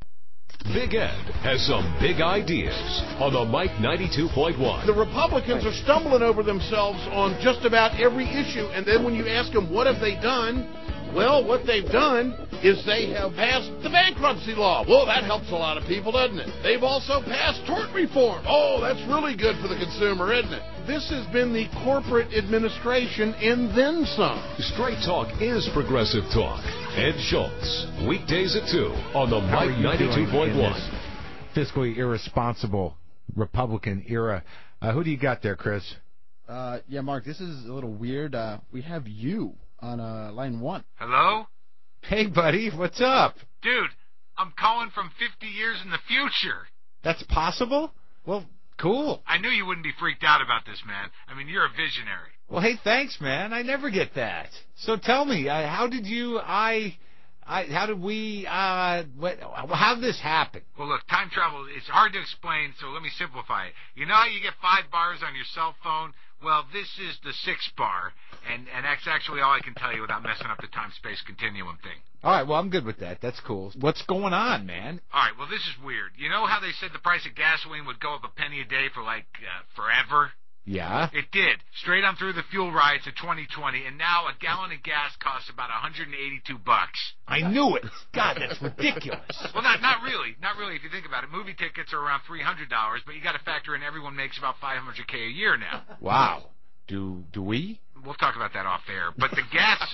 Big Ed has some big ideas on the Mike ninety-two point one. The Republicans are stumbling over themselves on just about every issue, and then when you ask them what have they done, well, what they've done is they have passed the bankruptcy law. Well, that helps a lot of people, doesn't it? They've also passed tort reform. Oh, that's really good for the consumer, isn't it? This has been the corporate administration and then some. Straight Talk is progressive talk. Ed Schultz, weekdays at two on the Mike ninety-two point one. Fiscally irresponsible Republican era. Uh, who do you got there, Chris? Uh, yeah, Mark, this is a little weird. Uh, we have you on uh, line one. Hello? Hey, buddy, what's up? Dude, I'm calling from fifty years in the future. That's possible? Well, cool. I knew you wouldn't be freaked out about this, man. I mean, you're a visionary. Well, hey, thanks, man. I never get that. So tell me, uh, how did you, I, I, how did we, uh, what, how did this happen? Well, look, time travel, it's hard to explain, so let me simplify it. You know how you get five bars on your cell phone? Well, this is the sixth bar, and, and that's actually all I can tell you without messing up the time-space continuum thing. All right, well, I'm good with that. That's cool. What's going on, man? All right, well, this is weird. You know how they said the price of gasoline would go up a penny a day for, like, uh, forever? Yeah. It did. Straight on through the fuel riots of twenty twenty, and now a gallon of gas costs about one hundred eighty-two bucks. I knew it. God, that's ridiculous. Well, not not really. Not really if you think about it. Movie tickets are around three hundred dollars, but you got to factor in everyone makes about five hundred K a year now. Wow. Do do we? We'll talk about that off air. But the gas thing,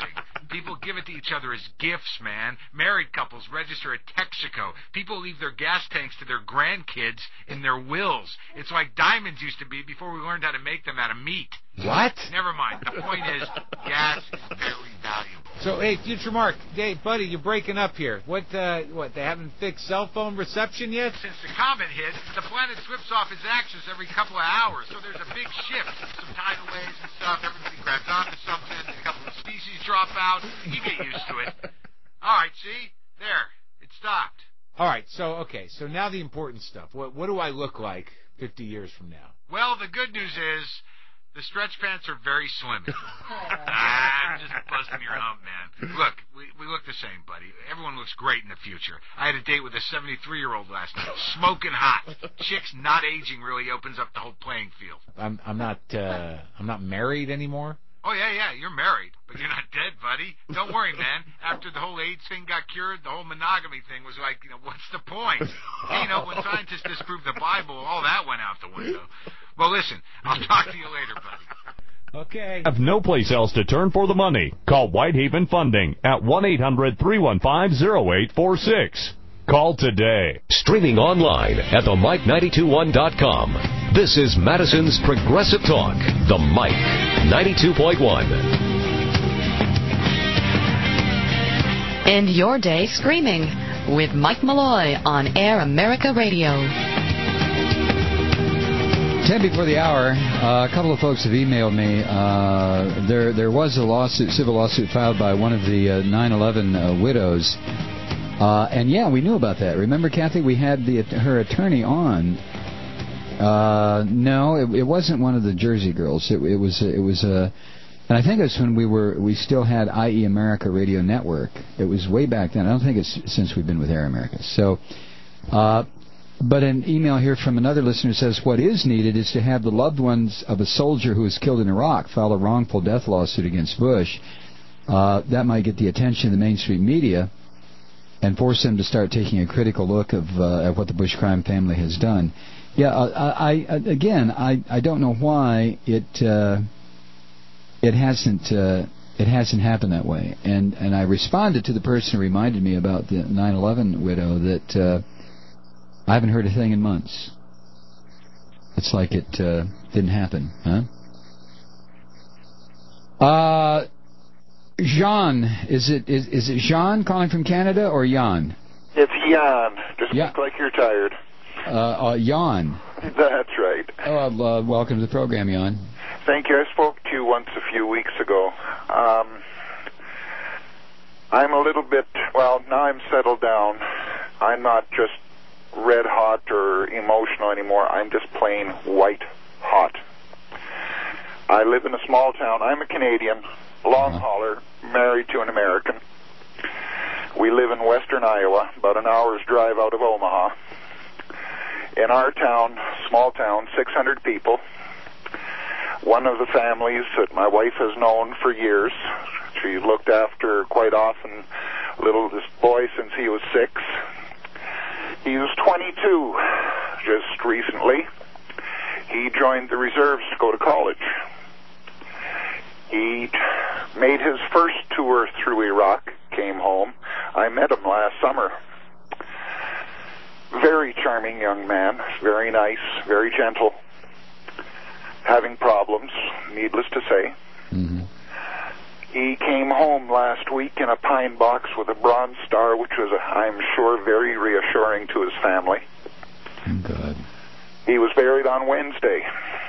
People give it to each other as gifts, man. Married couples register at Texaco. People leave their gas tanks to their grandkids in their wills. It's like diamonds used to be before we learned how to make them out of meat. What? Never mind. The point is, gas is very valuable. So, hey, Future Mark, hey, buddy, you're breaking up here. What, uh, what, they haven't fixed cell phone reception yet? Since the comet hit, the planet slips off its axis every couple of hours, so there's a big shift. Some tidal waves and stuff, everybody grabs onto something, a couple of species drop out. You get used to it. All right, see? There. It stopped. All right, so, okay, so now the important stuff. What, what do I look like fifty years from now? Well, the good news is the stretch pants are very slim. I'm just busting your hump, man. Look, we, we look the same, buddy. Everyone looks great in the future. I had a date with a seventy-three-year-old last night, smoking hot. Chicks not aging really opens up the whole playing field. I'm I'm not uh, I'm not married anymore. Oh, yeah, yeah, you're married, but you're not dead, buddy. Don't worry, man. After the whole AIDS thing got cured, the whole monogamy thing was like, you know, what's the point? You know, when scientists disproved the Bible, all that went out the window. Well, listen, I'll talk to you later, buddy. Okay. Have no place else to turn for the money. Call Whitehaven Funding at one eight hundred three one five zero eight four six. Call today. Streaming online at the mike nine two one dot com. This is Madison's Progressive Talk, the Mike ninety-two point one. End your day screaming with Mike Malloy on Air America Radio. Ten before the hour, uh, a couple of folks have emailed me. Uh, there, there was a lawsuit, civil lawsuit filed by one of the uh, nine eleven uh, widows. Uh, and yeah, we knew about that. Remember, Kathy, we had the her attorney on. Uh, no, it, it wasn't one of the Jersey girls. It, it was it was a, and I think it's when we were we still had I E America Radio Network. It was way back then. I don't think it's since we've been with Air America. So, uh, but an email here from another listener says what is needed is to have the loved ones of a soldier who was killed in Iraq file a wrongful death lawsuit against Bush. Uh, that might get the attention of the mainstream media and force them to start taking a critical look of uh, at what the Bush crime family has done. Yeah, uh, I, I again, I, I don't know why it uh, it hasn't uh, it hasn't happened that way. And and I responded to the person who reminded me about the nine eleven widow that uh, I haven't heard a thing in months. It's like it uh, didn't happen, huh? Uh. Jean, is it is is it Jean calling from Canada or Jan? It's Jan. Just yeah. look like you're tired. Uh, uh, Jan. That's right. Oh, uh, welcome to the program, Jan. Thank you. I spoke to you once a few weeks ago. Um, I'm a little bit, well, now I'm settled down. I'm not just red hot or emotional anymore. I'm just plain white hot. I live in a small town. I'm a Canadian. Long uh-huh. hauler, married to an American. We live in western Iowa, about an hour's drive out of Omaha. In our town, small town, six hundred people. One of the families that my wife has known for years. She looked after quite often little this boy since he was six. He was twenty-two just recently. He joined the reserves to go to college. He made his first tour through Iraq, came home. I met him last summer. Very charming young man, very nice, very gentle, having problems, needless to say. Mm-hmm. He came home last week in a pine box with a Bronze Star, which was, I'm sure, very reassuring to his family. Good. He was buried on Wednesday.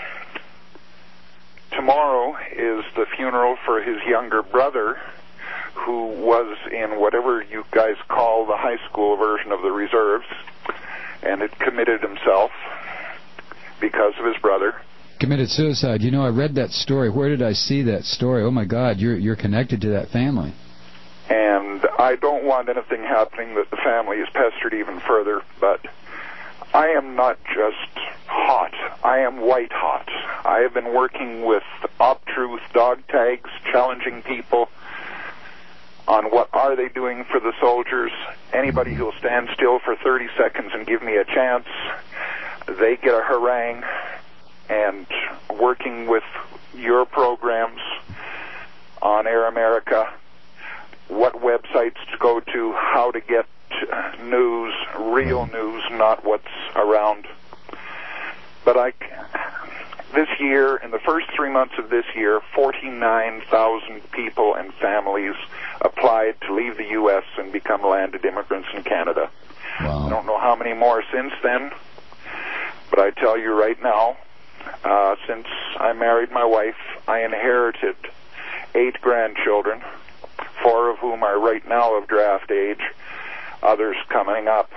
Tomorrow is the funeral for his younger brother, who was in whatever you guys call the high school version of the reserves, and had committed himself because of his brother. Committed suicide. You know, I read that story. Where did I see that story? Oh, my God, you're you're connected to that family. And I don't want anything happening that the family is pestered even further, but I am not just hot. I am white hot. I have been working with Op-Truth dog tags, challenging people on what are they doing for the soldiers. Anybody who will stand still for thirty seconds and give me a chance, they get a harangue. And working with your programs on Air America, what websites to go to, how to get news, real news, not what's around. But I, this year, in the first three months of this year, forty-nine thousand people and families applied to leave the U S and become landed immigrants in Canada. Wow. I don't know how many more since then, but I tell you right now, uh, since I married my wife, I inherited eight grandchildren, four of whom are right now of draft age, others coming up.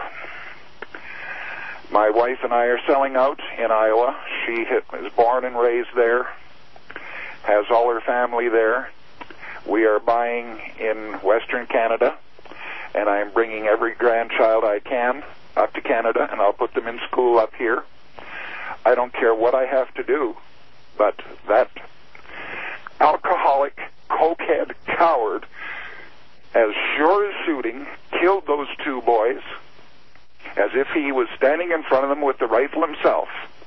My wife and I are selling out in Iowa. She was born and raised there, has all her family there. We are buying in Western Canada, and I'm bringing every grandchild I can up to Canada, and I'll put them in school up here. I don't care what I have to do, but that alcoholic, cokehead coward, as sure as shooting, killed those two boys as if he was standing in front of them with the rifle himself.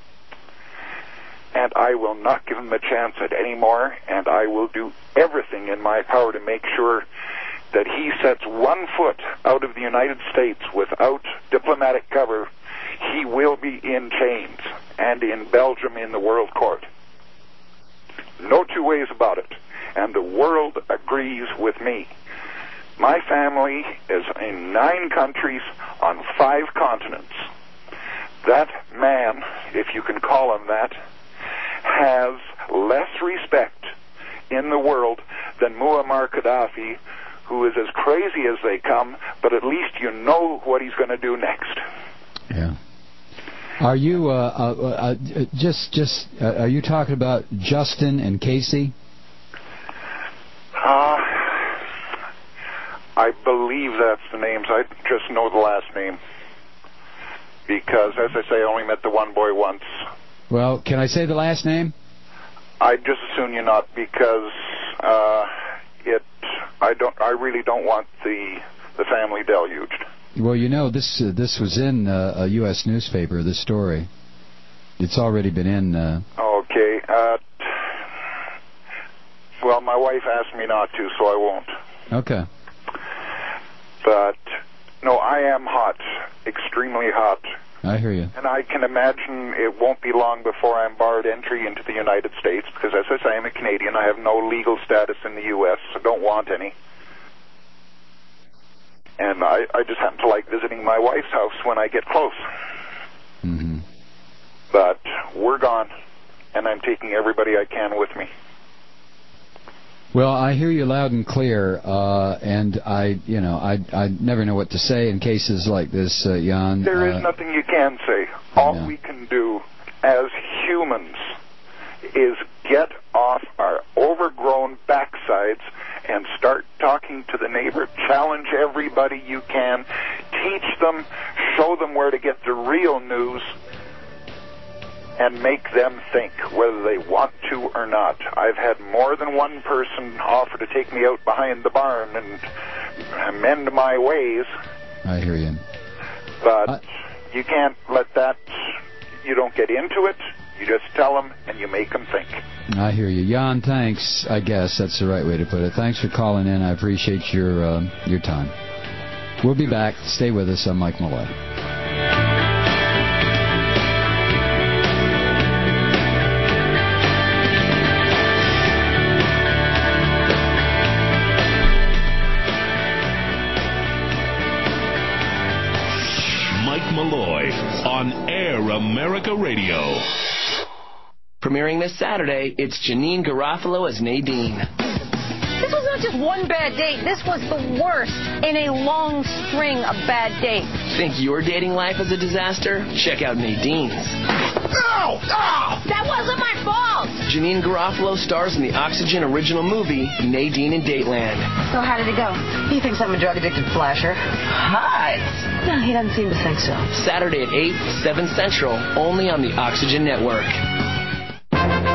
And I will not give him a chance at any more, and I will do everything in my power to make sure that he sets one foot out of the United States without diplomatic cover. He will be in chains, and in Belgium in the World Court. No two ways about it. And the world agrees with me. My family is in nine countries on five continents. That man, if you can call him that, has less respect in the world than Muammar Gaddafi, who is as crazy as they come, but at least you know what he's going to do next. Yeah. Are you, uh, uh, uh, just, just, uh, are you talking about Justin and Casey? Uh, I believe that's the names. I just know the last name. Because, as I say, I only met the one boy once. Well, can I say the last name? I'd just as soon you not, because uh, it. I don't. I really don't want the the family deluged. Well, you know, this uh, this was in uh, a U S newspaper. This story. It's already been in. Uh... Okay. Uh, well, my wife asked me not to, so I won't. Okay. But no, I am hot, extremely hot. I hear you. And I can imagine it won't be long before I'm barred entry into the United States, because as I say, I'm a Canadian. I have no legal status in the U S, so don't want any. And I, I just happen to like visiting my wife's house when I get close. Mm-hmm. But we're gone, and I'm taking everybody I can with me. Well, I hear you loud and clear, uh, and I, you know, I, I never know what to say in cases like this, uh, Jan. There uh, is nothing you can say. All we can do as humans is get off our overgrown backsides and start talking to the neighbor. Challenge everybody you can. Teach them, show them where to get the real news, and make them think, whether they want to or not. I've had more than one person offer to take me out behind the barn and mend my ways. I hear you. But I... you can't let that, you don't get into it. You just tell them and you make them think. I hear you. Jan, thanks. I guess that's the right way to put it. Thanks for calling in. I appreciate your, uh, your time. We'll be back. Stay with us. I'm Mike Malloy. Malloy on Air America Radio. Premiering this Saturday, it's Janine Garofalo as Nadine. This was not just one bad date. This was the worst in a long string of bad dates. Think your dating life is a disaster? Check out Nadine's. No! Oh! That wasn't my fault! Janine Garofalo stars in the Oxygen original movie, Nadine in Dateland. So how did it go? He thinks I'm a drug-addicted flasher. Hot! No, he doesn't seem to think so. Saturday at eight, seven Central, only on the Oxygen Network.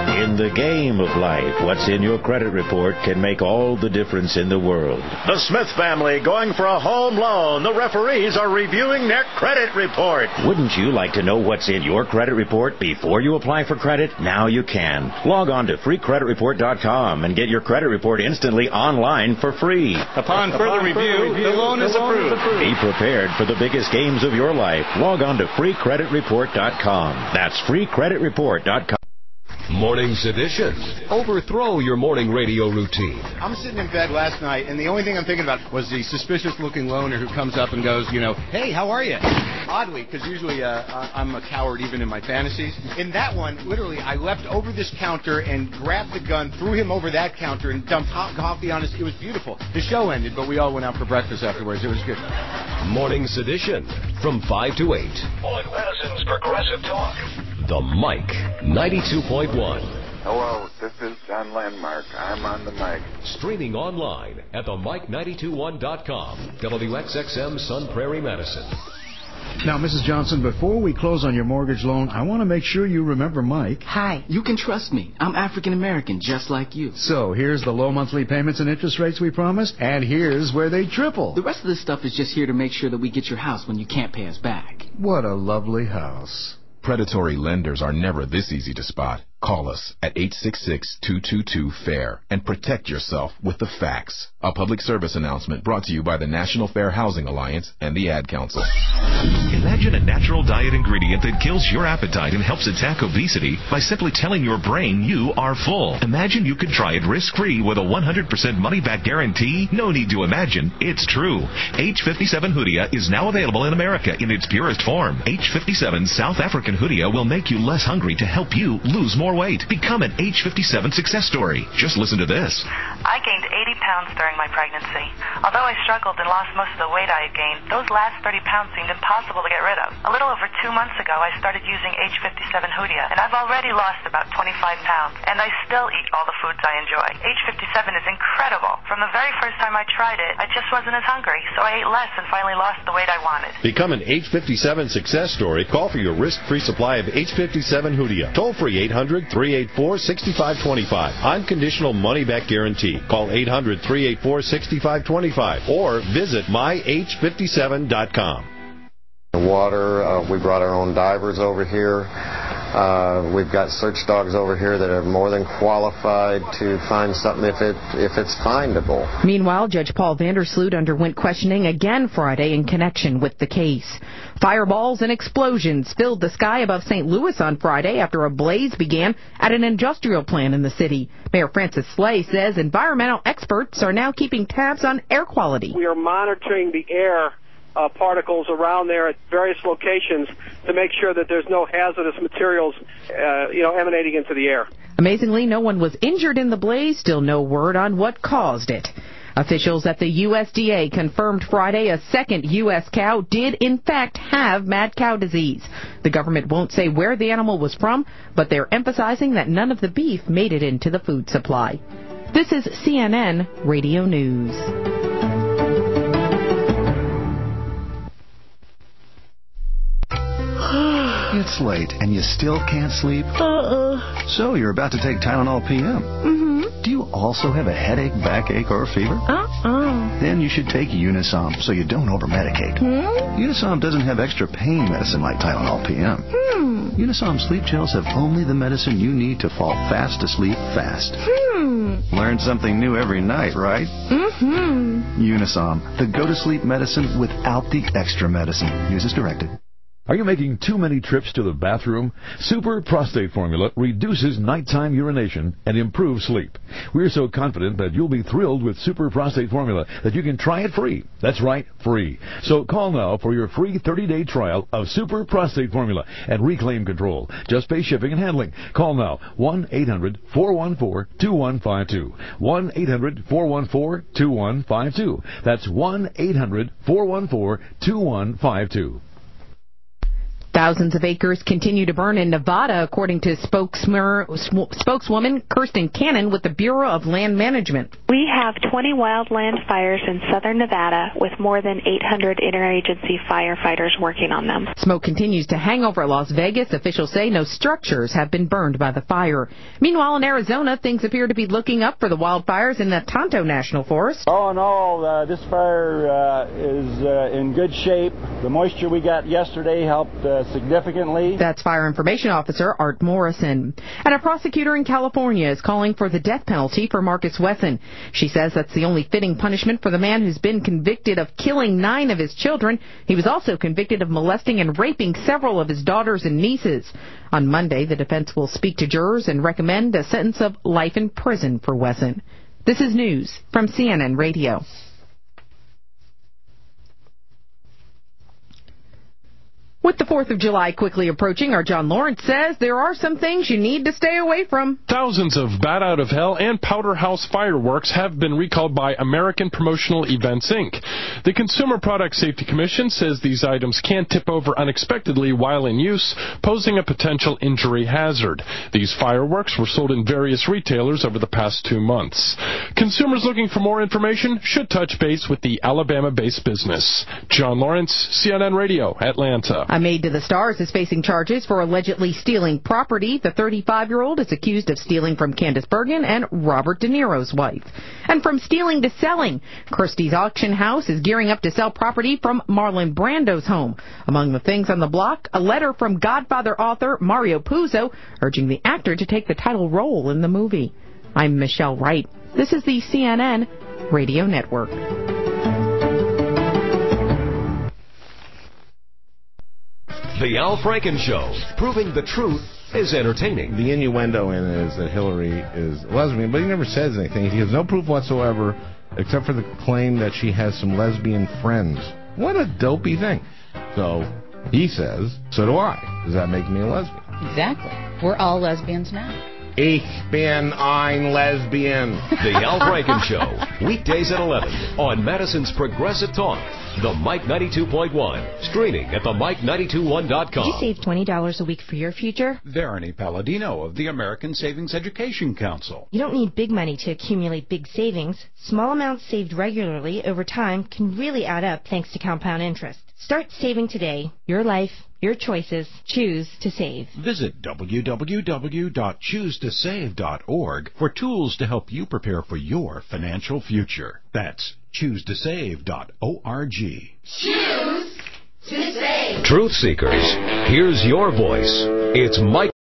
In the game of life, what's in your credit report can make all the difference in the world. The Smith family going for a home loan. The referees are reviewing their credit report. Wouldn't you like to know what's in your credit report before you apply for credit? Now you can. Log on to free credit report dot com and get your credit report instantly online for free. Upon further review, the loan is approved. Be prepared for the biggest games of your life. Log on to free credit report dot com. That's free credit report dot com. Morning Sedition. Overthrow your morning radio routine. I'm sitting in bed last night, and the only thing I'm thinking about was the suspicious-looking loner who comes up and goes, you know, hey, how are you? Oddly, because usually uh, I'm a coward even in my fantasies. In that one, literally, I leapt over this counter and grabbed the gun, threw him over that counter, and dumped hot coffee on us. It was beautiful. The show ended, but we all went out for breakfast afterwards. It was good. Morning Sedition from five to eight on Madison's Progressive Talk. The Mike ninety-two point one. Hello, this is John Landmark. I'm on the mic. Streaming online at the mike nine two one dot com. W X X M Sun Prairie, Madison. Now, Missus Johnson, before we close on your mortgage loan, I want to make sure you remember Mike. Hi, you can trust me. I'm African American, just like you. So, here's the low monthly payments and interest rates we promised, and here's where they triple. The rest of this stuff is just here to make sure that we get your house when you can't pay us back. What a lovely house. Predatory lenders are never this easy to spot. Call us at eight six six, two two two, FAIR and protect yourself with the facts. A public service announcement brought to you by the National Fair Housing Alliance and the Ad Council. Imagine a natural diet ingredient that kills your appetite and helps attack obesity by simply telling your brain you are full. Imagine you could try it risk-free with a one hundred percent money-back guarantee. No need to imagine. It's true. H fifty-seven Hoodia is now available in America in its purest form. H fifty-seven South African Hoodia will make you less hungry to help you lose more weight. Become an H fifty-seven success story. Just listen to this. I gained eighty pounds during my pregnancy. Although I struggled and lost most of the weight I had gained, those last thirty pounds seemed impossible to get rid of. A little over two months ago, I started using H fifty-seven Hoodia, and I've already lost about twenty-five pounds, and I still eat all the foods I enjoy. H fifty-seven is incredible. From the very first time I tried it, I just wasn't as hungry, so I ate less and finally lost the weight I wanted. Become an H fifty-seven success story. Call for your risk-free supply of H fifty-seven Hoodia. Toll free eight hundred, three eight four, six five two five. Unconditional money-back guarantee. Call eight hundred, three eight four, six five two five or visit my h fifty-seven dot com. Water, uh, we brought our own divers over here. Uh, we've got search dogs over here that are more than qualified to find something if it if it's findable. Meanwhile, Judge Paul Vandersloot underwent questioning again Friday in connection with the case. Fireballs and explosions filled the sky above Saint Louis on Friday after a blaze began at an industrial plant in the city. Mayor Francis Slay says environmental experts are now keeping tabs on air quality. We are monitoring the air Uh, particles around there at various locations to make sure that there's no hazardous materials, uh, you know, emanating into the air. Amazingly, no one was injured in the blaze. Still no word on what caused it. Officials at the U S D A confirmed Friday a second U S cow did in fact have mad cow disease. The government won't say where the animal was from, but they're emphasizing that none of the beef made it into the food supply. This is C N N Radio News. It's late, and you still can't sleep? Uh-uh. So you're about to take Tylenol P M. Mm-hmm. Do you also have a headache, backache, or fever? Uh-uh. Then you should take Unisom so you don't over-medicate. Hmm? Unisom doesn't have extra pain medicine like Tylenol P M. Hmm. Unisom sleep gels have only the medicine you need to fall fast asleep fast. Hmm. Learn something new every night, right? Mm-hmm. Unisom, the go-to-sleep medicine without the extra medicine. Use as directed. Are you making too many trips to the bathroom? Super Prostate Formula reduces nighttime urination and improves sleep. We're so confident that you'll be thrilled with Super Prostate Formula that you can try it free. That's right, free. So call now for your free thirty-day trial of Super Prostate Formula and reclaim control. Just pay shipping and handling. Call now, one eight hundred, four one four, two one five two. one eight hundred, four one four, two one five two. That's one eight hundred, four one four, two one five two. Thousands of acres continue to burn in Nevada, according to spokeswoman Kirsten Cannon with the Bureau of Land Management. We have twenty wildland fires in southern Nevada with more than eight hundred interagency firefighters working on them. Smoke continues to hang over Las Vegas. Officials say no structures have been burned by the fire. Meanwhile, in Arizona, things appear to be looking up for the wildfires in the Tonto National Forest. All in all, uh, this fire uh, is uh, in good shape. The moisture we got yesterday helped uh, significantly. That's Fire Information Officer Art Morrison. And a prosecutor in California is calling for the death penalty for Marcus Wesson. She says that's the only fitting punishment for the man who's been convicted of killing nine of his children. He was also convicted of molesting and raping several of his daughters and nieces. On Monday, the defense will speak to jurors and recommend a sentence of life in prison for Wesson. This is news from C N N Radio. With the fourth of July quickly approaching, our John Lawrence says there are some things you need to stay away from. Thousands of Bat Out of Hell and Powder House fireworks have been recalled by American Promotional Events, Incorporated. The Consumer Product Safety Commission says these items can tip over unexpectedly while in use, posing a potential injury hazard. These fireworks were sold in various retailers over the past two months. Consumers looking for more information should touch base with the Alabama-based business. John Lawrence, C N N Radio, Atlanta. A maid to the stars is facing charges for allegedly stealing property. The thirty-five-year-old is accused of stealing from Candace Bergen and Robert De Niro's wife. And from stealing to selling, Christie's Auction House is gearing up to sell property from Marlon Brando's home. Among the things on the block, a letter from Godfather author Mario Puzo urging the actor to take the title role in the movie. I'm Michelle Wright. This is the C N N Radio Network. The Al Franken Show, proving the truth is entertaining. The innuendo in it is that Hillary is lesbian, but he never says anything. He has no proof whatsoever, except for the claim that she has some lesbian friends. What a dopey thing. So he says, so do I. Does that make me a lesbian? Exactly. We're all lesbians now. Ich bin ein Lesbian. The Al Franken Show, weekdays at eleven on Madison's Progressive Talk. The Mike ninety-two point one, streaming at the mike nine two one dot com. Did you save twenty dollars a week for your future? Verity Palladino of the American Savings Education Council. You don't need big money to accumulate big savings. Small amounts saved regularly over time can really add up thanks to compound interest. Start saving today. Your life, your choices. Choose to save. Visit w w w dot choose to save dot org for tools to help you prepare for your financial future. That's choose to save dot org. Choose to save. Truth Seekers, here's your voice. It's Mike.